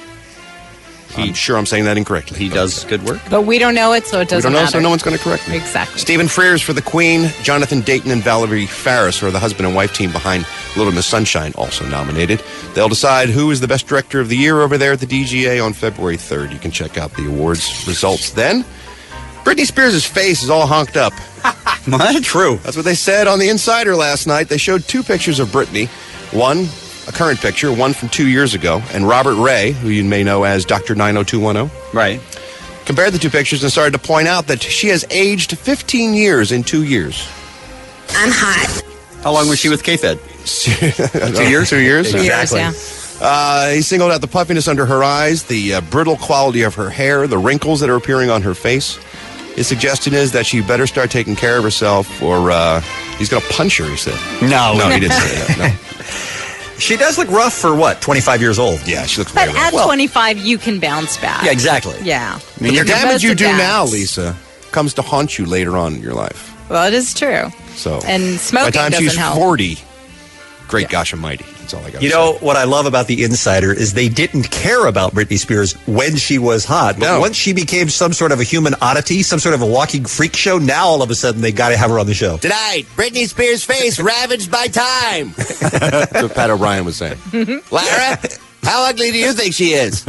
I'm sure I'm saying that incorrectly. He does good work. But we don't know it, so it We doesn't don't know, matter. so no one's going to correct me. Exactly. Stephen Frears for The Queen, Jonathan Dayton and Valerie Faris are the husband and wife team behind Little Miss Sunshine, also nominated. They'll decide who is the best director of the year over there at the D G A on February third. You can check out the awards results then. Britney Spears' face is all honked up. What? True. That's what they said on The Insider last night. They showed two pictures of Britney. One, a current picture, one from two years ago. And Robert Ray, who you may know as Doctor nine oh two one oh. Right. compared the two pictures and started to point out that she has aged fifteen years in two years. I'm hot. How long was she with K-Fed? Two years? Two years? Exactly. Uh, he singled out the puffiness under her eyes, the uh, brittle quality of her hair, the wrinkles that are appearing on her face. His suggestion is that she better start taking care of herself or uh, he's going to punch her, he said. No. No, he didn't say that. No. She does look rough for what, twenty-five years old? Yeah, she looks But very at rough. twenty-five, you can bounce back. Yeah, exactly. Yeah. I mean, the You're damage you supposed do to now, bounce. Lisa, comes to haunt you later on in your life. Well, it is true. So, And smoking by the time doesn't she's help. forty, great gosh almighty. That's all I got. You know, what I love about The Insider is they didn't care about Britney Spears when she was hot. But No. once she became some sort of a human oddity, some sort of a walking freak show, now all of a sudden they got to have her on the show. Tonight, Britney Spears' face ravaged by time. That's what Pat O'Brien was saying. Lara, how ugly do you think she is?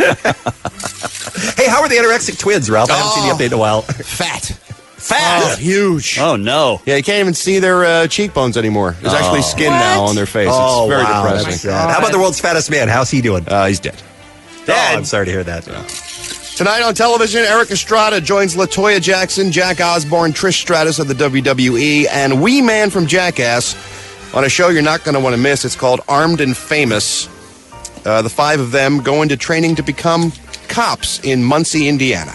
Hey, how are the anorexic twins, Ralph? I haven't seen the update in a while. Fat. Fat. Oh, huge. Oh, no. Yeah, you can't even see their uh, cheekbones anymore. There's actually Oh. skin now on their face. Oh, it's very wow, depressing. that's sad. How about the world's fattest man? How's he doing? Uh, he's dead. Dead. Oh, I'm sorry to hear that. Tonight on television, Eric Estrada joins LaToya Jackson, Jack Osborne, Trish Stratus of the W W E, and Wee Man from Jackass on a show you're not going to want to miss. It's called Armed and Famous. Uh, the five of them go into training to become cops in Muncie, Indiana.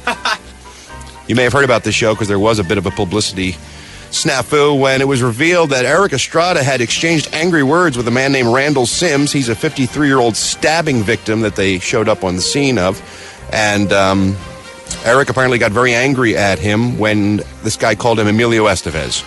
You may have heard about this show because there was a bit of a publicity snafu when it was revealed that Eric Estrada had exchanged angry words with a man named Randall Sims. He's a fifty-three-year-old stabbing victim that they showed up on the scene of. And um, Eric apparently got very angry at him when this guy called him Emilio Estevez.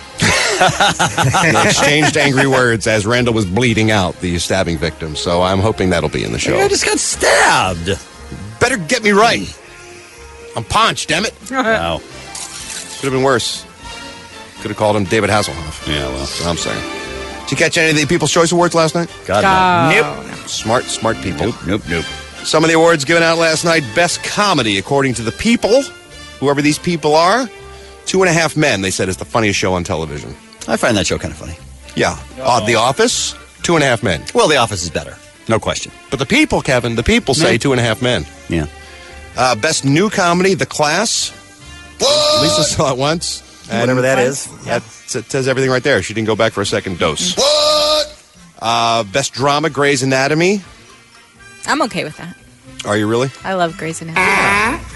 They exchanged angry words as Randall was bleeding out, the stabbing victim. So I'm hoping that'll be in the show. I just got stabbed. Better get me right. I'm punched, damn it. Wow. Could have been worse. Could have called him David Hasselhoff. Yeah, well. That's what I'm saying. Did you catch any of the People's Choice Awards last night? God, no. Nope. Smart, smart people. Nope, nope, nope. Some of the awards given out last night. Best Comedy, according to the people, whoever these people are. Two and a Half Men, they said, is the funniest show on television. I find that show kind of funny. Yeah. Uh, the Office, Two and a Half Men. Well, The Office is better. No question. But the people, Kevin, the people say Yeah. Two and a Half Men. Yeah. Uh, best New Comedy, The Class. Lisa saw it once. And Whatever that is. That it says everything right there. She didn't go back for a second dose. What? Uh, best Drama, Grey's Anatomy. I'm okay with that. Are you really? I love Grey's Anatomy.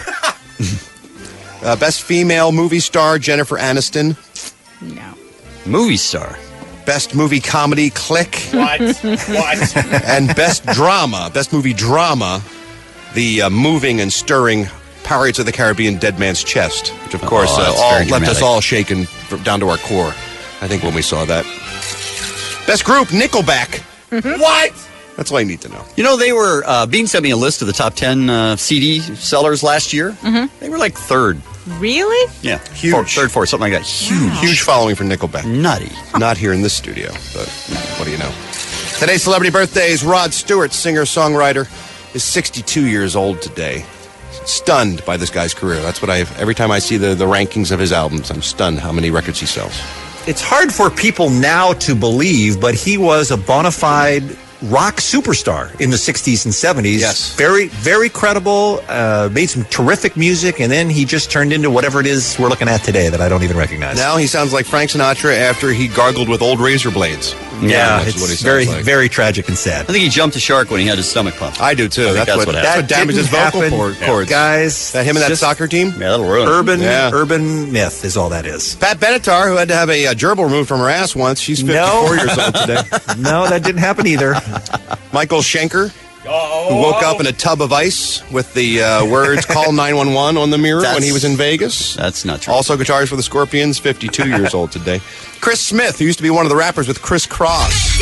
Uh, best Female Movie Star, Jennifer Aniston. No. Movie star. Best Movie Comedy, Click. What? What? And Best Drama, Best Movie Drama, the uh, moving and stirring Pirates of the Caribbean Dead Man's Chest, which of course Oh, uh, that's all very left us dramatic. all shaken f- down to our core, I think, when we saw that. Best Group, Nickelback. What? That's all you need to know. You know, they were, uh, Bean sent me a list of the top ten uh, C D sellers last year. Mm-hmm. They were like third. Really? Yeah. Huge. Fourth, third, fourth, something like that. Huge. Huge following for Nickelback. Nutty. Not here in this studio, but what do you know? Today's celebrity birthdays. Rod Stewart, singer-songwriter, is sixty-two years old today. Stunned by this guy's career. That's what I every time I see the, the rankings of his albums, I'm stunned how many records he sells. It's hard for people now to believe, but he was a bona fide rock superstar in the sixties and seventies. Yes. Very, very credible, uh, made some terrific music, and then he just turned into whatever it is we're looking at today that I don't even recognize. Now he sounds like Frank Sinatra after he gargled with old razor blades. Yeah, that's it's what he sounds very, like. very tragic and sad. I think he jumped a shark when he had his stomach pumped. I do too. I think That's, that's what, what that's happened. what damaged his Didn't vocal happen, cord- cords. Guys, That him and that just soccer team? Yeah, that'll ruin it. Urban, Yeah. urban myth is all that is. Pat Benatar, who had to have a, uh gerbil removed from her ass once, she's fifty-four No. years old today. No, that didn't happen either. Michael Schenker, who woke up in a tub of ice with the uh, words "Call nine one one" on the mirror when That's- he was in Vegas. That's not true. Also guitarist for the Scorpions, fifty-two years old today. Chris Smith, who used to be one of the rappers with Chris Cross.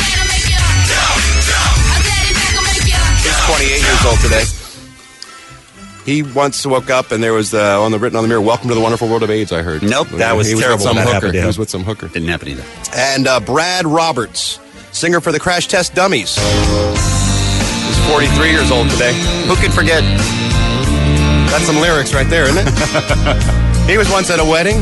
He's twenty-eight years old today. He once woke up and there was uh, on the written on the mirror, "Welcome to the wonderful world of AIDS." I heard. Nope. That was he was terrible With some when that hooker. happened to He him. was with some hooker. Didn't happen either. And uh, Brad Roberts, singer for the Crash Test Dummies. He's forty-three years old today. Who could forget? That's some lyrics right there, isn't it? He was once at a wedding,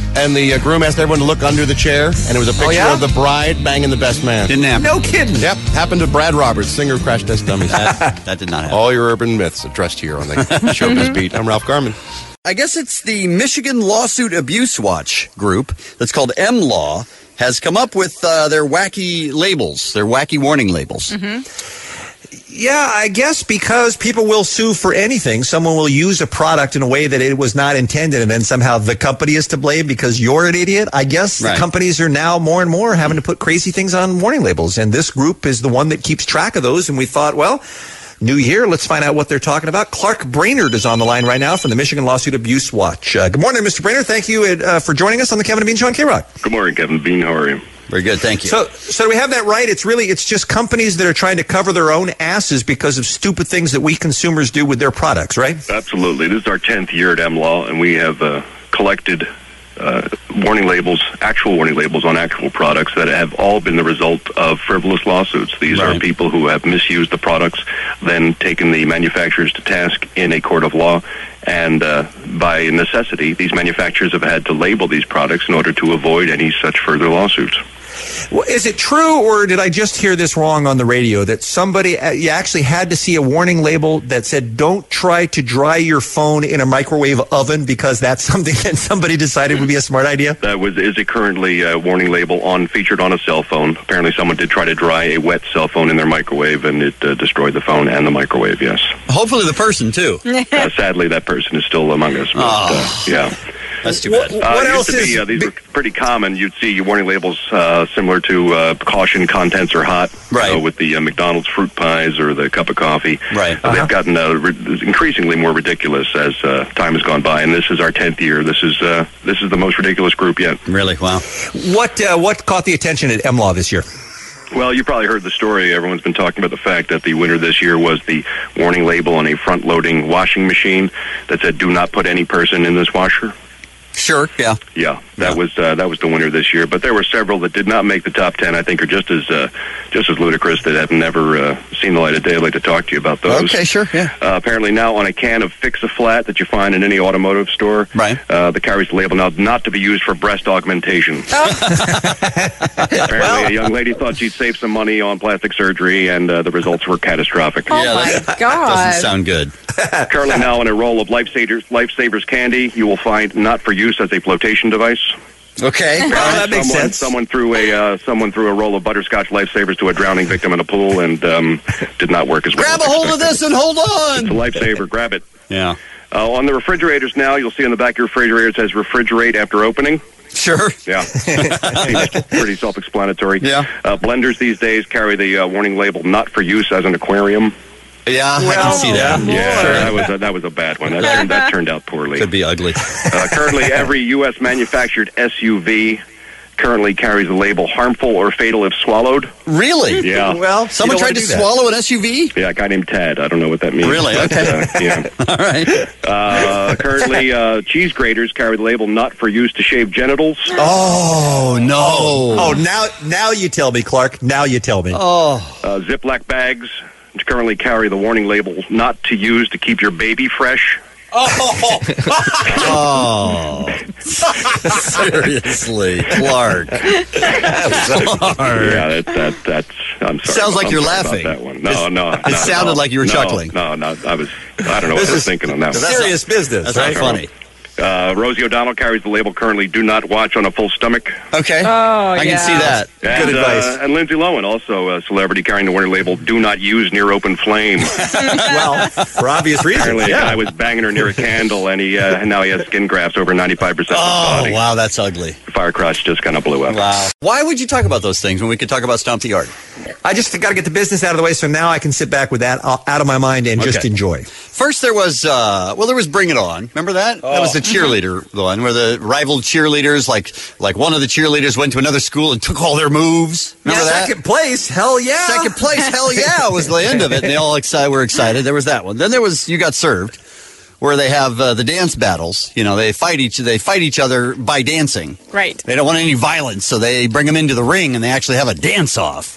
and the uh, groom asked everyone to look under the chair, and it was a picture Oh, yeah? of the bride banging the best man. Didn't happen. No kidding. Yep, happened to Brad Roberts, singer of Crash Test Dummies. That, that did not happen. All your urban myths addressed here on the Showbiz Beat. I'm Ralph Garman. I guess it's the Michigan Lawsuit Abuse Watch group that's called M Law has come up with uh, their wacky labels, their wacky warning labels. Mm-hmm. Yeah, I guess because people will sue for anything. Someone will use a product in a way that it was not intended, and then somehow the company is to blame because you're an idiot. I guess Right. the companies are now more and more having to put crazy things on warning labels, and this group is the one that keeps track of those, and we thought, well, new year, let's find out what they're talking about. Clark Brainerd is on the line right now from the Michigan Lawsuit Abuse Watch. Uh, good morning, Mister Brainerd. Thank you uh, for joining us on the Kevin and Bean Show on K-Rock. Good morning, Kevin Bean. How are you? Very good, thank you. So, so do we have that right? It's really, it's just companies that are trying to cover their own asses because of stupid things that we consumers do with their products, right? Absolutely. This is our tenth year at M Law, and we have uh, collected uh, warning labels, actual warning labels on actual products that have all been the result of frivolous lawsuits. These Right. are people who have misused the products, then taken the manufacturers to task in a court of law, and uh, by necessity, these manufacturers have had to label these products in order to avoid any such further lawsuits. Well, is it true, or did I just hear this wrong on the radio, that somebody, uh, you actually had to see a warning label that said, don't try to dry your phone in a microwave oven because that's something that somebody decided would be a smart idea? That was is a currently uh, warning label on featured on a cell phone. Apparently, someone did try to dry a wet cell phone in their microwave, and it uh, destroyed the phone and the microwave. Yes. Hopefully the person, too. uh, sadly, that person is still among us. But, Oh. uh, yeah. That's too bad. Uh, What it else used to be, is uh, these were pretty common. You'd see warning labels uh, similar to uh, caution contents are hot, Right. uh, with the uh, McDonald's fruit pies or the cup of coffee. Right. Uh, They've gotten uh, ri- increasingly more ridiculous as uh, time has gone by, and this is our tenth year. This is uh, this is the most ridiculous group yet. Really? Wow. What, uh, what caught the attention at M Law this year? Well, you probably heard the story. Everyone's been talking about the fact that the winner this year was the warning label on a front-loading washing machine that said, "Do not put any person in this washer." Sure, yeah. Yeah, that was uh, that was the winner this year. But there were several that did not make the top ten. I think are just as uh, just as ludicrous, that have never uh, seen the light of day. I'd like to talk to you about those. Okay, sure, yeah. Uh, apparently now on a can of Fix-A-Flat that you find in any automotive store, Right. uh, that carries the label now not to be used for breast augmentation. Apparently a young lady thought she'd save some money on plastic surgery, and uh, the results were catastrophic. Oh Yeah, my that God. Doesn't sound good. Currently now in a roll of Lifesavers, Lifesavers candy, you will find not for use as a flotation device. Okay. Oh, that makes someone, sense. Someone threw a uh, someone threw a roll of butterscotch lifesavers to a drowning victim in a pool, and um, did not work as well. Grab a as hold of expected. this and hold on. It's a lifesaver. Grab it. Yeah. Uh, on the refrigerators now, you'll see on the back of your refrigerator it says "refrigerate after opening." Sure. Yeah, Seems pretty self-explanatory. Yeah. Uh, blenders these days carry the uh, warning label "not for use as an aquarium." Yeah, I can see that. Yeah, that was a, that was a bad one. That turned, that turned out poorly. Could be ugly. Uh, currently, every U S manufactured S U V currently carries the label "harmful or fatal if swallowed." Really? Yeah. Well, someone tried to swallow an S U V? Yeah, a guy named Tad. I don't know what that means. Really? but, Okay. uh, yeah. All right. Uh, currently, uh, cheese graters carry the label "not for use to shave genitals." Oh, no. Oh, now, now you tell me, Clark. Now you tell me. Oh. Uh, Ziploc bags currently carry the warning label "not to use to keep your baby fresh." Oh. Oh. Seriously, Clark. Clark. Yeah, that, that, that's. I'm sorry. Sounds like I'm you're sorry about laughing. that one. No, It's- no. it not at sounded all. like you were No, chuckling. No, no. I was. I don't know what This I was is thinking on that one. Serious business. That's right? not funny. Uh, Rosie O'Donnell carries the label "currently do not watch on a full stomach." Okay. Oh, I can see that. And, Good advice. Uh, and Lindsay Lohan, also a celebrity carrying the warning label "do not use near open flame." Well, for obvious reasons. Apparently, a Yeah. guy was banging her near a candle, and he uh, and now he has skin grafts over ninety-five percent of his Oh, body. wow, that's ugly. Fire crotch just kind of blew up. Wow. Why would you talk about those things when we could talk about Stomp the Yard? I just got to get the business out of the way, so now I can sit back with that out of my mind and just Okay. enjoy. First, there was, uh, well, there was Bring It On. Remember that? That was the cheerleader one, where the rival cheerleaders, like like one of the cheerleaders went to another school and took all their moves. Remember Yeah, that? second place, hell yeah. Second place, hell yeah, was the end of it. And they all excited, were excited. There was that one. Then there was You Got Served, where they have uh, the dance battles. You know, they fight each they fight each other by dancing. Right. They don't want any violence, so they bring them into the ring and they actually have a dance off.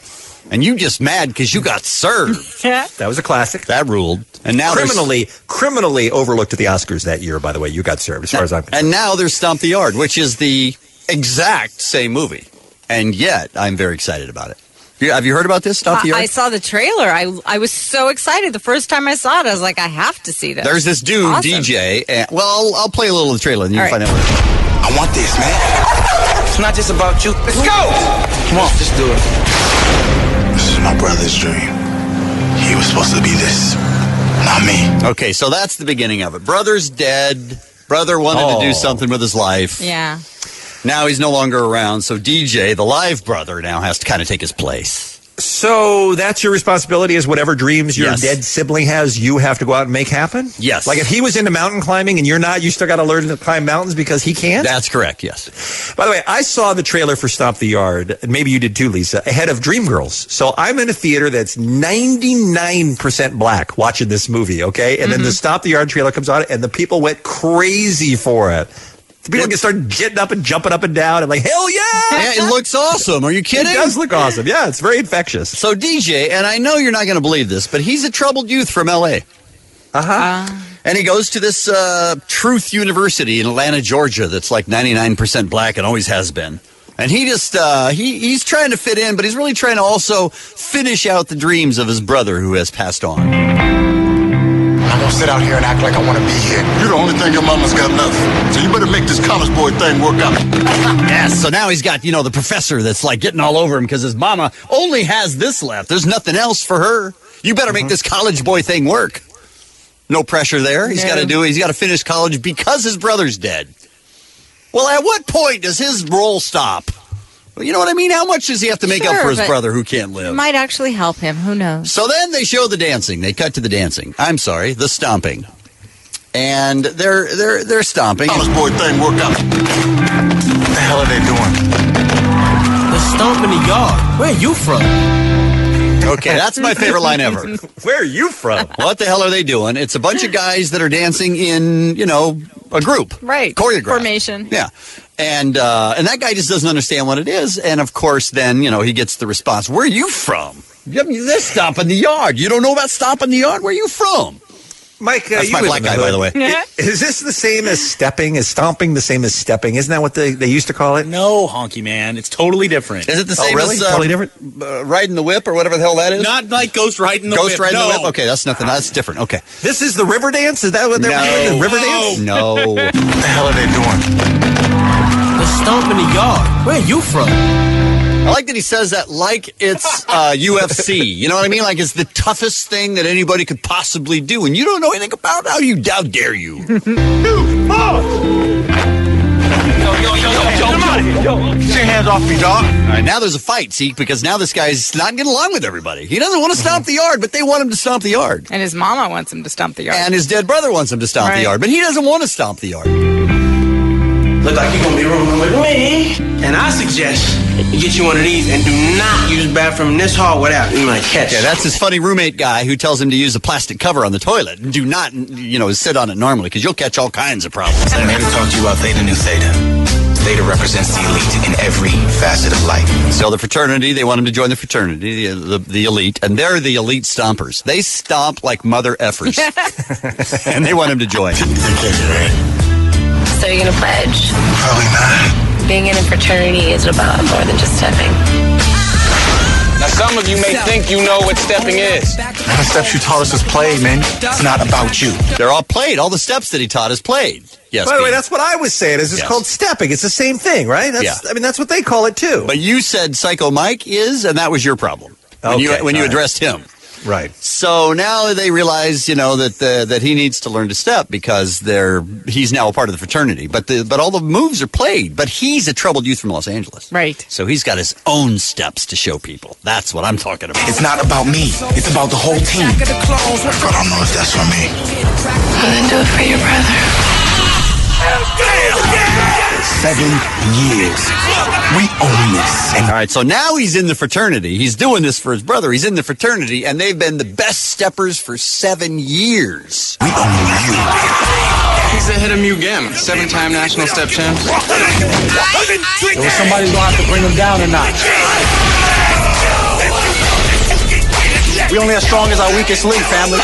And you just mad because you got served. That was a classic. That ruled. And now there's- criminally, criminally overlooked at the Oscars that year. By the way, you got served. As far as I'm concerned. And now there's Stomp the Yard, which is the exact same movie. And yet, I'm very excited about it. You- Have you heard about this, Stomp the Yard? I saw the trailer. I I was so excited the first time I saw it. I was like, I have to see this. There's this dude, Awesome. D J. And, well, I'll, I'll play a little of the trailer and you All can right. find out what it is. I want this, man. It's not just about you. Let's go! Come on, just do it. This is my brother's dream. He was supposed to be this, not me. Okay, so that's the beginning of it. Brother's dead. Brother wanted Oh. to do something with his life. Yeah. Now he's no longer around, so D J, the live brother, now has to kind of take his place. So that's your responsibility is whatever dreams your Yes. dead sibling has, you have to go out and make happen? Yes. Like if he was into mountain climbing and you're not, you still got to learn to climb mountains because he can't? That's correct, yes. By the way, I saw the trailer for Stomp the Yard, and maybe you did too, Lisa, ahead of Dreamgirls. So I'm in a theater that's ninety-nine percent black watching this movie, okay? And then the Stomp the Yard trailer comes on, and the people went crazy for it. The people get started getting up and jumping up and down. I'm like, hell yeah! Yeah, it looks awesome. Are you kidding? It does look awesome. Yeah, it's very infectious. So D J, and I know you're not going to believe this, but he's a troubled youth from L A. Uh-huh. And he goes to this uh, Truth University in Atlanta, Georgia, that's like ninety-nine percent black and always has been. And he just, uh, he, he's trying to fit in, but he's really trying to also finish out the dreams of his brother who has passed on. I won't sit out here and act like I want to be here. You're the only thing your mama's got left. So you better make this college boy thing work out. Yes, so now he's got, you know, the professor that's like getting all over him because his mama only has this left. There's nothing else for her. You better make this college boy thing work. No pressure there. He's No. got to do it. He's got to finish college because his brother's dead. Well, at what point does his role stop? Well, you know what I mean? How much does he have to make up Sure, for his but brother who can't live? It might actually help him. Who knows? So then they show the dancing. They cut to the dancing. I'm sorry, the stomping. And they're they're they're stomping. College boy thing work out. What the hell are they doing? They're stomping the yard. Where are you from? Okay, that's my favorite line ever. Where are you from? What the hell are they doing? It's a bunch of guys that are dancing in, you know, a group. Right. Choreographed. Formation. Yeah. And uh, and that guy just doesn't understand what it is. And of course, then, you know, he gets the response, where are you from? I mean, they're stomping the yard. You don't know about stomping the yard? Where are you from? Mike, uh, That's you my live black in the guy, by hood. the way. I- Is this the same as stepping? Is stomping the same as stepping? Isn't that what they, they used to call it? No, honky man. It's totally different. Is it the Oh, same really? as uh, Totally different? uh, riding the whip or whatever the hell that is? Not like Ghost riding the Ghost whip. riding no. the whip? Okay, that's nothing. That's different. Okay. This is the river dance? Is that what they're No. doing? The river dance? No. What the hell are they doing? They're stomping the yard. Where are you from? I like that he says that like it's uh, U F C. You know what I mean? Like it's the toughest thing that anybody could possibly do, and you don't know anything about it. How you? How dare you? Yo, yo, yo, yo, yo, yo. Get your hands off me, dog. All right, now there's a fight, see, because now this guy's not getting along with everybody. He doesn't want to stomp the yard, but they want him to stomp the yard. And his mama wants him to stomp the yard. And his dead brother wants him to stomp the Right. yard, but he doesn't want to stomp the yard. Look like you're gonna be rooming with me. And I suggest you get you one of these and do not use the bathroom in this hall without you might catch. Yeah, that's his funny roommate guy who tells him to use a plastic cover on the toilet and do not, you know, sit on it normally because you'll catch all kinds of problems. I'm here to talk to you about Theta Nu Theta. Theta represents the elite in every facet of life. So the fraternity, they want him to join the fraternity, the, the, the elite, and they're the elite stompers. They stomp like mother effers. And they want him to join. So you're gonna pledge? Probably not. Being in a fraternity is about more than just stepping. Now, some of you may think you know what stepping is. None of the steps you taught us is played, man. It's not about you. They're all played. All the steps that he taught is played. Yes. By the way, Pete. that's what I was saying. Is it's Yes. called stepping? It's the same thing, right? That's, Yeah. I mean, that's what they call it too. But you said Psycho Mike is, and that was your problem when you Okay, when you all right. addressed him. Right. So now they realize, you know, that the, that he needs to learn to step because they're he's now a part of the fraternity. But the but all the moves are played. But he's a troubled youth from Los Angeles, Right. so he's got his own steps to show people. That's what I'm talking about. It's not about me. It's about the whole team. But I don't know if that's for me. Well, then do it for your brother. Seven years. We own this. And All right, so now he's in the fraternity. He's doing this for his brother. He's in the fraternity, and they've been the best steppers for seven years. we own you. He's the head of Mu Gamma, seven-time national step champ. Somebody's gonna have to bring him down a notch. We only as strong as our weakest link, family.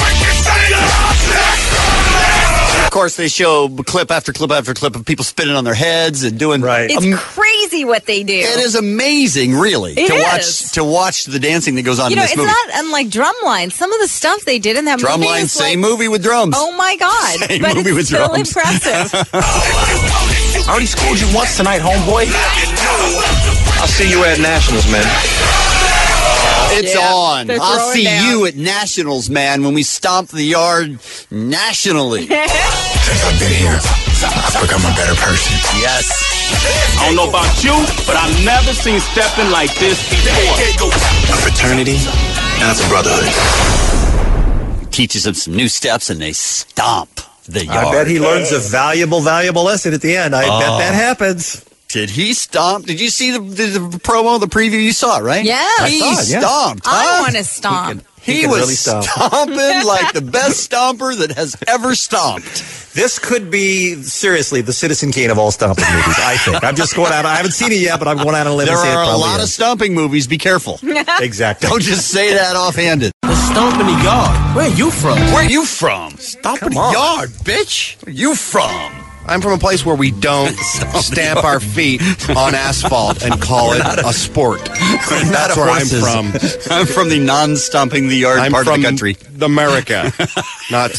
Of course, they show clip after clip after clip of people spinning on their heads and doing. Right. It's crazy what they do. It is amazing, really, It to is. watch to watch the dancing that goes on You in know, this it's movie. not unlike Drumline. Some of the stuff they did in that movie Drumline, is same like, movie with drums. Oh my God! Same but movie it's with still drums. impressive. I already schooled you once tonight, homeboy. I'll see you at Nationals, man. It's Yeah, on. they're I'll throwing see down. you at Nationals, man, when we stomp the yard nationally. Since I've been here, I've become a better person. Yes. I don't know about you, but I've never seen stepping like this before. A fraternity, and it's a brotherhood. Teaches them some new steps, and they stomp the yard. I bet he learns a valuable, valuable lesson at the end. I Oh. bet that happens. Did he stomp? Did you see the, the, the promo, the preview? You saw it, right? Yeah. He I saw it, yeah. stomped. I huh? want to stomp. He, He can was really stomp. stomping like the best stomper that has ever stomped. This could be, seriously, the Citizen Kane of all stomping movies, I think. I'm just going out. I haven't seen it yet, but I'm going out on a limb There and say it are a probably lot is. of stomping movies. Be careful. Exactly. Don't just say that offhanded. The stomp in the yard. Where are you from? Where are you from? Stomp in the on. yard, bitch. Where you from? I'm from a place where we don't stamp our feet on asphalt and call it a sport. That's where I'm from. I'm from the non-stomping the yard I'm part from of the country. America, not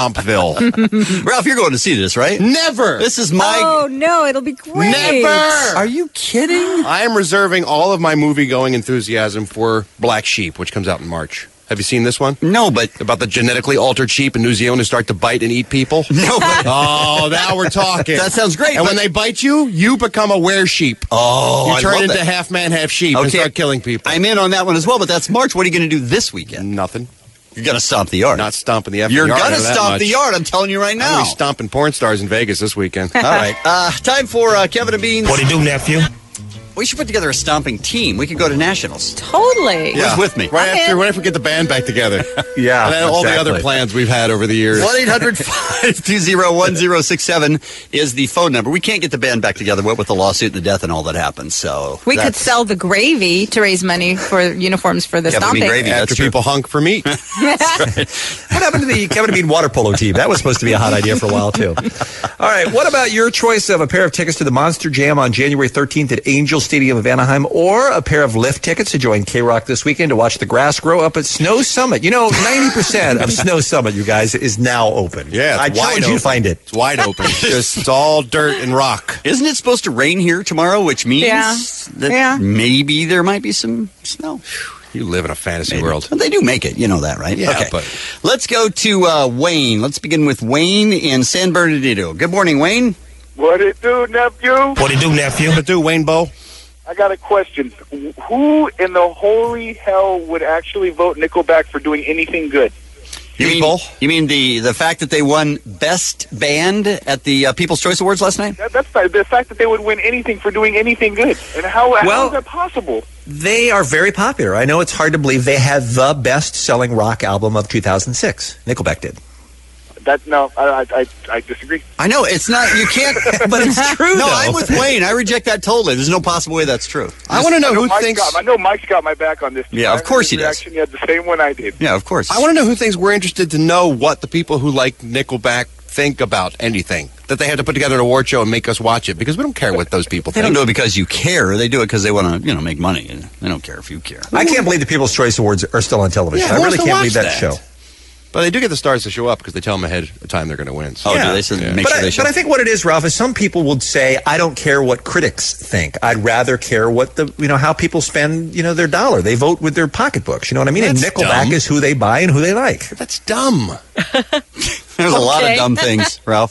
Stompville. Ralph, you're going to see this, right? Never. This is my... Oh no, it'll be great. Never. Are you kidding? I am reserving all of my movie-going enthusiasm for Black Sheep, which comes out in March. Have you seen this one? No, but... About the genetically altered sheep in New Zealand who start to bite and eat people? No, but... Oh, now we're talking. That sounds great. And but- when they bite you, you become a were-sheep. Oh, You I turn love into that. half man, half sheep and Okay. start killing people. I'm in on that one as well, but that's March. What are you going to do this weekend? Nothing. You're going to stomp the yard. Not stomping the effing You're yard. going to I know that stomp much. the yard, I'm telling you right I'm now. going to be stomping porn stars in Vegas this weekend. All right. Uh, time for uh, Kevin and Beans. What do you do, nephew? We should put together a stomping team. We could go to Nationals. Totally. Who's with me? Right I'm after, in. right after we get the band back together. Yeah, And then all the exactly. other plans we've had over the years. one eight hundred five two zero one zero six seven is the phone number. We can't get the band back together, what with the lawsuit and the death and all that happened. So We could that's- sell the gravy to raise money for uniforms for the Yeah, but I mean, stomping. gravy, After that's true. people hunk for meat. What happened to the Kevin and Bean water polo team? That was supposed to be a hot idea for a while, too. All right, what about your choice of a pair of tickets to the Monster Jam on January thirteenth at Angel Stadium of Anaheim, or a pair of lift tickets to join K-Rock this weekend to watch the grass grow up at Snow Summit? You know, ninety percent of Snow Summit, you guys, is now open. Yeah, it's I wide challenge you open. to find it. It's wide open. It's just it's all dirt and rock. Isn't it supposed to rain here tomorrow, which means Yeah. that Yeah. maybe there might be some snow? You live in a fantasy Maybe. world. But they do make it. You know that, right? Yeah, okay. but- Let's go to uh, Wayne. Let's begin with Wayne in San Bernardino. Good morning, Wayne. What it do, nephew? What do you do, nephew? What do, Wayne Bow? I got a question. Who in the holy hell would actually vote Nickelback for doing anything good? You mean, you mean the, the fact that they won Best Band at the uh, People's Choice Awards last night? That, that's the, the fact that they would win anything for doing anything good. And how, how Well- is that possible? They are very popular. I know it's hard to believe they had the best-selling rock album of two thousand six. Nickelback did. That no, I, I, I disagree. I know, it's not, you can't, But it's true, No, though. I'm with Wayne. I reject that totally. There's no possible way that's true. I want to know I know who Mike's thinks. got, I know Mike's got my back on this. Yeah, of I course heard he his does. reaction. He had the same one I did. Yeah, of course. I want to know who thinks we're interested to know what the people who like Nickelback think about anything that they had to put together an award show and make us watch it, because we don't care what those people They think. don't do it because you care. They do it because they want to, you know, make money. They don't care if you care. I can't believe the People's Choice Awards are still on television. Yeah, I who really wants to can't believe watch that, that? show. But they do get the stars to show up because they tell them ahead of time they're going to win. So. Oh, Yeah. do they? So Yeah. make But, sure I, they show. but I think what it is, Ralph, is some people would say, I don't care what critics think. I'd rather care what the, you know, how people spend, you know, their dollar. They vote with their pocketbooks. You know what I mean? That's and Nickelback dumb. is who they buy and who they like. That's dumb. There's a lot of Okay. dumb things, Ralph.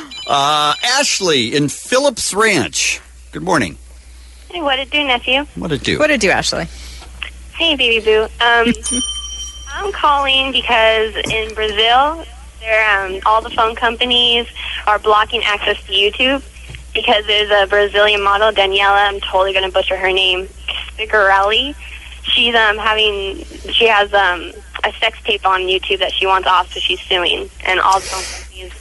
Uh, Ashley in Phillips Ranch. Good morning. Hey, what it do, nephew? What it do? What did do, Ashley? Hey, baby boo. Um, I'm calling because in Brazil, they're, um, all the phone companies are blocking access to YouTube because there's a Brazilian model, Daniela. I'm totally going to butcher her name. Spicarelli. She's um having. She has um a sex tape on YouTube that she wants off, so she's suing, and all the phone companies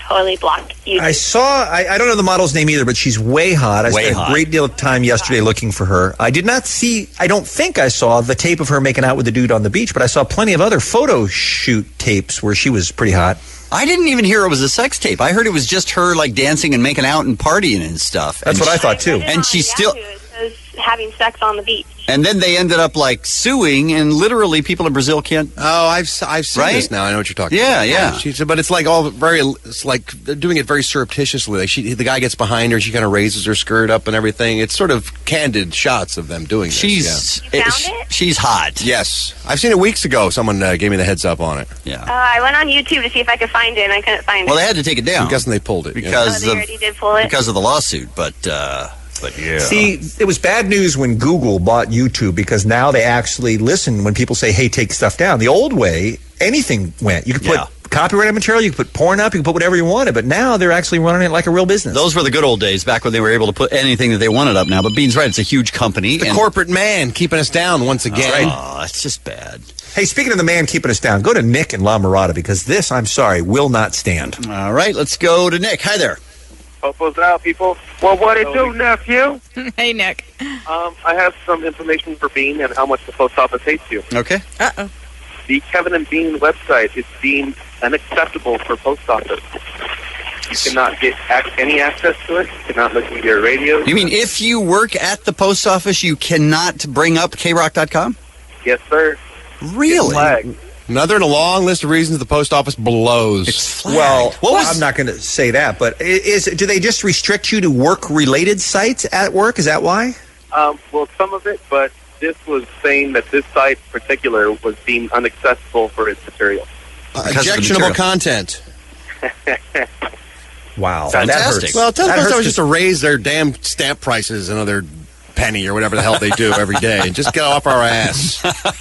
totally block YouTube. I saw, I, I don't know the model's name either, but she's way hot. I Way spent hot. a great deal of time yesterday looking for her. I did not see, I don't think I saw the tape of her making out with the dude on the beach, but I saw plenty of other photo shoot tapes where she was pretty hot. I didn't even hear it was a sex tape. I heard it was just her like dancing and making out and partying and stuff. That's and what I she- thought too. And she's still. It says having sex on the beach. And then they ended up like suing, and literally people in Brazil can't. Oh, I've s- I've seen Right? this now. I know what you're talking Yeah, about. yeah. She said, but it's like all very. It's like they're doing it very surreptitiously. Like she, the guy gets behind her, she kind of raises her skirt up and everything. It's sort of candid shots of them doing this. She's yeah. You found it? she's hot. Yes, I've seen it weeks ago. Someone uh, gave me the heads up on it. Yeah. Uh, I went on YouTube to see if I could find it, and I couldn't find Well, it. they had to take it down. I'm guessing they pulled it yeah. because Oh, they of already did pull it? because of the lawsuit. But uh, but yeah. See, it was bad news when Google bought YouTube because now they actually listen when people say, hey, take stuff down. The old way, anything went. You could put Yeah. copyrighted material, you could put porn up, you could put whatever you wanted, but now they're actually running it like a real business. Those were the good old days, back when they were able to put anything that they wanted up now. But Bean's right; it's a huge company. The and- corporate man keeping us down once again. Oh, it's just bad. Hey, speaking of the man keeping us down, go to Nick in La Mirada because this, I'm sorry, will not stand. All right, let's go to Nick. Hi there. Popo's out, people. Well, what it do, nephew? Hey, Nick. Um, I have some information for Bean and how much the post office hates you. Okay. Uh-oh. The Kevin and Bean website is deemed unacceptable for post office. You cannot get ac- any access to it. You cannot listen to your radio. You mean if you work at the post office, you cannot bring up K rock dot com? Yes, sir. Really? Flag. Another in a long list of reasons the post office blows. It's Well, What was- I'm not going to say that, but i- is do they just restrict you to work-related sites at work? Is that why? Um, well, some of it, but this was saying that this site in particular was deemed unaccessible for its material. Uh, Because of the objectionable material. content. Wow. Fantastic. That hurts. Well, tell the That post hurts office just to raise their damn stamp prices another penny or whatever the hell they do every day. And just get off our ass.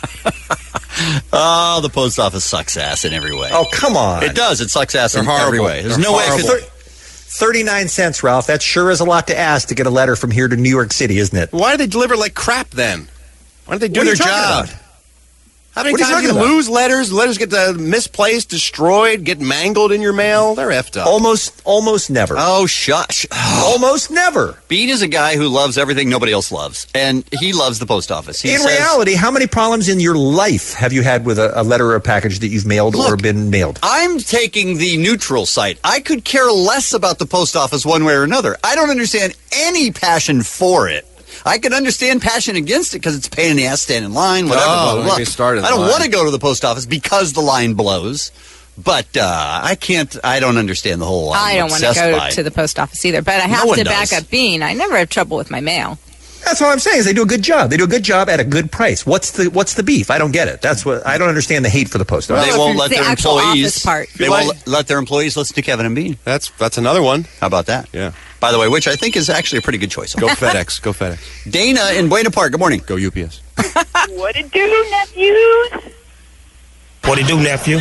Oh, the post office sucks ass in every way. Oh, come on. It does. It sucks ass They're in horrible. every way. There's They're no way it horrible. could. thirty-nine cents, Ralph. That sure is a lot to ask to get a letter from here to New York City, isn't it? Why do they deliver like crap then? Why don't they do What are their you talking job? about? How many What are you times do you talking about? lose letters? Letters get uh, misplaced, destroyed, get mangled in your mail? They're effed up. Almost, almost never. Oh, shush. Almost never. Bean is a guy who loves everything nobody else loves, and he loves the post office. He in says- reality, how many problems in your life have you had with a, a letter or a package that you've mailed or Look, been mailed? I'm taking the neutral site. I could care less about the post office one way or another. I don't understand any passion for it. I can understand passion against it because it's a pain in the ass standing in line, whatever. Oh, blah, blah, don't blah. get me started on I don't line. want to go to the post office because the line blows, but uh, I can't. I don't understand the whole. I I'm don't want to obsessed go by it. to the post office either, but I No have one to does. back up Bean. I never have trouble with my mail. That's what I'm saying. Is they do a good job. They do a good job at a good price. What's the What's the beef? I don't get it. That's what I don't understand the hate for the post office. They won't let the their actual employees. office part. They won't let- let their employees listen to Kevin and Bean. That's that's another one. How about that? Yeah. By the way, which I think is actually a pretty good choice. Go FedEx. Go FedEx. Dana in Buena Park. Good morning. Go U P S. What it do, nephews? What it do, nephew?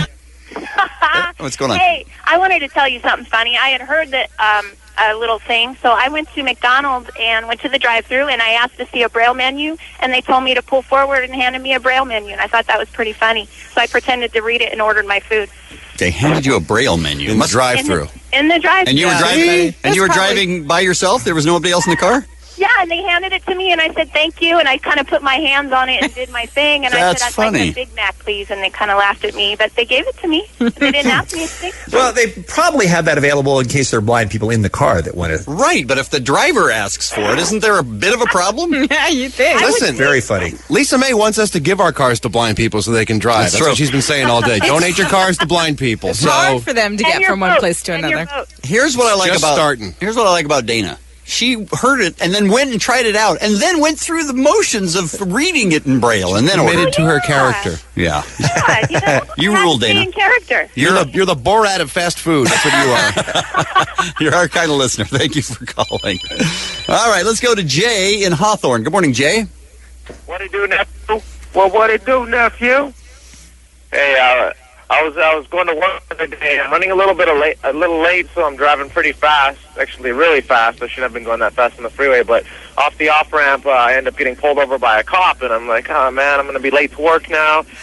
What's going on? Hey, I wanted to tell you something funny. I had heard that um, a little thing, so I went to McDonald's and went to the drive-thru, and I asked to see a Braille menu, and they told me to pull forward and handed me a Braille menu, and I thought that was pretty funny. So I pretended to read it and ordered my food They handed you a Braille menu In the drive-through. in the drive-thru. and you were Yeah. driving. And you were That's probably- driving by yourself. There was nobody else in the car. Yeah, and they handed it to me, and I said thank you, and I kind of put my hands on it and did my thing, and I That's said I'd funny. like a Big Mac, please, and they kind of laughed at me, but they gave it to me. They didn't ask me a thing. Well, they probably have that available in case there are blind people in the car that want to. Right, but if the driver asks for it, isn't there a bit of a problem? Yeah, you think. Listen, Very funny. Lisa May wants us to give our cars to blind people so they can drive. That's That's, true. what she's been saying all day. Donate your cars to blind people. It's so hard for them to And get your from one vote, place to and your another. vote. Here's what I like Just about starting. Here's what I like about Dana. She heard it and then went and tried it out, and then went through the motions of reading it in Braille, and then ordered. committed to her yeah. character. Yeah, Yeah, you know, You have rule, to stay Dana. in character. You're the you're the Borat of fast food. That's what you are. you're our kind of listener. Thank you for calling. All right, let's go to Jay in Hawthorne. Good morning, Jay. What it do, nephew? Well, what it do, nephew? Hey, uh, I was I was going to work the other day. I'm running a little bit of late, a little late, so I'm driving pretty fast. Actually, really fast. I shouldn't have been going that fast on the freeway. But off the off ramp, uh, I end up getting pulled over by a cop, and I'm like, oh man, I'm going to be late to work now.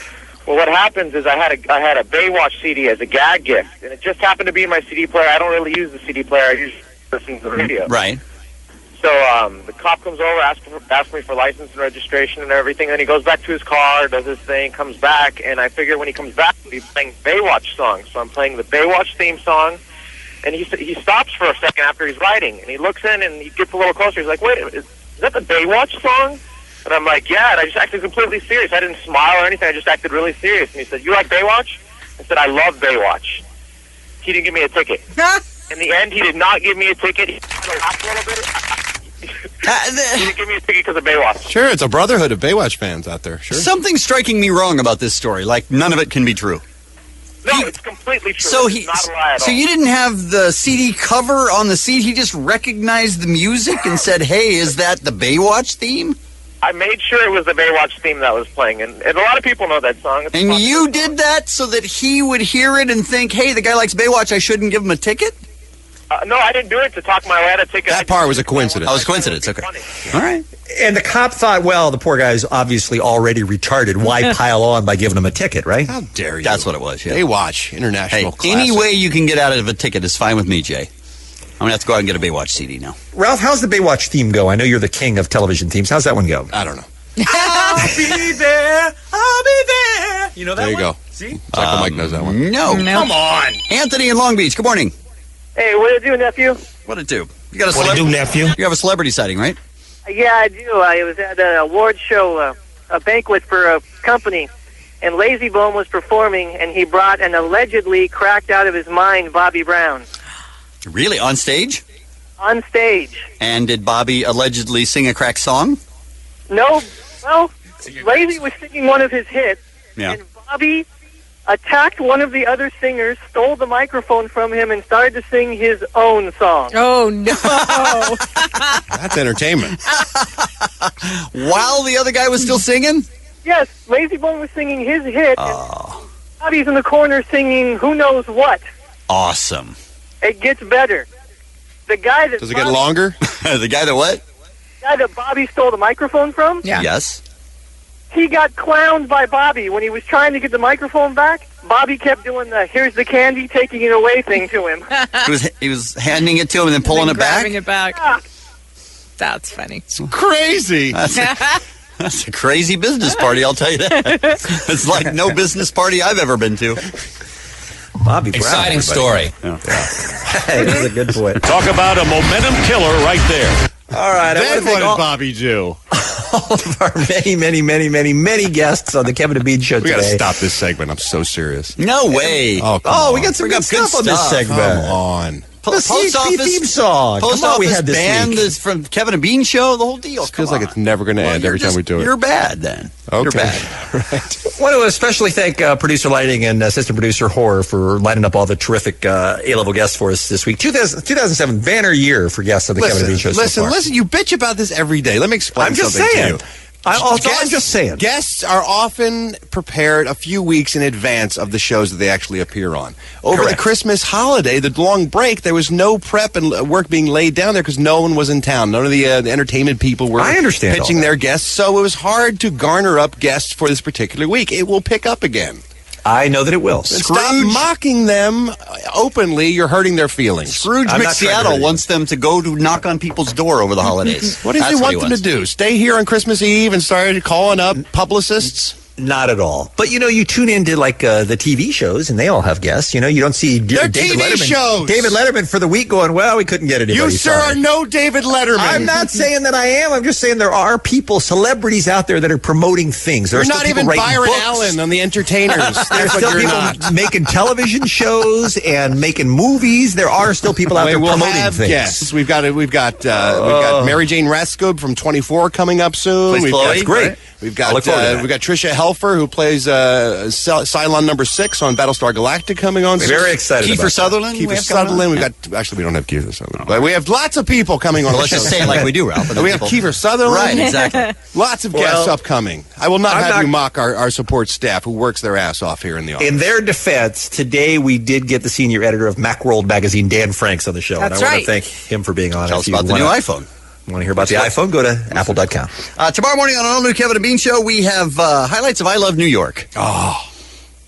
Well, what happens is I had a I had a Baywatch C D as a gag gift, and it just happened to be in my C D player. I don't really use the C D player. I usually listen to the radio. Right. So um, the cop comes over, asks, for, asks me for license and registration and everything. Then he goes back to his car, does his thing, comes back, and I figure when he comes back, he's playing Baywatch songs. So I'm playing the Baywatch theme song, and he he stops for a second after he's writing, and he looks in and he gets a little closer. He's like, "Wait, is, is that the Baywatch song?" And I'm like, "Yeah." And I just acted completely serious. I didn't smile or anything. I just acted really serious. And he said, "You like Baywatch?" I said, "I love Baywatch." He didn't give me a ticket. In the end, he did not give me a ticket. He laughed a little bit. He didn't give me a ticket because of Baywatch. Sure, it's a brotherhood of Baywatch fans out there. Sure. Something's striking me wrong about this story. Like, none of it can be true. No, he, it's completely true. So it's he, not a lie at so all. you didn't have the C D cover on the C D. He just recognized the music and said, "Hey, is that the Baywatch theme?" I made sure it was the Baywatch theme that was playing, and, and a lot of people know that song. It's And you did that so that he would hear it and think, "Hey, the guy likes Baywatch. I shouldn't give him a ticket." Uh, no, I didn't do it to talk my way out of ticket. That part was a coincidence. Oh, it was a coincidence. Okay. All right. And the cop thought, well, the poor guy's obviously already retarded. Why pile on by giving him a ticket, right? How dare you? That's what it was. Yeah. Baywatch, international Hey, classic. any way you can get out of a ticket is fine with me, Jay. I'm gonna have to go out and get a Baywatch C D now. Ralph, how's the Baywatch theme go? I know you're the king of television themes. How's that one go? I don't know. I'll be there. I'll be there. You know that There you one? go. See? Psycho Mike knows that one. No. No. Come on. Anthony in Long Beach, good morning. Hey, what it do, nephew? What it do? You got a What it do, celeb- nephew? You have a celebrity sighting, right? Yeah, I do. I was at an award show, uh, a banquet for a company, and Lazy Bone was performing, and he brought an allegedly cracked out of his mind Bobby Brown Really? On stage? on stage. And did Bobby allegedly sing a crack song? No, well, Lazy was singing one of his hits, Yeah. and Bobby attacked one of the other singers, stole the microphone from him, and started to sing his own song. Oh, no. That's entertainment. While the other guy was still singing? Yes, Lazy Bone was singing his hit, Oh, and Bobby's in the corner singing who knows what. awesome. It gets better. The guy that Does it get Bobby, longer? The guy that what? guy that Bobby stole the microphone from, Yeah. Yes. he got clowned by Bobby when he was trying to get the microphone back. Bobby kept doing the "here's the candy, taking it away" thing to him. He was he was handing it to him and then pulling Then it back? grabbing it back. Ah, That's funny. Crazy. That's a, that's a crazy business party, I'll tell you that. It's like no business party I've ever been to. Bobby Brown. Exciting everybody. story. Hey, this is a good point. Talk about a momentum killer right there. All right. I Then want to what thank did all, Bobby do? all of our many, many, many, many, many guests on the Kevin and Bean show We got to today. stop this segment. I'm so serious. No way. Oh, come Oh, on. we got some Bring good up good stuff on this stuff. segment. Come on. Po- The C H P theme song. Post Come on, we office had this band week. is from Kevin and Bean show, the whole deal. It feels Come like on. it's never going to Well, end you're every time just- we do it. You're bad then. Okay. You're bad. I want to especially thank uh, producer lighting and assistant producer Horror for lining up all the terrific uh, A-level guests for us this week. two thousand, two thousand seven banner year for guests on the Kevin and Bean show. so listen, far. listen. You bitch about this every day. Let me explain I'm just something saying. to you. I, also, I'm Guests- just saying. Guests are often prepared a few weeks in advance of the shows that they actually appear on. Over Correct. the Christmas holiday, the long break, there was no prep and uh, work being laid down there because no one was in town. None of the, uh, the entertainment people were I understand all pitching that. their guests, so it was hard to garner up guests for this particular week. It will pick up again. I know that it will. And stop mocking them openly. You're hurting their feelings. Scrooge I'm not trying to hurt McSeattle you. wants them to go to knock on people's door over the holidays. What does That's he want he them wants. to do? Stay here on Christmas Eve and start calling up publicists? Not at all. But, you know, you tune into, like, uh, the T V shows, and they all have guests. You know, you don't see D- They're David T V Letterman. shows. David Letterman for the week going, well, we couldn't get anybody. You, sir, sorry. are no David Letterman. I'm not saying that I am. I'm just saying there are people, celebrities out there that are promoting things. There You're are still not people even writing Byron books. Allen on The Entertainers. There's That's what still you're people not. making television shows and making movies. There are still people out I mean, there we'll promoting have things. guests. We've got we've got uh, we've got Mary Jane Raskob from twenty-four coming up soon. Plays We've Chloe, got, That's great. right? We've I got look forward to uh, that. we've got Trisha Helfer who plays uh, Cy- Cylon number six on Battlestar Galactica coming on. Very soon. excited Kiefer about that. Sutherland. we Kiefer have coming on? Sutherland. We've got actually we don't have Kiefer Sutherland, but we have lots of people coming on. Well, the let's just show. say it like we do, Ralph. We have Kiefer Sutherland. Right, exactly. Lots of Well, guests upcoming. I will not I'm have not- you mock our, our support staff who works their ass off here in the office. In their defense, today we did get the senior editor of Macworld magazine, Dan Franks, on the show. That's and I right. want to thank him for being on. Tell If us you about the wanna- new iPhone. Want to hear about the iPhone? Go to apple dot com. Uh, tomorrow morning on an all-new Kevin and Bean show, we have uh, highlights of I Love New York. Oh,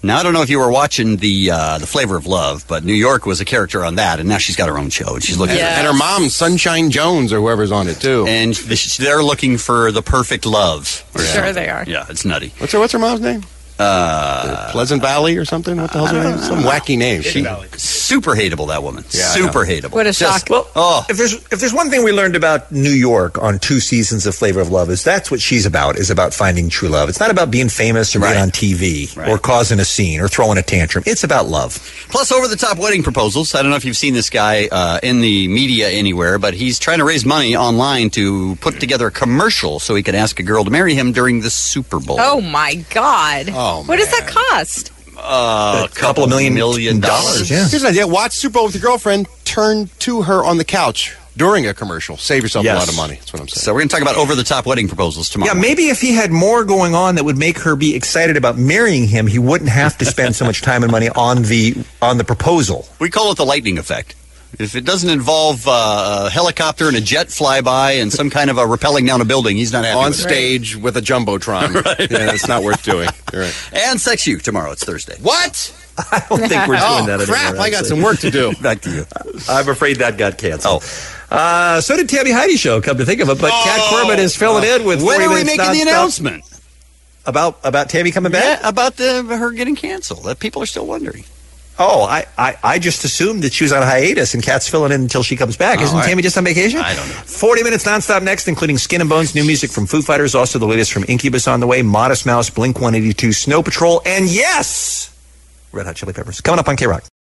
Now, I don't know if you were watching the uh, the Flavor of Love, but New York was a character on that, and now she's got her own show, and she's looking and, for and her mom, Sunshine Jones, or whoever's on it too. And they're looking for the perfect love. Sure, something. They are. Yeah, it's nutty. What's her What's her mom's name? Uh, Pleasant Valley or something? What the hell's her name? Some wacky name. She, super hateable, that woman. Yeah, super hateable. What a shock. Well, oh. if there's if there's one thing we learned about New York on two seasons of Flavor of Love is that's what she's about, is about finding true love. It's not about being famous or Right. being on T V Right. or causing a scene or throwing a tantrum. It's about love. Plus, over-the-top wedding proposals. I don't know if you've seen this guy uh, in the media anywhere, but he's trying to raise money online to put together a commercial so he can ask a girl to marry him during the Super Bowl. Oh my God! Oh, what does that cost? Uh, A couple of million million dollars. Yeah. Here's an idea. Watch Super Bowl with your girlfriend. Turn to her on the couch during a commercial. Save yourself Yes. a lot of money. That's what I'm saying. So we're going to talk about over-the-top wedding proposals tomorrow. Yeah, maybe if he had more going on that would make her be excited about marrying him, he wouldn't have to spend so much time and money on the on the proposal. We call it the lightning effect. If it doesn't involve uh, a helicopter and a jet flyby and some kind of a rappelling down a building, he's not happy On with it. stage with a jumbotron. Right. Yeah, it's not worth doing. You're right. And Sex You tomorrow. It's Thursday. What? I don't think we're doing Oh, that crap. anymore. I got actually. some work to do. Back to you. I'm afraid that got canceled. Oh. Uh, so did Tammy Heidi Show, come to think of it. But Kat Oh. Corbett is filling in with When forty are we minutes making the nonstop. announcement? About about Tammy coming back? Yeah, about the her getting canceled. That people are still wondering. Oh, I, I, I just assumed that she was on hiatus and Kat's filling in until she comes back. Oh, Isn't I- Tammy just on vacation? I don't know. forty minutes nonstop next, including Skin and Bones, new music from Foo Fighters, also the latest from Incubus on the way, Modest Mouse, Blink one eighty-two, Snow Patrol, and yes, Red Hot Chili Peppers. Coming up on K-Rock.